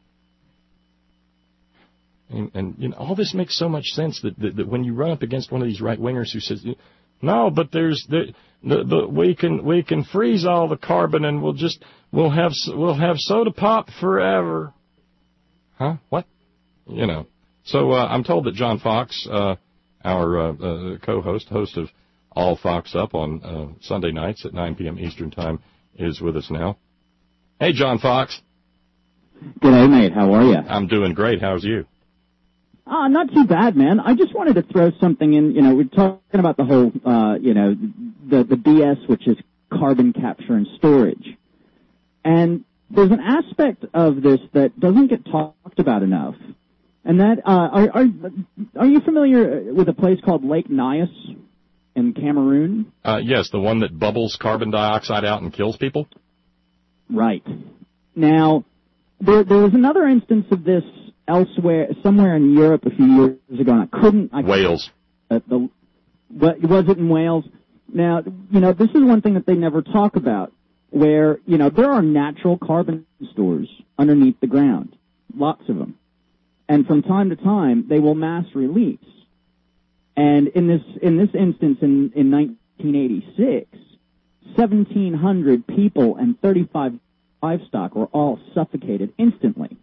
And, and you know, all this makes so much sense that, that, that when you run up against one of these right-wingers who says, no, but there's the, the, the we can we can freeze all the carbon and we'll just we'll have we'll have soda pop forever. Huh? What? You know. So uh, I'm told that John Fox, uh, our uh, uh, co-host, host of All Fox Up on uh, Sunday nights at nine p.m. Eastern Time, is with us now. Hey, John Fox. G'day, mate. How are you? I'm doing great. How's you? Uh, not too bad, man. I just wanted to throw something in. You know, we're talking about the whole, uh, you know, the, the B S, which is carbon capture and storage. And there's an aspect of this that doesn't get talked about enough. And that, uh, are, are, are you familiar with a place called Lake Nyas in Cameroon? Uh, yes, the one that bubbles carbon dioxide out and kills people? Right. Now, there, there was another instance of this elsewhere, somewhere in Europe a few years ago, and I couldn't... I Wales. Uh, the, what, was it in Wales? Now, you know, this is one thing that they never talk about, where, you know, there are natural carbon stores underneath the ground, lots of them. And from time to time, they will mass release. And in this in this instance, in, in nineteen eighty-six, seventeen hundred people and thirty-five livestock were all suffocated instantly.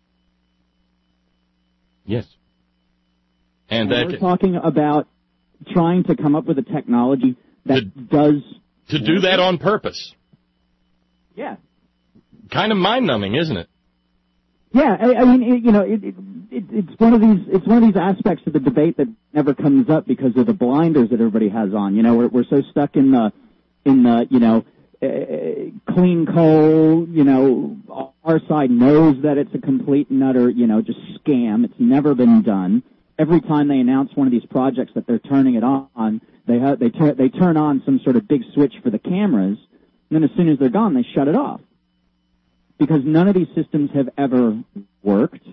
Yes. And And, that we're can, talking about trying to come up with a technology that to, does... To do that on purpose. Yeah. Kind of mind-numbing, isn't it? Yeah, I, I mean, it, you know, it, it, it, it's one of these it's one of these aspects of the debate that never comes up because of the blinders that everybody has on. You know, we're we're so stuck in the in the you know uh, clean coal. You know, our side knows that it's a complete and utter you know just scam. It's never been done. Every time they announce one of these projects that they're turning it on, they ha- they tur- they turn on some sort of big switch for the cameras, and then as soon as they're gone, they shut it off. Because none of these systems have ever worked,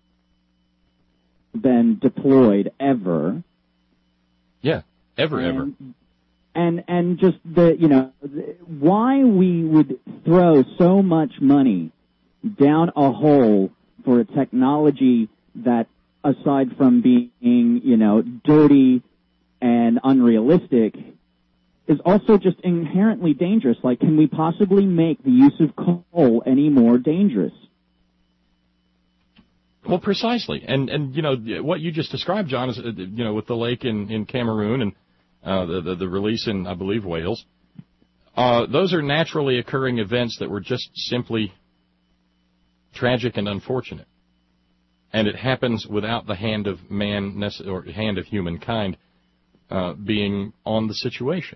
been deployed ever. Yeah, ever, and, ever. And and just the you know the, why we would throw so much money down a hole for a technology that, aside from being you know dirty and unrealistic, is also just inherently dangerous. Like, can we possibly make the use of coal any more dangerous? Well, precisely. And, and you know, what you just described, John, is, you know, with the lake in, in Cameroon and uh, the, the, the release in, I believe, Wales, uh, those are naturally occurring events that were just simply tragic and unfortunate. And it happens without the hand of man, or hand of humankind, uh, being on the situation.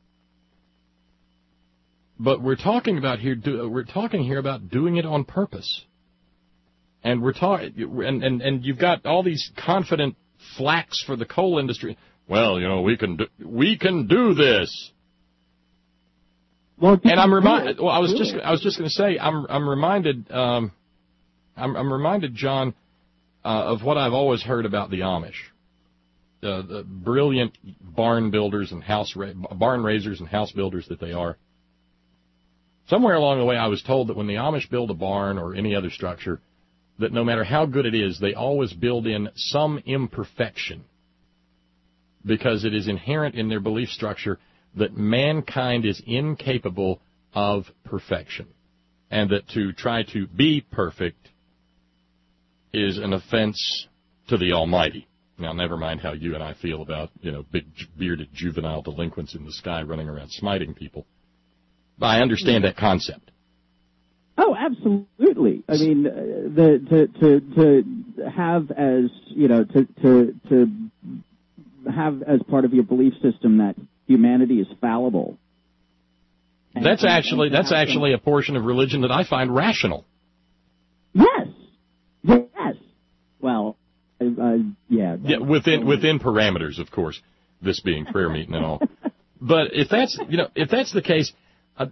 But we're talking about here. Do, we're talking here about doing it on purpose, and we're talking. And, and and you've got all these confident flacks for the coal industry. Well, you know, we can do, we can do this. Well, and I'm reminded. Well, I was just I was just going to say I'm I'm reminded. Um, I'm I'm reminded, John, uh, of what I've always heard about the Amish. Uh, the brilliant barn builders and house ra- barn raisers and house builders that they are. Somewhere along the way, I was told that when the Amish build a barn or any other structure, that no matter how good it is, they always build in some imperfection, because it is inherent in their belief structure that mankind is incapable of perfection, and that to try to be perfect is an offense to the Almighty. Now, never mind how you and I feel about, you know, big bearded juvenile delinquents in the sky running around smiting people. I understand that concept. Oh, absolutely. I mean, uh, the to to to have as you know to to to have as part of your belief system that humanity is fallible. And, that's and, actually and that's some, actually a portion of religion that I find rational. Yes. Yes. Well, uh, uh, yeah. Yeah, within within parameters, of course. This being prayer meeting and all. But if that's you know if that's the case. Uh,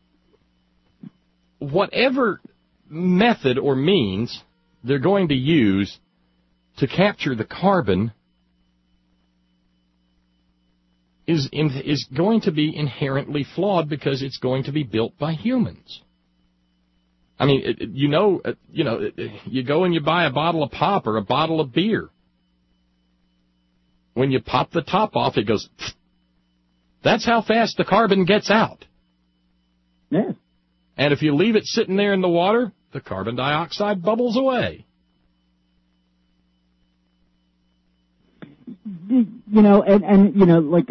whatever method or means they're going to use to capture the carbon is in, is going to be inherently flawed, because it's going to be built by humans. I mean, it, you know, you know, you go and you buy a bottle of pop or a bottle of beer. When you pop the top off, it goes. That's how fast the carbon gets out. Yeah. And if you leave it sitting there in the water, the carbon dioxide bubbles away. You know, and, and you know, like,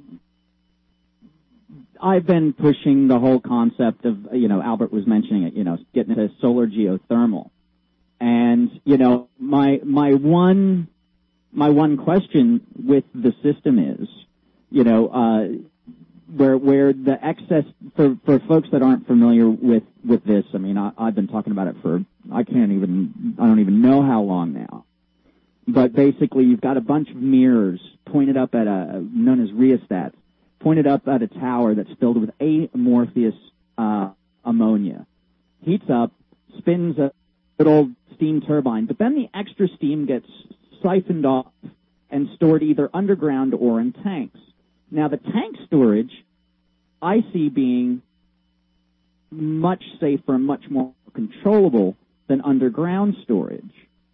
I've been pushing the whole concept of, you know, Albert was mentioning it, you know, getting into solar geothermal. And, you know, my, my one, my one question with the system is, you know, uh, where where the excess for for folks that aren't familiar with with this, I mean, I, I've been talking about it for I can't even I don't even know how long now. But basically, you've got a bunch of mirrors pointed up at a known as rheostats, pointed up at a tower that's filled with amorphous uh, ammonia. Heats up, spins a little steam turbine, but then the extra steam gets siphoned off and stored either underground or in tanks. Now, the tank storage, I see being much safer and much more controllable than underground storage.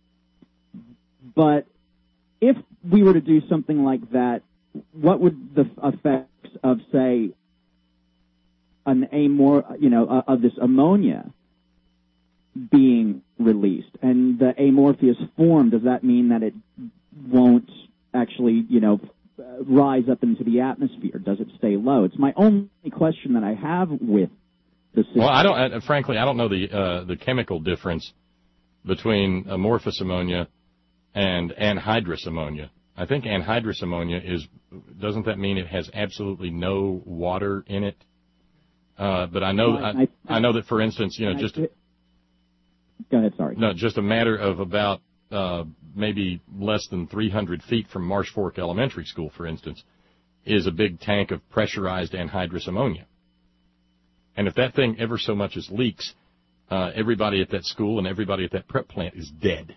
But if we were to do something like that, what would the effects of, say, an amor, you know, uh, of this ammonia being released? And the amorphous form, does that mean that it won't actually, you know, rise up into the atmosphere? Does it stay low? It's my only question that I have with the system. Well, I don't. Uh, frankly, I don't know the uh, the chemical difference between amorphous ammonia and anhydrous ammonia. I think anhydrous ammonia is, doesn't that mean it has absolutely no water in it? Uh, but I know, I, I, I know that, for instance, you know, just, go ahead, sorry. No, just a matter of about, uh, maybe less than three hundred feet from Marsh Fork Elementary School, for instance, is a big tank of pressurized anhydrous ammonia. And if that thing ever so much as leaks, uh, everybody at that school and everybody at that prep plant is dead.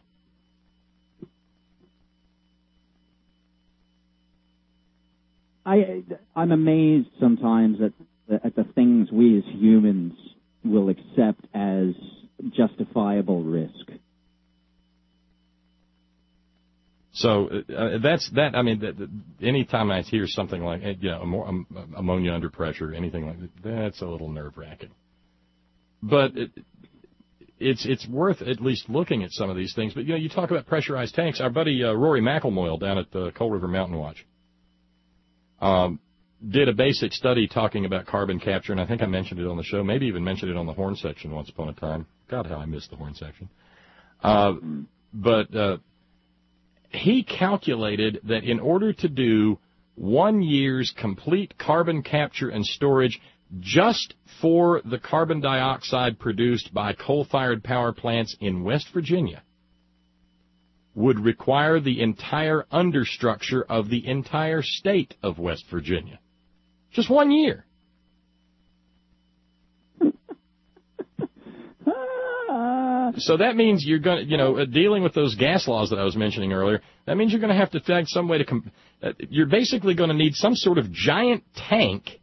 I, I'm amazed sometimes at the, at the things we as humans will accept as justifiable risk. So uh, that's that. I mean, that, that, anytime I hear something like, you know, more, um, ammonia under pressure, anything like that, that's a little nerve-wracking. But it, it's it's worth at least looking at some of these things. But you know, you talk about pressurized tanks. Our buddy uh, Rory McElmoyle down at the Coal River Mountain Watch um, did a basic study talking about carbon capture, and I think I mentioned it on the show. Maybe even mentioned it on the horn section once upon a time. God, how I missed the horn section. Uh, but uh, he calculated that in order to do one year's complete carbon capture and storage just for the carbon dioxide produced by coal-fired power plants in West Virginia would require the entire understructure of the entire state of West Virginia. Just one year. So that means you're going to, you know, uh, dealing with those gas laws that I was mentioning earlier, that means you're going to have to find some way to, com- uh, you're basically going to need some sort of giant tank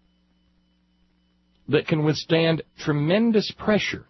that can withstand tremendous pressure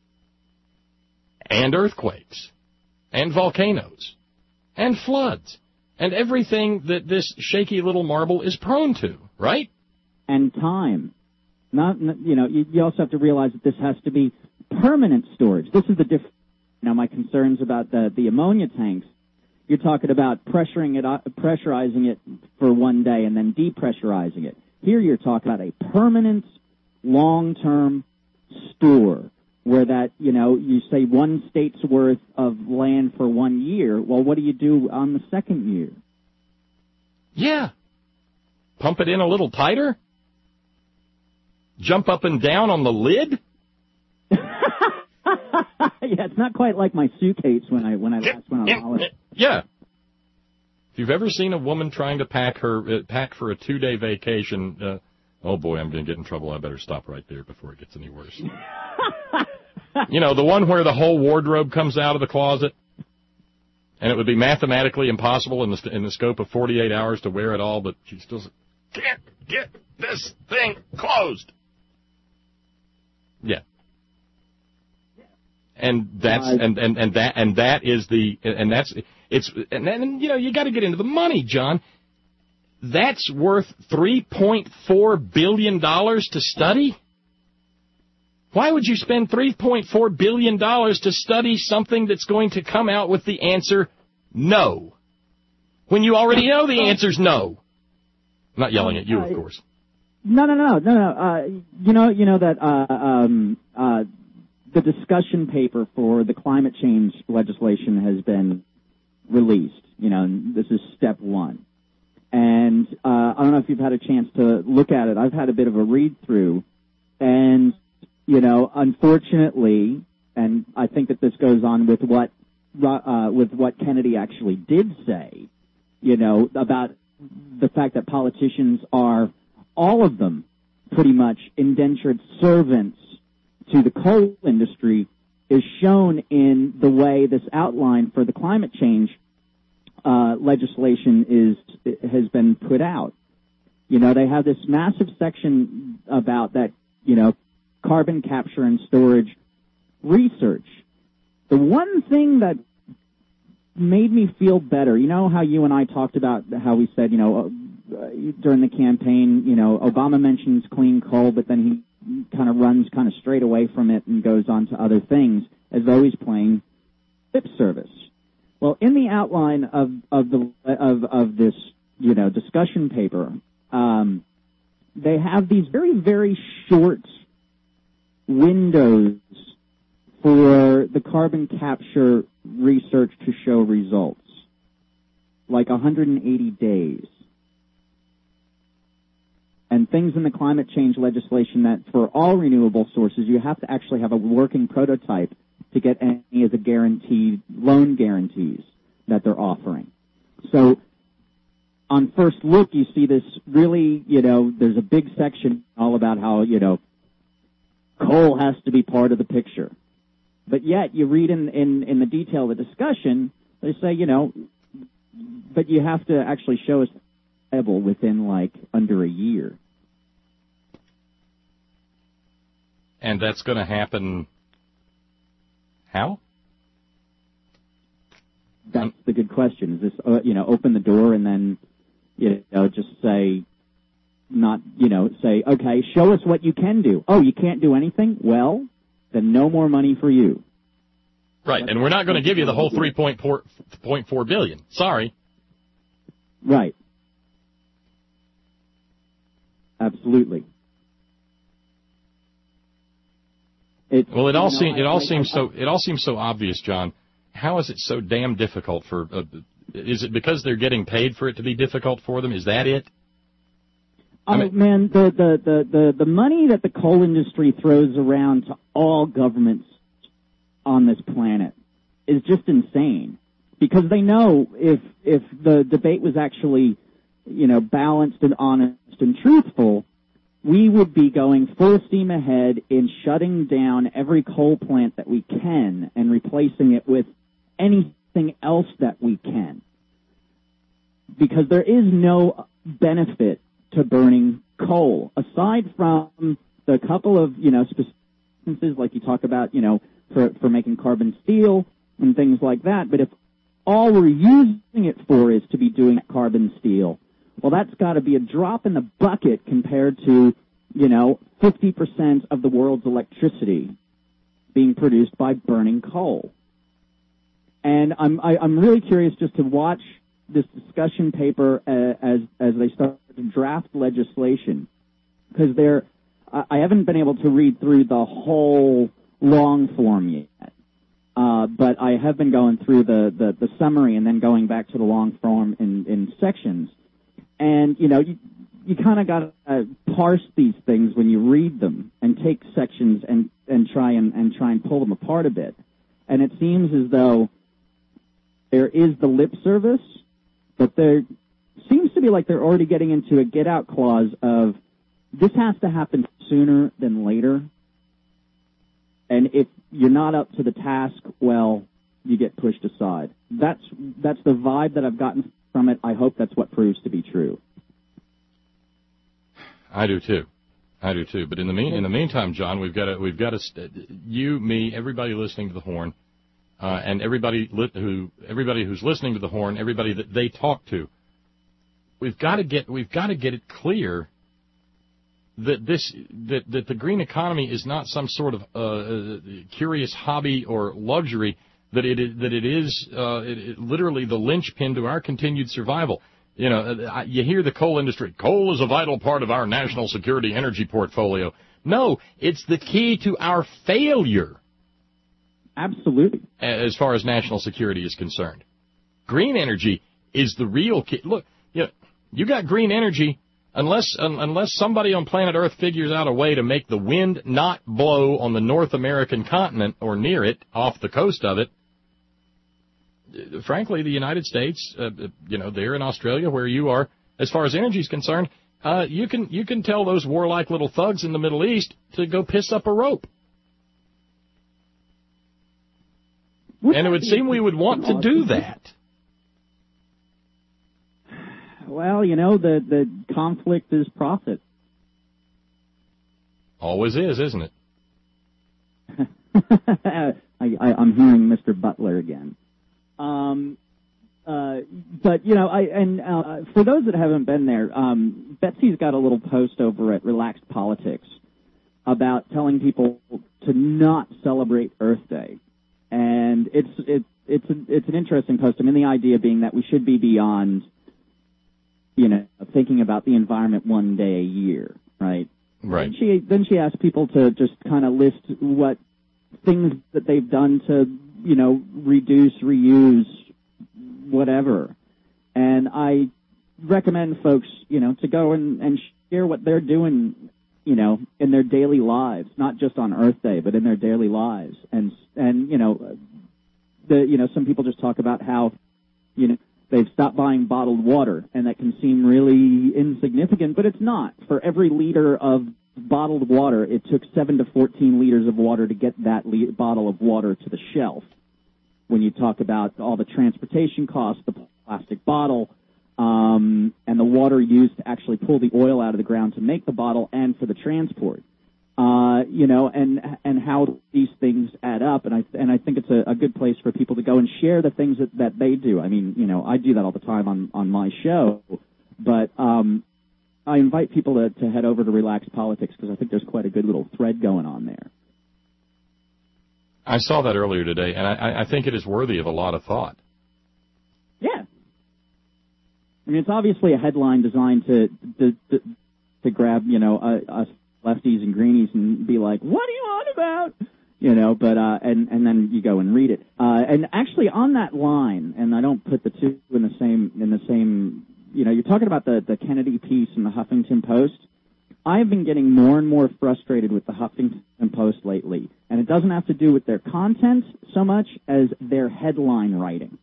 and earthquakes and volcanoes and floods and everything that this shaky little marble is prone to, right? And time. Not, you know, you, you also have to realize that this has to be permanent storage. This is the difference. Now, my concerns about the, the ammonia tanks, you're talking about pressuring it, uh, pressurizing it for one day and then depressurizing it. Here you're talking about a permanent, long-term store where that, you know, you say one state's worth of land for one year. Well, what do you do on the second year? Yeah. Pump it in a little tighter? Jump up and down on the lid? Yeah, it's not quite like my suitcase when I when I last went on holiday. Yeah. If you've ever seen a woman trying to pack her uh, pack for a two-day vacation, uh, oh boy, I'm going to get in trouble. I better stop right there before it gets any worse. You know, the one where the whole wardrobe comes out of the closet, and it would be mathematically impossible in the in the scope of forty-eight hours to wear it all, but she still can't get this thing closed. Yeah. And that's and, and, and that and that is the and that's it's and then you know you got to get into the money, John. That's worth three point four billion dollars to study. Why would you spend three point four billion dollars to study something that's going to come out with the answer no, when you already know the answer's no? I'm not yelling at you, of course. No, no, no, no, no. Uh, you know, you know that uh, um, uh, the discussion paper for the climate change legislation has been released. You know, and this is step one. And uh, I don't know if you've had a chance to look at it. I've had a bit of a read through, and you know, unfortunately, and I think that this goes on with what uh, with what Kennedy actually did say. You know, about the fact that politicians are, all of them, pretty much indentured servants to the coal industry, is shown in the way this outline for the climate change uh, legislation is has been put out. You know, they have this massive section about that, you know, carbon capture and storage research. The one thing that made me feel better, you know how you and I talked about how we said, you know, uh, during the campaign, you know, Obama mentions clean coal, but then he kind of runs kind of straight away from it and goes on to other things as though he's playing lip service. Well, in the outline of, of the of, of this, you know, discussion paper, um, they have these very, very short windows for the carbon capture research to show results, like one hundred eighty days. And things in the climate change legislation that for all renewable sources, you have to actually have a working prototype to get any of the guaranteed loan guarantees that they're offering. So on first look, you see this really, you know, there's a big section all about how, you know, coal has to be part of the picture. But yet you read in, in, in the detail of the discussion, they say, you know, but you have to actually show us viable within like under a year. And that's going to happen how? That's the good question. Is this, uh, you know, open the door and then, you know, just say, not, you know, say, okay, show us what you can do. Oh, you can't do anything? Well, then no more money for you. Right, and we're not going to give you the whole three point four billion. Sorry. Right. Absolutely. It's, well, it all you know, seems it all I, seems I, so it all seems so obvious, John. How is it so damn difficult for? Uh, is it because they're getting paid for it to be difficult for them? Is that it? Oh I mean, man, the, the the the the money that the coal industry throws around to all governments on this planet is just insane. Because they know if if the debate was actually, you know, balanced and honest and truthful, we would be going full steam ahead in shutting down every coal plant that we can and replacing it with anything else that we can. Because there is no benefit to burning coal, aside from the couple of, you know, specifics like you talk about, you know, for, for making carbon steel and things like that. But if all we're using it for is to be doing carbon steel, well, that's got to be a drop in the bucket compared to, you know, fifty percent of the world's electricity being produced by burning coal. And I'm I, I'm really curious just to watch this discussion paper uh, as as they start to draft legislation, because they're I, I haven't been able to read through the whole long form yet. Uh, but I have been going through the, the, the summary and then going back to the long form in, in sections. And, you know, you, you kind of got to uh, parse these things when you read them and take sections and, and try and, and try and pull them apart a bit. And it seems as though there is the lip service, but there seems to be like they're already getting into a get-out clause of this has to happen sooner than later. And if you're not up to the task, well, you get pushed aside. That's that's the vibe that I've gotten from it. I hope that's what proves to be true. I do too. I do too. But in the mean in the meantime, John, we've got to we've got to you, me, everybody listening to the Horn, uh, and everybody li- who everybody who's listening to the Horn, everybody that they talk to. We've got to get we've got to get it clear that this that, that the green economy is not some sort of uh, curious hobby or luxury, that it is, that it is uh, it, it, literally the linchpin to our continued survival. You know, you hear the coal industry, coal is a vital part of our national security energy portfolio. No, it's the key to our failure. Absolutely. As far as national security is concerned. Green energy is the real key. Look, you know, you got green energy. Unless un, unless somebody on planet Earth figures out a way to make the wind not blow on the North American continent or near it, off the coast of it, frankly, the United States, uh, you know, there in Australia where you are, as far as energy is concerned, uh, you can you can tell those warlike little thugs in the Middle East to go piss up a rope. And it would seem we would want to do that. Well, you know, the, the conflict is profit. Always is, isn't it? I, I, I'm hearing Mister Butler again. Um, uh, but, you know, I and uh, for those that haven't been there, um, Betsy's got a little post over at Relaxed Politics about telling people to not celebrate Earth Day. And it's, it, it's, a, it's an interesting post. I mean, the idea being that we should be beyond, you know, thinking about the environment one day a year, right? Right. And she then she asked people to just kind of list what things that they've done to you know, reduce, reuse, whatever. And I recommend folks, you know, to go and, and share what they're doing, you know, in their daily lives, not just on Earth Day, but in their daily lives. And, and, you know, the, you know, some people just talk about how, you know, they've stopped buying bottled water, and that can seem really insignificant, but it's not. For every liter of bottled water, it took seven to fourteen liters of water to get that le- bottle of water to the shelf. When you talk about all the transportation costs, the plastic bottle, um, and the water used to actually pull the oil out of the ground to make the bottle and for the transport. Uh, you know, and and how these things add up, and I and I think it's a, a good place for people to go and share the things that, that they do. I mean, you know, I do that all the time on, on my show, but um, I invite people to, to head over to Relax Politics because I think there's quite a good little thread going on there. I saw that earlier today, and I, I think it is worthy of a lot of thought. Yeah, I mean, it's obviously a headline designed to to to, to grab, you know, us lefties and greenies and be like, what are you on about? You know, but, uh, and, and then you go and read it. Uh, and actually on that line, and I don't put the two in the same, in the same, you know, you're talking about the, the Kennedy piece in the Huffington Post. I've been getting more and more frustrated with the Huffington Post lately. And it doesn't have to do with their content so much as their headline writing.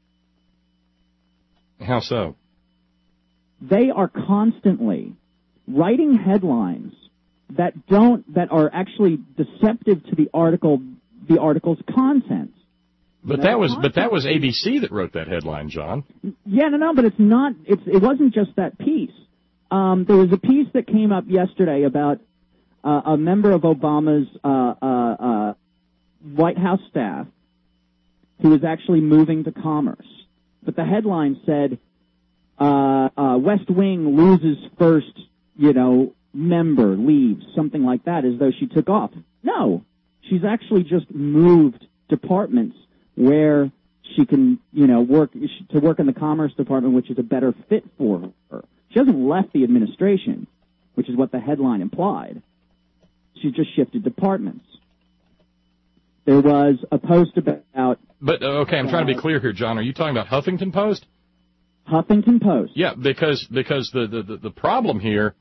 How so? They are constantly writing headlines that don't, that are actually deceptive to the article, the article's contents. But that was, but that was A B C that wrote that headline, John. Yeah, no, no, but it's not, it's, it wasn't just that piece. Um, there was a piece that came up yesterday about, uh, a member of Obama's, uh, uh, uh, White House staff who was actually moving to Commerce. But the headline said, uh, uh, West Wing loses first, you know, member leaves, something like that, as though she took off. No, she's actually just moved departments where she can, you know, work to work in the Commerce Department, which is a better fit for her. She hasn't left the administration, which is what the headline implied. She just shifted departments. There was a post about... But, uh, okay, I'm trying to be clear here, John. Are you talking about Huffington Post? Huffington Post. Yeah, because because the, the, the problem here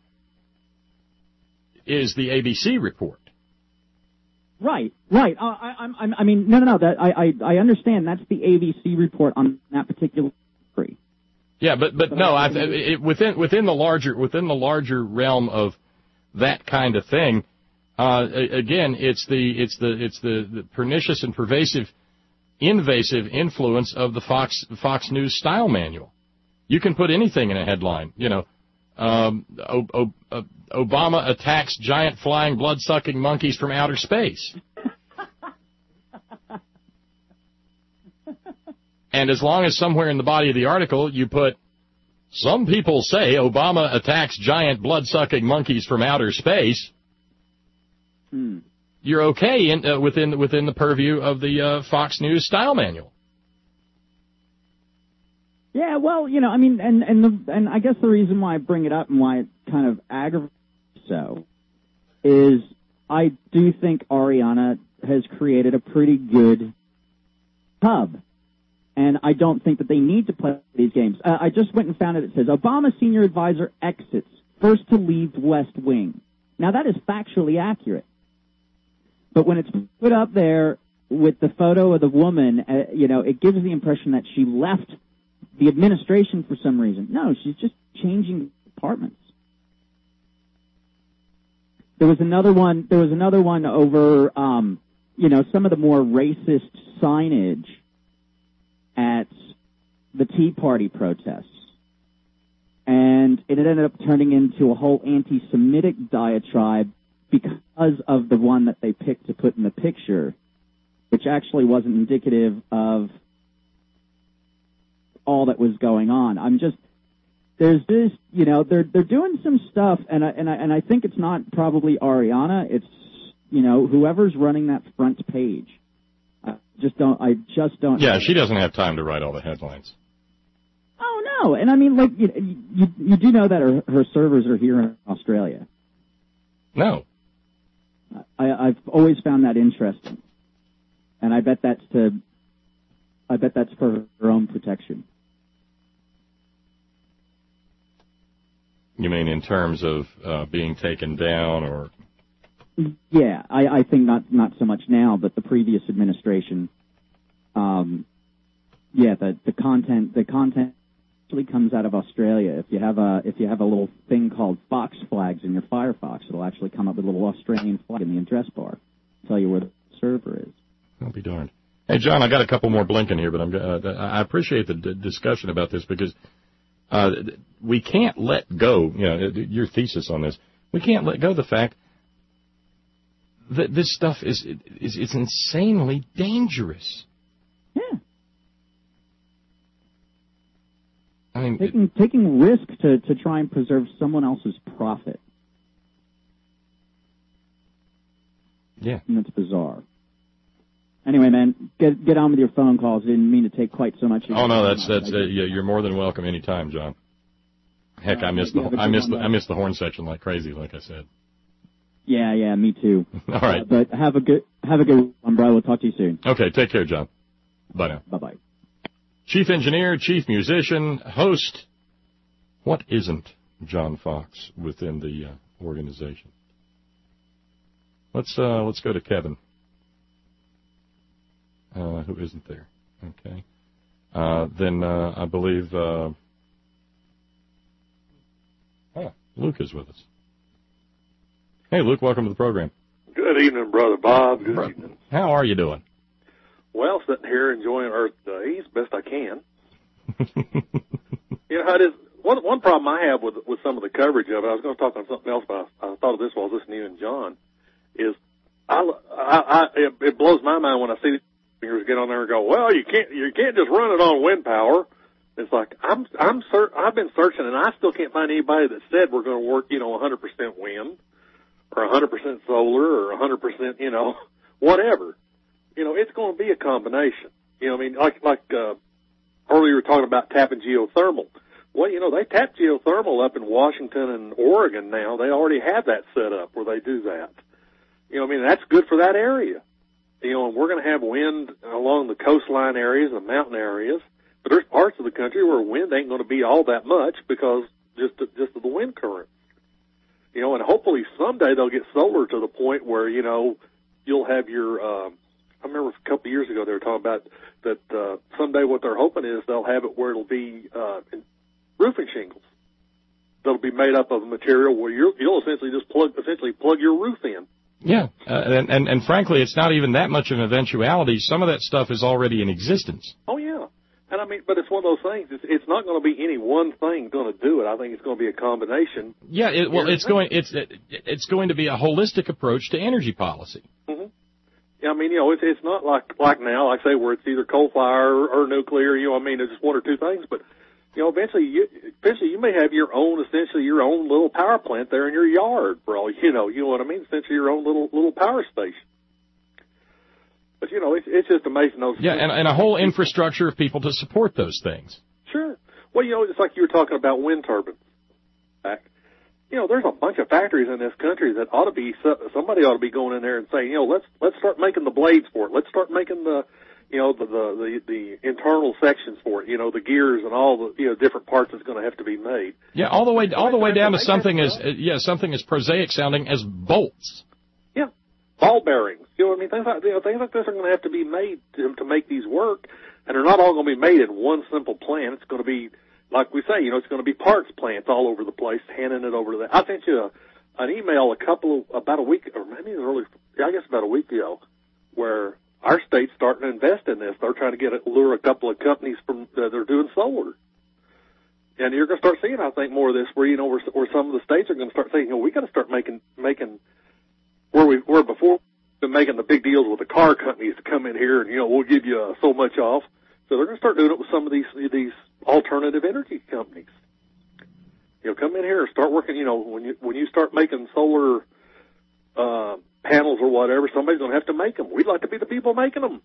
is the A B C report. Right, right. Uh, I, I, I mean, no, no, no. That I, I, I understand. That's the A B C report on that particular story. Yeah, but but no, I, it, within within the larger within the larger realm of that kind of thing, uh, again, it's the it's the it's the, the pernicious and pervasive, invasive influence of the Fox Fox News style manual. You can put anything in a headline, you know. Um, o- o- o- Obama attacks giant flying blood-sucking monkeys from outer space. And as long as somewhere in the body of the article you put, some people say Obama attacks giant blood-sucking monkeys from outer space, hmm. you're okay in, uh, within within the purview of the uh, Fox News style manual. Yeah, well, you know, I mean, and and the, and I guess the reason why I bring it up and why it kind of aggravates so is I do think Ariana has created a pretty good hub, and I don't think that they need to play these games. Uh, I just went and found it. It says Obama senior advisor exits, first to leave West Wing. Now that is factually accurate, but when it's put up there with the photo of the woman, uh, you know, it gives the impression that she left the administration for some reason. No, she's just changing departments. There was another one, there was another one over, um, you know, some of the more racist signage at the Tea Party protests. And it ended up turning into a whole anti-Semitic diatribe because of the one that they picked to put in the picture, which actually wasn't indicative of all that was going on. I'm just, there's this, you know, they're they're doing some stuff, and I and I and I think it's not probably Ariana. It's, you know, whoever's running that front page. I just don't. I just don't. Yeah, she doesn't have time to write all the headlines. Oh no, and I mean, like, you you, you do know that her, her servers are here in Australia. No. I, I've always found that interesting, and I bet that's to I bet that's for her own protection. You mean in terms of uh, being taken down, or? Yeah, I, I think not not so much now, but the previous administration. Um, yeah, the the content the content actually comes out of Australia. If you have a if you have a little thing called Fox flags in your Firefox, it'll actually come up with a little Australian flag in the address bar, tell you where the server is. I'll be darned. Hey, John, I got a couple more blinking here, but I'm uh, I appreciate the d- discussion about this because uh, we can't let go. You know, your thesis on this, we can't let go of the fact that this stuff is is it's insanely dangerous. Yeah. I mean, taking it, taking risk to, to try and preserve someone else's profit. Yeah. And that's bizarre. Anyway, man, get get on with your phone calls. Didn't mean to take quite so much. Oh no, that's that's uh, yeah, you're more than welcome anytime, John. Heck, uh, I missed the I missed the, I missed the horn section like crazy, like I said. Yeah, yeah, me too. All right, uh, but have a good have a good one, bro. We'll talk to you soon. Okay, take care, John. Bye now. Bye bye. Chief engineer, chief musician, host. What isn't John Fox within the uh, organization? Let's uh, let's go to Kevin. Uh, who isn't there? Okay. Uh, then uh, I believe uh, oh, Luke is with us. Hey, Luke, welcome to the program. Good evening, Brother Bob. Good Bro- evening. How are you doing? Well, sitting here enjoying Earth Day as best I can. You know, how it is. One, one problem I have with with some of the coverage of it, I was going to talk on something else, but I, I thought of this while I was listening to you and John, is I, I, I it, it blows my mind when I see fingers get on there and go, well, you can't you can't just run it on wind power. It's like I'm I'm cer- I've been searching and I still can't find anybody that said we're going to work, you know, one hundred percent wind or one hundred percent solar or one hundred percent, you know, whatever. You know, it's going to be a combination. You know, I mean, like like uh, earlier we were talking about tapping geothermal. Well, you know, they tap geothermal up in Washington and Oregon now. They already have that set up where they do that. You know, I mean, that's good for that area. You know, and we're going to have wind along the coastline areas and mountain areas, but there's parts of the country where wind ain't going to be all that much because just just of the wind current. You know, and hopefully someday they'll get solar to the point where, you know, you'll have your, uh, I remember a couple of years ago they were talking about that uh, someday what they're hoping is they'll have it where it'll be uh, in roofing shingles. That'll be made up of a material where you'll, you'll essentially just plug, essentially plug your roof in. Yeah, uh, and, and and frankly, it's not even that much of an eventuality. Some of that stuff is already in existence. Oh yeah, and I mean, but it's one of those things. It's, it's not going to be any one thing going to do it. I think it's going to be a combination. Yeah, it, well, it's going it's it, it's going to be a holistic approach to energy policy. Mm-hmm. Yeah, I mean, you know, it's it's not like like now, like say, where it's either coal fire or, or nuclear. You know, I mean, it's just one or two things, but. You know, eventually you, eventually you may have your own, essentially your own little power plant there in your yard, for all you know. You know what I mean? Essentially your own little little power station. But you know, it's it's just amazing those. Yeah, and, and a whole infrastructure of people to support those things. Sure. Well, you know, it's like you were talking about wind turbines. Back. You know, there's a bunch of factories in this country that ought to be somebody ought to be going in there and saying, you know, let's let's start making the blades for it. Let's start making the You know, the, the, the, the internal sections for it, you know, the gears and all the, you know, different parts that's going to have to be made. Yeah, all the way, all the way down to something as, yeah, something as prosaic sounding as bolts. Yeah. Ball bearings. You know what I mean? Things like, you know, things like this are going to have to be made to, to make these work, and they're not all going to be made in one simple plant. It's going to be, like we say, you know, it's going to be parts plants all over the place, handing it over to that. I sent you a, an email a couple of, about a week, or maybe it was early, I guess about a week ago, where our state's starting to invest in this. They're trying to get lure a couple of companies from uh, they're doing solar, and you're going to start seeing, I think, more of this. Where you know, where, where some of the states are going to start saying, you know, we got to start making making where we were before been making the big deals with the car companies to come in here and you know we'll give you uh, so much off. So they're going to start doing it with some of these these alternative energy companies. You know, come in here and start working. You know, when you when you start making solar. Uh, panels or whatever, somebody's going to have to make them. We'd like to be the people making them.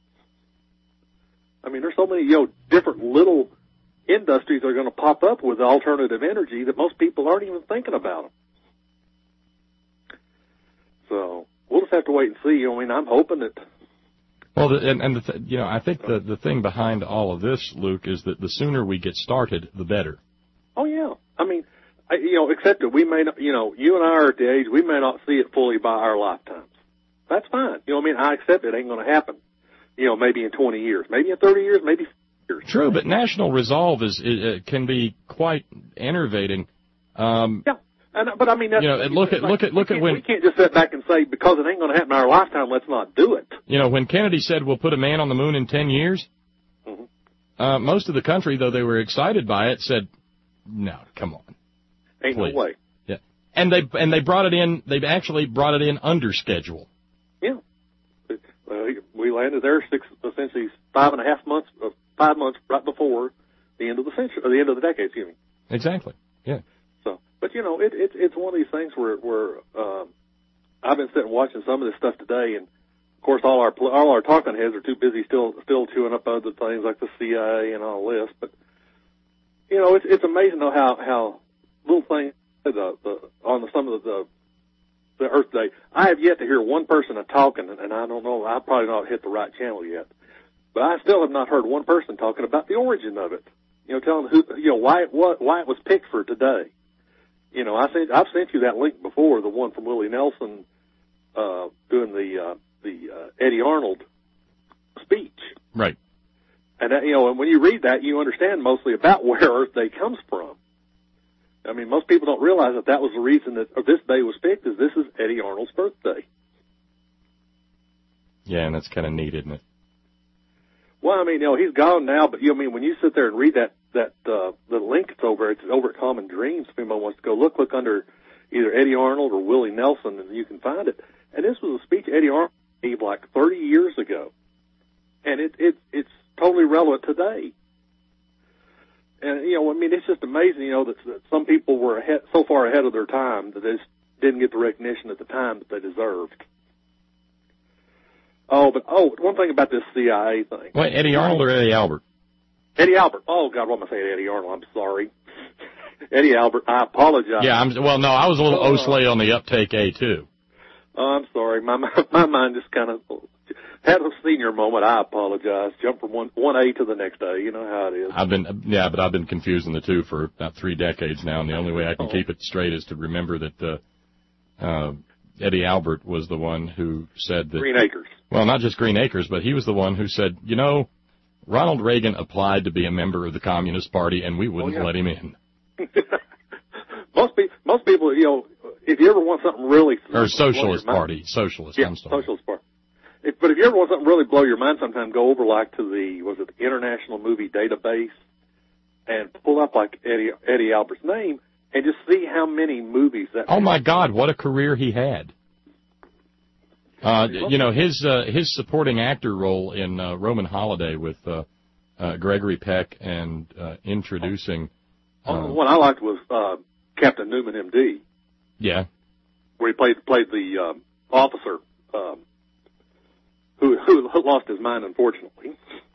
I mean, there's so many, you know, different little industries that are going to pop up with alternative energy that most people aren't even thinking about them. So we'll just have to wait and see. I mean, I'm hoping that. Well, the, and, and the th- you know, I think the the thing behind all of this, Luke, is that the sooner we get started, the better. Oh yeah, I mean, I, you know, except that we may not, you know, you and I are at the age we may not see it fully by our lifetimes. That's fine. You know what I mean? I accept it ain't going to happen. You know, maybe in twenty years, maybe in thirty years, maybe years. True, but national resolve is, is uh, can be quite enervating. Um, yeah. And, but I mean, that's, you know, look at look at look at when we can't just sit back and say because it ain't going to happen in our lifetime, let's not do it. You know, when Kennedy said we'll put a man on the moon in ten years, mm-hmm. uh, most of the country, though they were excited by it, said, "No, come on, ain't please." no way." Yeah, and they and they brought it in. They actually brought it in under schedule. Yeah, uh, we landed there six essentially five and a half months, uh, five months right before the end of the century, or the end of the decade. Excuse me. Exactly. Yeah. But you know, it, it it's one of these things where where um, I've been sitting watching some of this stuff today, and of course all our all our talking heads are too busy still still chewing up other things like the C I A and all this. But you know, it's it's amazing though how how little things the, the on the, some of the the Earth Day. I have yet to hear one person talking, and I don't know. I've probably not hit the right channel yet, but I still have not heard one person talking about the origin of it. You know, telling who you know why it what why it was picked for today. You know, I sent, I've sent you that link before, the one from Willie Nelson uh, doing the uh, the uh, Eddie Arnold speech. Right. And that, you know, and when you read that, you understand mostly about where Earth Day comes from. I mean, most people don't realize that that was the reason that this day was picked, is this is Eddie Arnold's birthday. Yeah, and that's kind of neat, isn't it? Well, I mean, you know, he's gone now, but you know, I mean, when you sit there and read that that uh, the link it's over, it's over at Common Dreams. If anyone wants to go look, look under either Eddie Arnold or Willie Nelson, and you can find it. And this was a speech Eddie Arnold gave like thirty years ago, and it it it's totally relevant today. And you know, I mean, it's just amazing, you know, that, that some people were ahead, so far ahead of their time that they just didn't get the recognition at the time that they deserved. Oh, but oh, one thing about this C I A thing. Wait, Eddie Arnold or Eddie Albert? Eddie Albert. Oh God, what am I saying, Eddie Arnold? I'm sorry, Eddie Albert. I apologize. Yeah, I'm. Well, no, I was a little oh, Osley on the uptake A too. Oh, I'm sorry. My my mind just kind of had a senior moment. I apologize. Jump from one one A to the next A. You know how it is. I've been yeah, but I've been confusing the two for about three decades now, and the only way I can oh. keep it straight is to remember that uh, uh, Eddie Albert was the one who said that Green Acres. Well, not just Green Acres, but he was the one who said, you know, Ronald Reagan applied to be a member of the Communist Party, and we wouldn't oh, yeah. let him in. most, pe- most people, you know, if you ever want something really... Or Socialist Party. Socialist, yeah, I'm sorry. Socialist Party. If, but if you ever want something really blow your mind sometime, go over like to the, was it the International Movie Database, and pull up like Eddie, Eddie Albert's name, and just see how many movies that... Oh, my God, what a career he had. Uh, you know, his uh, his supporting actor role in uh, Roman Holiday with uh, uh, Gregory Peck and uh, introducing... Uh, oh, the one I liked was uh, Captain Newman, M D. Yeah. Where he played played the um, officer um, who who lost his mind, unfortunately.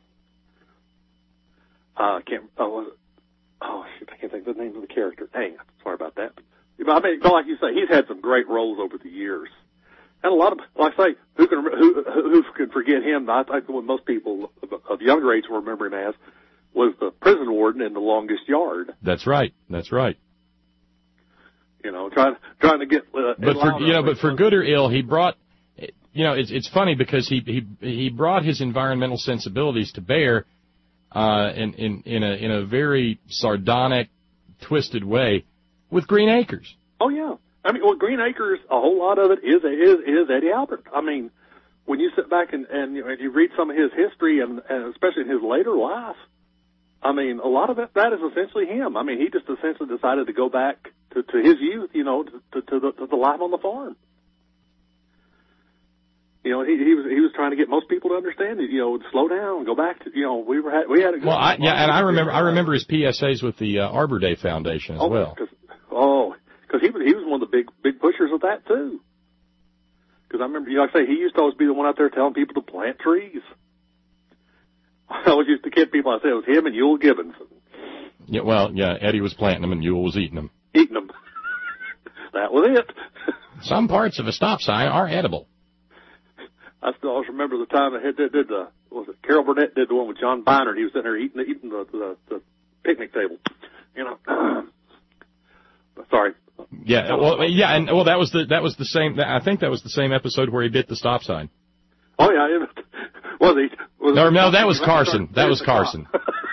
I uh, can't... Oh, oh, shoot, I can't think of the name of the character. Dang, sorry about that. But, I mean, like you say, he's had some great roles over the years. And a lot of, like I say, who can who who can forget him? I think what most people of, of younger age will remember him as was the prison warden in The Longest Yard. That's right. That's right. You know, trying trying to get. Uh, but for you know, but for good or ill, he brought. You know, it's it's funny because he he he brought his environmental sensibilities to bear, uh, in in in a in a very sardonic, twisted way, with Green Acres. Oh yeah. I mean, well, Green Acres, a whole lot of it is is is Eddie Albert. I mean, when you sit back and and you, know, and you read some of his history, and, and especially in his later life, I mean, a lot of it that is essentially him. I mean, he just essentially decided to go back to, to his youth, you know, to, to, to, the, to the life on the farm. You know, he he was he was trying to get most people to understand it. You know, slow down, go back to you know we were had, we had a good well, I, yeah, and I remember I remember his P S As with the uh, Arbor Day Foundation as oh, well. Cause, oh. Because he was he was one of the big big pushers of that too. Because I remember, you know, like I say, he used to always be the one out there telling people to plant trees. I always used to kid people. I said it was him and Ewell Gibbons. Yeah, well, yeah, Eddie was planting them and Ewell was eating them. Eating them. That was it. Some parts of a stop sign are edible. I still always remember the time they did, did the, what was it, Carol Burnett did the one with John Bynard. He was sitting there eating, eating the, the, the picnic table, you know. Sorry. Yeah, well, yeah, and well, that was the that was the same. I think that was the same episode where he bit the stop sign. Oh yeah, it, was he? Was no, it, no, that was Carson. That was the Carson.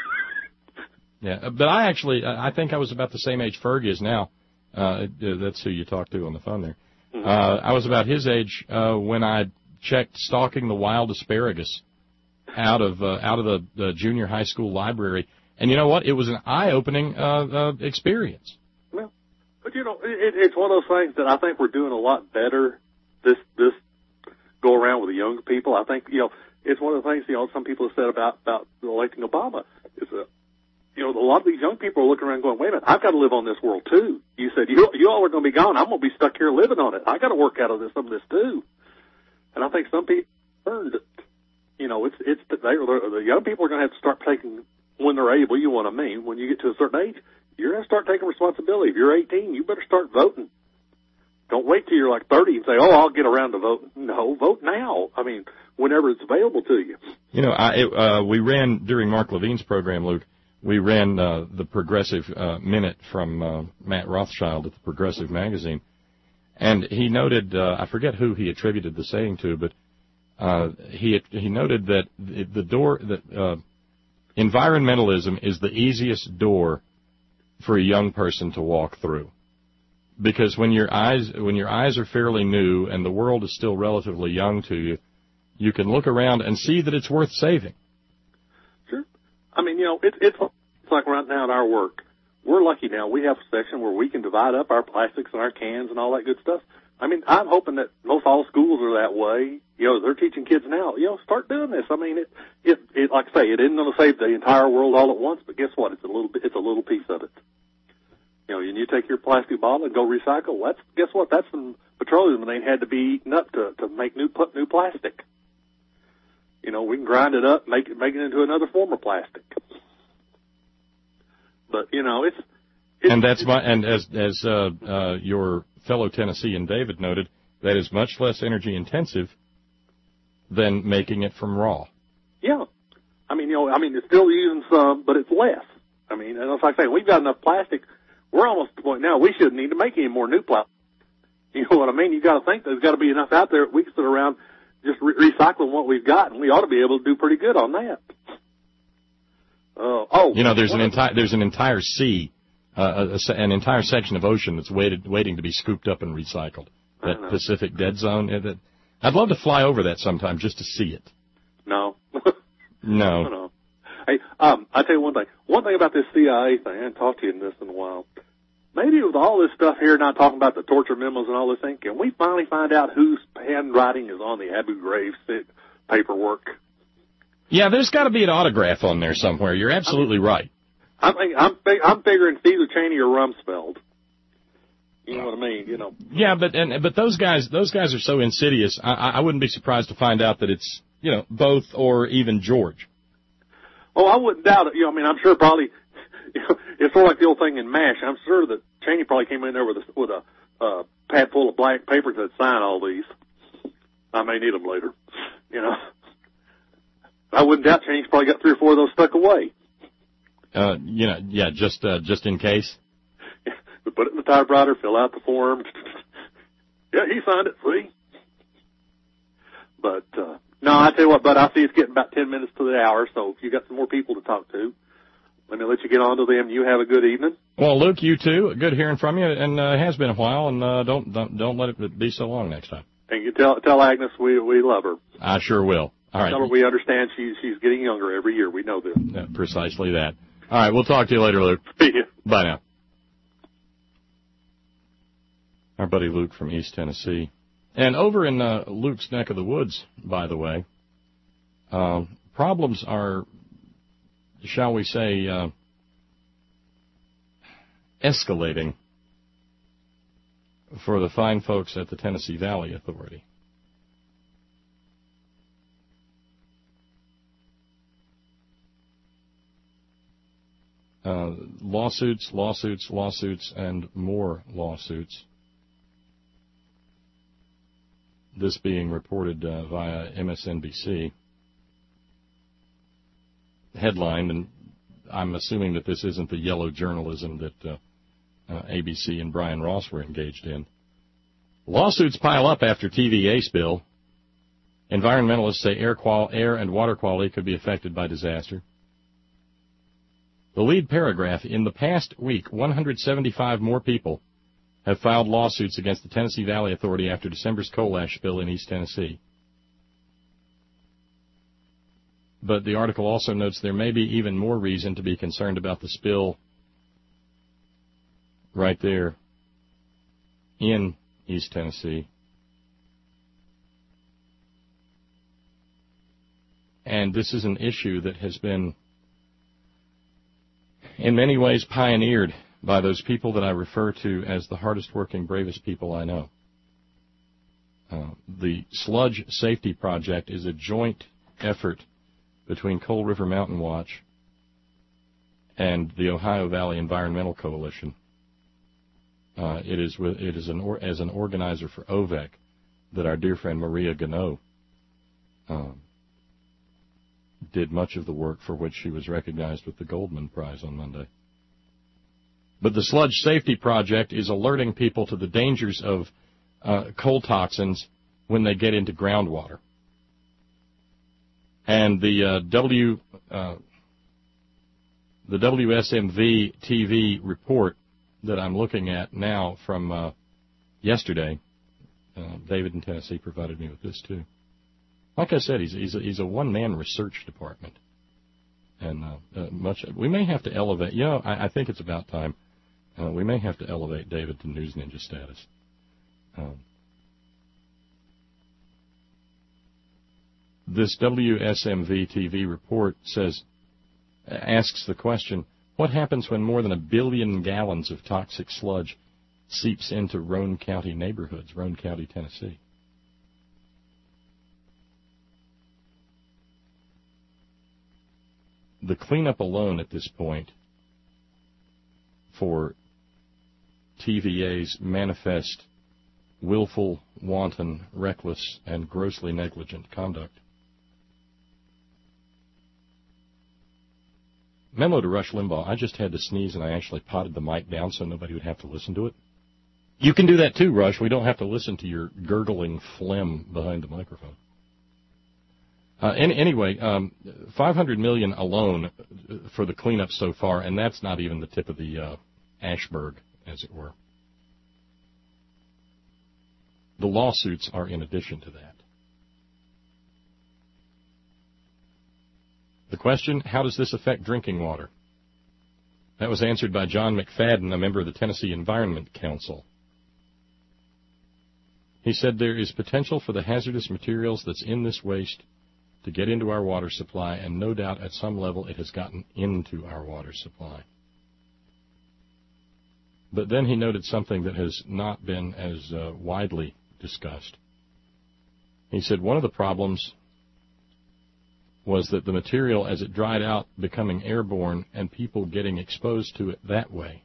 Yeah, but I actually, I think I was about the same age Ferg is now. Uh, that's who you talked to on the phone there. Mm-hmm. Uh, I was about his age uh, when I checked Stalking the Wild Asparagus out of uh, out of the, the junior high school library, and you know what? It was an eye-opening uh, uh, experience. Well, but you know, it, it's one of those things that I think we're doing a lot better this this go around with the young people. I think you know it's one of the things you know some people have said about about electing Obama is that you know a lot of these young people are looking around going, wait a minute, I've got to live on this world too. You said you you all are going to be gone. I'm going to be stuck here living on it. I got to work out of this some of this too. And I think some people learned that, you know, it's, it's, they, the young people are going to have to start taking, when they're able, you know what I mean, when you get to a certain age, you're going to start taking responsibility. If you're eighteen, you better start voting. Don't wait till you're like thirty and say, oh, I'll get around to voting. No, vote now. I mean, whenever it's available to you. You know, I, it, uh, we ran, during Mark Levine's program, Luke, we ran uh, the Progressive uh, Minute from uh, Matt Rothschild at the Progressive Magazine. And he noted, uh, I forget who he attributed the saying to, but uh, he he noted that the, the door, that uh, environmentalism is the easiest door for a young person to walk through, because when your eyes when your eyes are fairly new and the world is still relatively young to you, you can look around and see that it's worth saving. Sure, I mean, you know, it's it's it's like right now at our work. We're lucky now. We have a section where we can divide up our plastics and our cans and all that good stuff. I mean, I'm hoping that most all schools are that way. You know, they're teaching kids now, you know, start doing this. I mean, it, it, it like I say, it isn't going to save the entire world all at once, but guess what? It's a little bit, it's a little piece of it. You know, and you take your plastic bottle and go recycle. That's, guess what? That's some petroleum they had to be eaten up to, to make new, put new plastic. You know, we can grind it up, make it, make it into another form of plastic. But, you know, it's, it's and that's my, and as, as, uh, uh, your fellow Tennessean David noted, that is much less energy intensive than making it from raw. Yeah. I mean, you know, I mean, it's still using some, but it's less. I mean, and it's like I say, we've got enough plastic. We're almost at the point now we shouldn't need to make any more new plastic. You know what I mean? You got to think there's got to be enough out there that we can sit around just re- recycling what we've got, and we ought to be able to do pretty good on that. Uh, oh, you know, there's an entire there's an entire sea, uh, a, an entire section of ocean that's waited waiting to be scooped up and recycled. That Pacific Dead Zone. That, I'd love to fly over that sometime just to see it. No. no. No. Hey, um, I tell you one thing. One thing about this C I A thing, I haven't talked to you in this in a while. Maybe with all this stuff here, not talking about the torture memos and all this thing, can we finally find out whose handwriting is on the Abu Ghraib paperwork? Yeah, there's got to be an autograph on there somewhere. You're absolutely I mean, right. I'm I'm I'm figuring it's either Cheney or Rumsfeld. You know what I mean? You know. Yeah, but and but those guys those guys are so insidious. I, I wouldn't be surprised to find out that it's you know both or even George. Oh, I wouldn't doubt it. You know, I mean, I'm sure probably you know, it's sort of like the old thing in MASH. I'm sure that Cheney probably came in there with a with a uh, pad full of blank papers that sign all these. I may need them later. You know. I wouldn't doubt Cheney's probably got three or four of those stuck away. Uh, you know, yeah, just uh, just in case. Yeah, we put it in the typewriter, fill out the form. Yeah, he signed it, see? But, uh, no, I tell you what, bud, I see it's getting about ten minutes to the hour, so if you got some more people to talk to, let me let you get on to them. You have a good evening. Well, Luke, you too. Good hearing from you, and uh, it has been a while, and uh, don't, don't don't let it be so long next time. And you tell tell Agnes we we love her. I sure will. All right. Tell her we understand she's she's getting younger every year. We know this. Yeah, precisely that. All right, we'll talk to you later, Luke. See you. Bye now. Our buddy Luke from East Tennessee. And over in uh, Luke's neck of the woods, by the way, uh, problems are, shall we say, uh, escalating for the fine folks at the Tennessee Valley Authority. Uh, lawsuits, lawsuits, lawsuits, and more lawsuits. this being reported uh, via M S N B C. Headline, and I'm assuming that this isn't the yellow journalism that uh, uh, A B C and Brian Ross were engaged in. Lawsuits pile up after T V A spill. Environmentalists say air, qual- air and water quality could be affected by disaster. The lead paragraph, in the past week, one hundred seventy-five more people have filed lawsuits against the Tennessee Valley Authority after December's coal ash spill in East Tennessee. But the article also notes there may be even more reason to be concerned about the spill right there in East Tennessee. And this is an issue that has been, in many ways, pioneered by those people that I refer to as the hardest working, bravest people I know. Uh, the Sludge Safety Project is a joint effort between Coal River Mountain Watch and the Ohio Valley Environmental Coalition. Uh, it is with, it is an or, as an organizer for O V E C that our dear friend Maria Gano um, did much of the work for which she was recognized with the Goldman Prize on Monday. But the Sludge Safety Project is alerting people to the dangers of uh, coal toxins when they get into groundwater. And the uh, W uh, the W S M V T V report that I'm looking at now from uh, yesterday, uh, David in Tennessee provided me with this too. Like I said, he's he's a, he's a one-man research department, and uh, uh, much we may have to elevate. You know, I, I think it's about time. Uh, we may have to elevate David to News Ninja status. Um, This W S M V T V report says, asks the question, what happens when more than a billion gallons of toxic sludge seeps into Roane County neighborhoods, Roane County, Tennessee? The cleanup alone at this point for T V A's manifest, willful, wanton, reckless, and grossly negligent conduct. Memo to Rush Limbaugh, I just had to sneeze and I actually potted the mic down so nobody would have to listen to it. You can do that too, Rush. We don't have to listen to your gurgling phlegm behind the microphone. Uh, any, anyway, um, five hundred million dollars alone for the cleanup so far, and that's not even the tip of the uh, iceberg, as it were. The lawsuits are in addition to that. The question, how does this affect drinking water? That was answered by John McFadden, a member of the Tennessee Environment Council. He said there is potential for the hazardous materials that's in this waste to get into our water supply, and no doubt at some level it has gotten into our water supply. But then he noted something that has not been as uh, widely discussed. He said one of the problems was that the material, as it dried out, becoming airborne and people getting exposed to it that way.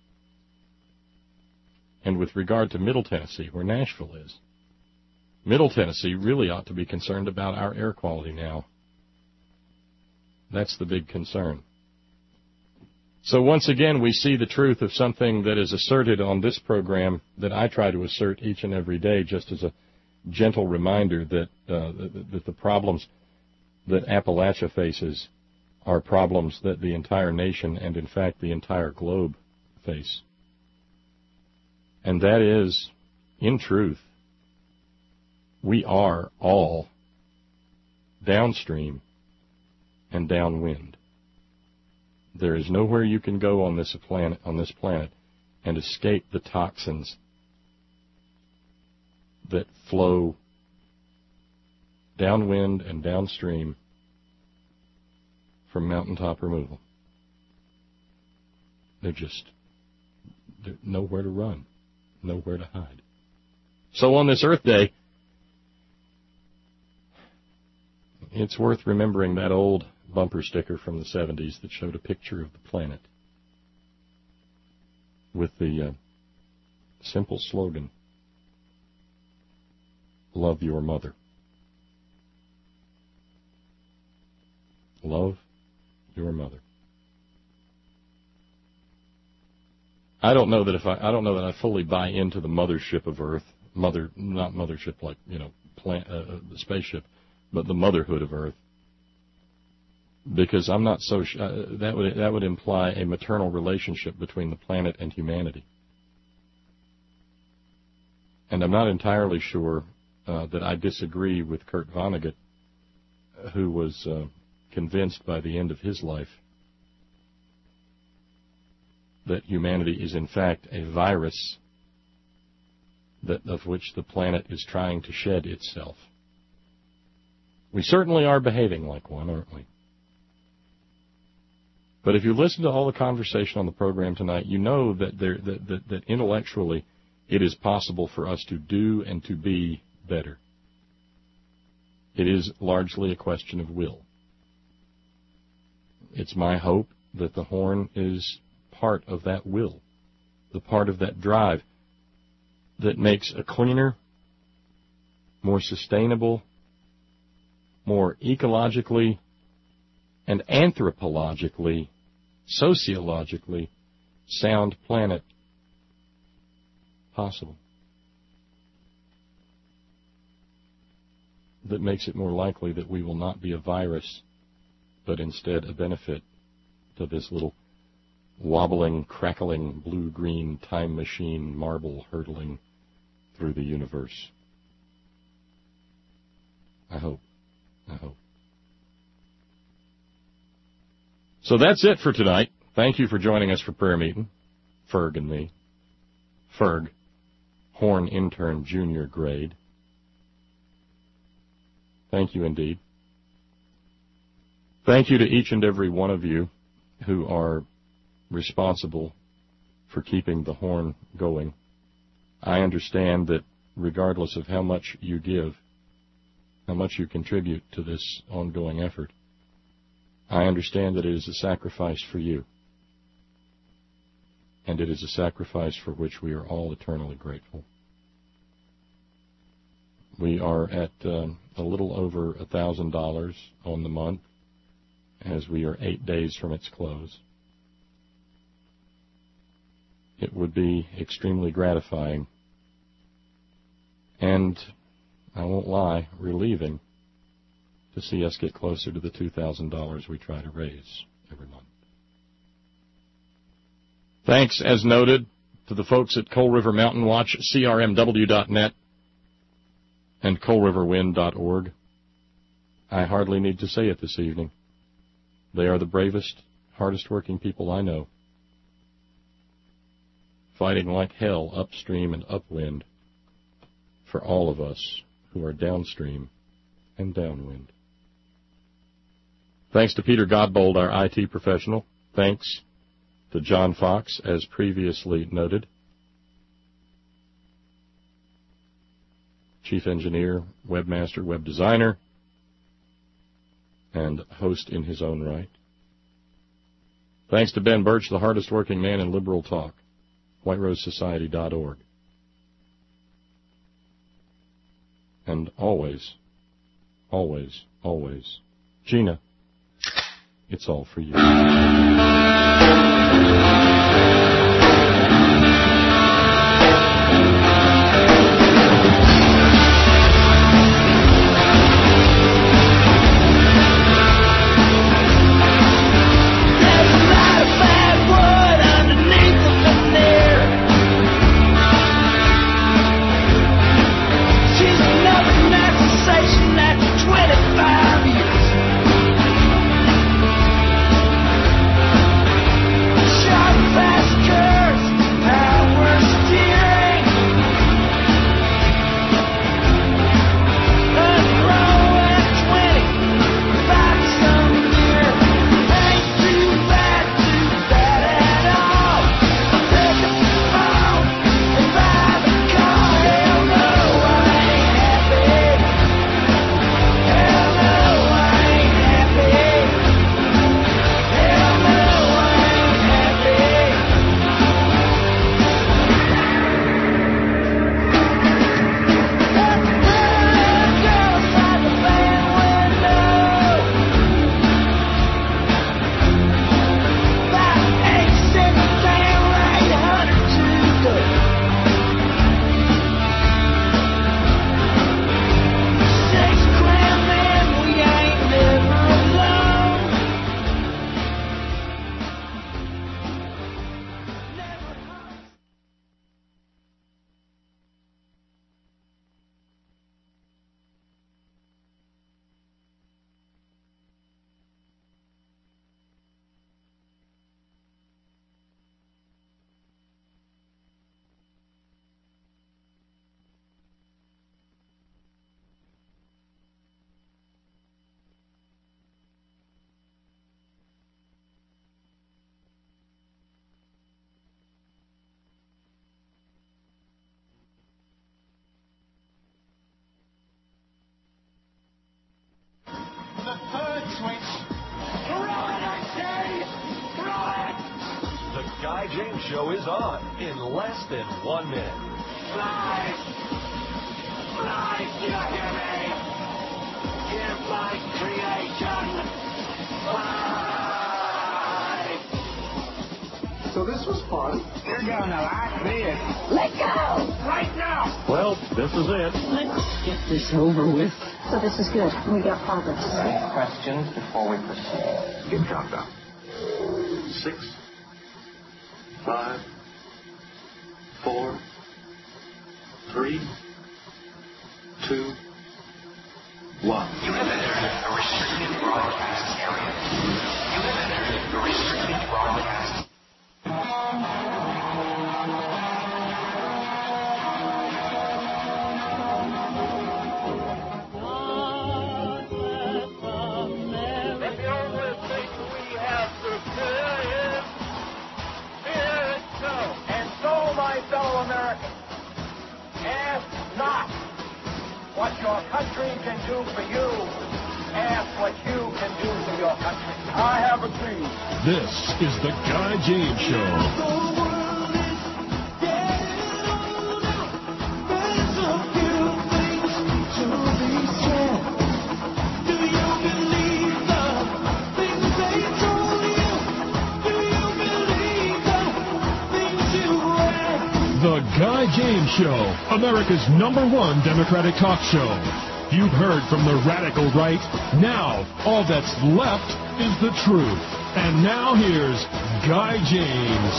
And with regard to Middle Tennessee, where Nashville is, Middle Tennessee really ought to be concerned about our air quality now. That's the big concern. So once again, we see the truth of something that is asserted on this program that I try to assert each and every day, just as a gentle reminder that, uh, that the problems that Appalachia faces are problems that the entire nation and, in fact, the entire globe face. And that is, in truth, we are all downstream and downwind. There is nowhere you can go on this planet, on this planet and escape the toxins that flow downwind and downstream from mountaintop removal. They're just they're nowhere to run, nowhere to hide. So on this Earth Day, it's worth remembering that old bumper sticker from the seventies that showed a picture of the planet with the uh, simple slogan, love your mother. Love your mother. I don't know that if I, I don't know that I fully buy into the mothership of Earth. Mother, not mothership like, you know, plant, uh, the spaceship, but the motherhood of Earth. Because I'm not so, sh- uh, that would, that would imply a maternal relationship between the planet and humanity. And I'm not entirely sure uh, that I disagree with Kurt Vonnegut, who was uh, convinced by the end of his life that humanity is in fact a virus that of which the planet is trying to shed itself. We certainly are behaving like one, aren't we? But if you listen to all the conversation on the program tonight, you know that, there, that, that, that intellectually it is possible for us to do and to be better. It is largely a question of will. It's my hope that the Horn is part of that will, the part of that drive that makes a cleaner, more sustainable, more ecologically and anthropologically, sociologically sound planet possible. That makes it more likely that we will not be a virus, but instead a benefit to this little wobbling, crackling, blue-green time machine marble hurtling through the universe. I hope. I hope. So that's it for tonight. Thank you for joining us for prayer meeting, Ferg and me. Ferg, Horn Intern Junior Grade. Thank you indeed. Thank you to each and every one of you who are responsible for keeping the Horn going. I understand that regardless of how much you give, how much you contribute to this ongoing effort, I understand that it is a sacrifice for you. And it is a sacrifice for which we are all eternally grateful. We are at uh, a little over one thousand dollars on the month, as we are eight days from its close. It would be extremely gratifying and, I won't lie, relieving to see us get closer to the two thousand dollars we try to raise every month. Thanks, as noted, to the folks at Coal River Mountain Watch, C R M W dot net, and coal river wind dot org. I hardly need to say it this evening. They are the bravest, hardest-working people I know, fighting like hell upstream and upwind for all of us who are downstream and downwind. Thanks to Peter Godbold, our I T professional. Thanks to John Fox, as previously noted, chief engineer, webmaster, web designer, and host in his own right. Thanks to Ben Birch, the hardest working man in liberal talk, white rose society dot org. And always, always, always, Gina, it's all for you. twenty-five years. Guy James Show is on in less than one minute. Fly! Fly! Do you hear me? Give my creation fly! So this was fun. You're gonna like this. Let go! Right now! Well, this is it. Let's get this over with. So this is good. We got progress. Any questions before we proceed? Give countdown. Six, five, four, three, two, one. You have entered a restricted broadcast area. You have entered a restricted broadcast. Fellow Americans, ask not what your country can do for you. Ask what you can do for your country. I have agreed. This is the Guy James Show. The Guy James Show, America's number one Democratic talk show. You've heard from the radical right. Now, all that's left is the truth. And now here's Guy James.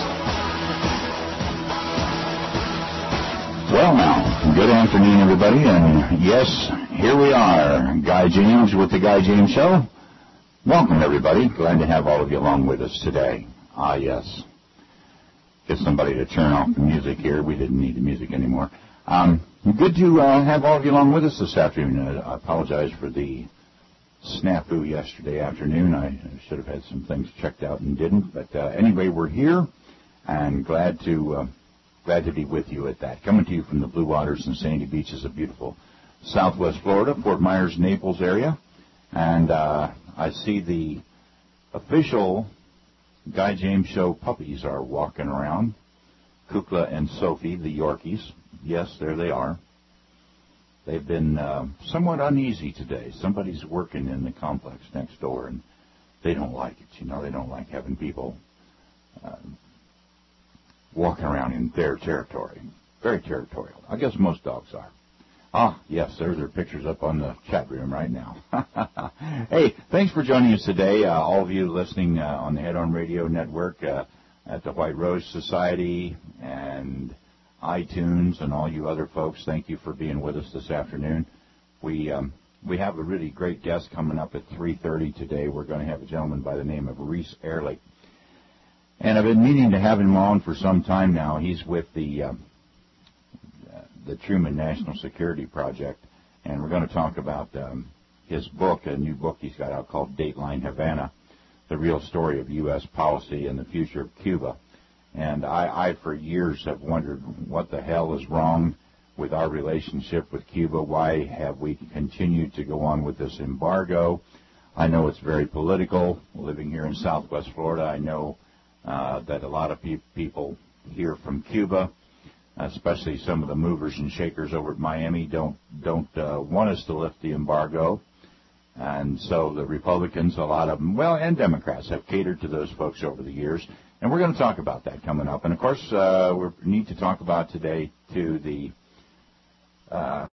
Well, now, good afternoon, everybody. And yes, here we are, Guy James with the Guy James Show. Welcome, everybody. Glad to have all of you along with us today. Ah, yes. Get somebody to turn off the music here. We didn't need the music anymore. Um, good to uh, have all of you along with us this afternoon. Uh, I apologize for the snafu yesterday afternoon. I should have had some things checked out and didn't. But uh, anyway, we're here and glad to uh, glad to be with you at that. Coming to you from the blue waters and sandy beaches of beautiful Southwest Florida, Fort Myers, Naples area. And uh, I see the official Guy James Show puppies are walking around. Kukla and Sophie, the Yorkies. Yes, there they are. They've been uh, somewhat uneasy today. Somebody's working in the complex next door, and they don't like it. You know, they don't like having people uh, walking around in their territory. Very territorial. I guess most dogs are. Ah, yes, there's their pictures up on the chat room right now. Hey, thanks for joining us today, uh, all of you listening uh, on the Head On Radio Network, uh, at the White Rose Society and iTunes, and all you other folks. Thank you for being with us this afternoon. We um, we have a really great guest coming up at three thirty today. We're going to have a gentleman by the name of Reese Ehrlich. And I've been meaning to have him on for some time now. He's with the... Uh, the Truman National Security Project, and we're going to talk about um, his book, a new book he's got out called Dateline Havana, the real story of U S policy and the future of Cuba. And I, I, for years, have wondered what the hell is wrong with our relationship with Cuba. Why have we continued to go on with this embargo? I know it's very political. Living here in Southwest Florida, I know uh, that a lot of pe- people here from Cuba, especially some of the movers and shakers over at Miami, don't don't uh, want us to lift the embargo. And so the Republicans, a lot of them, well, and Democrats, have catered to those folks over the years. And we're going to talk about that coming up. And, of course, uh, we need to talk about today, too, the uh,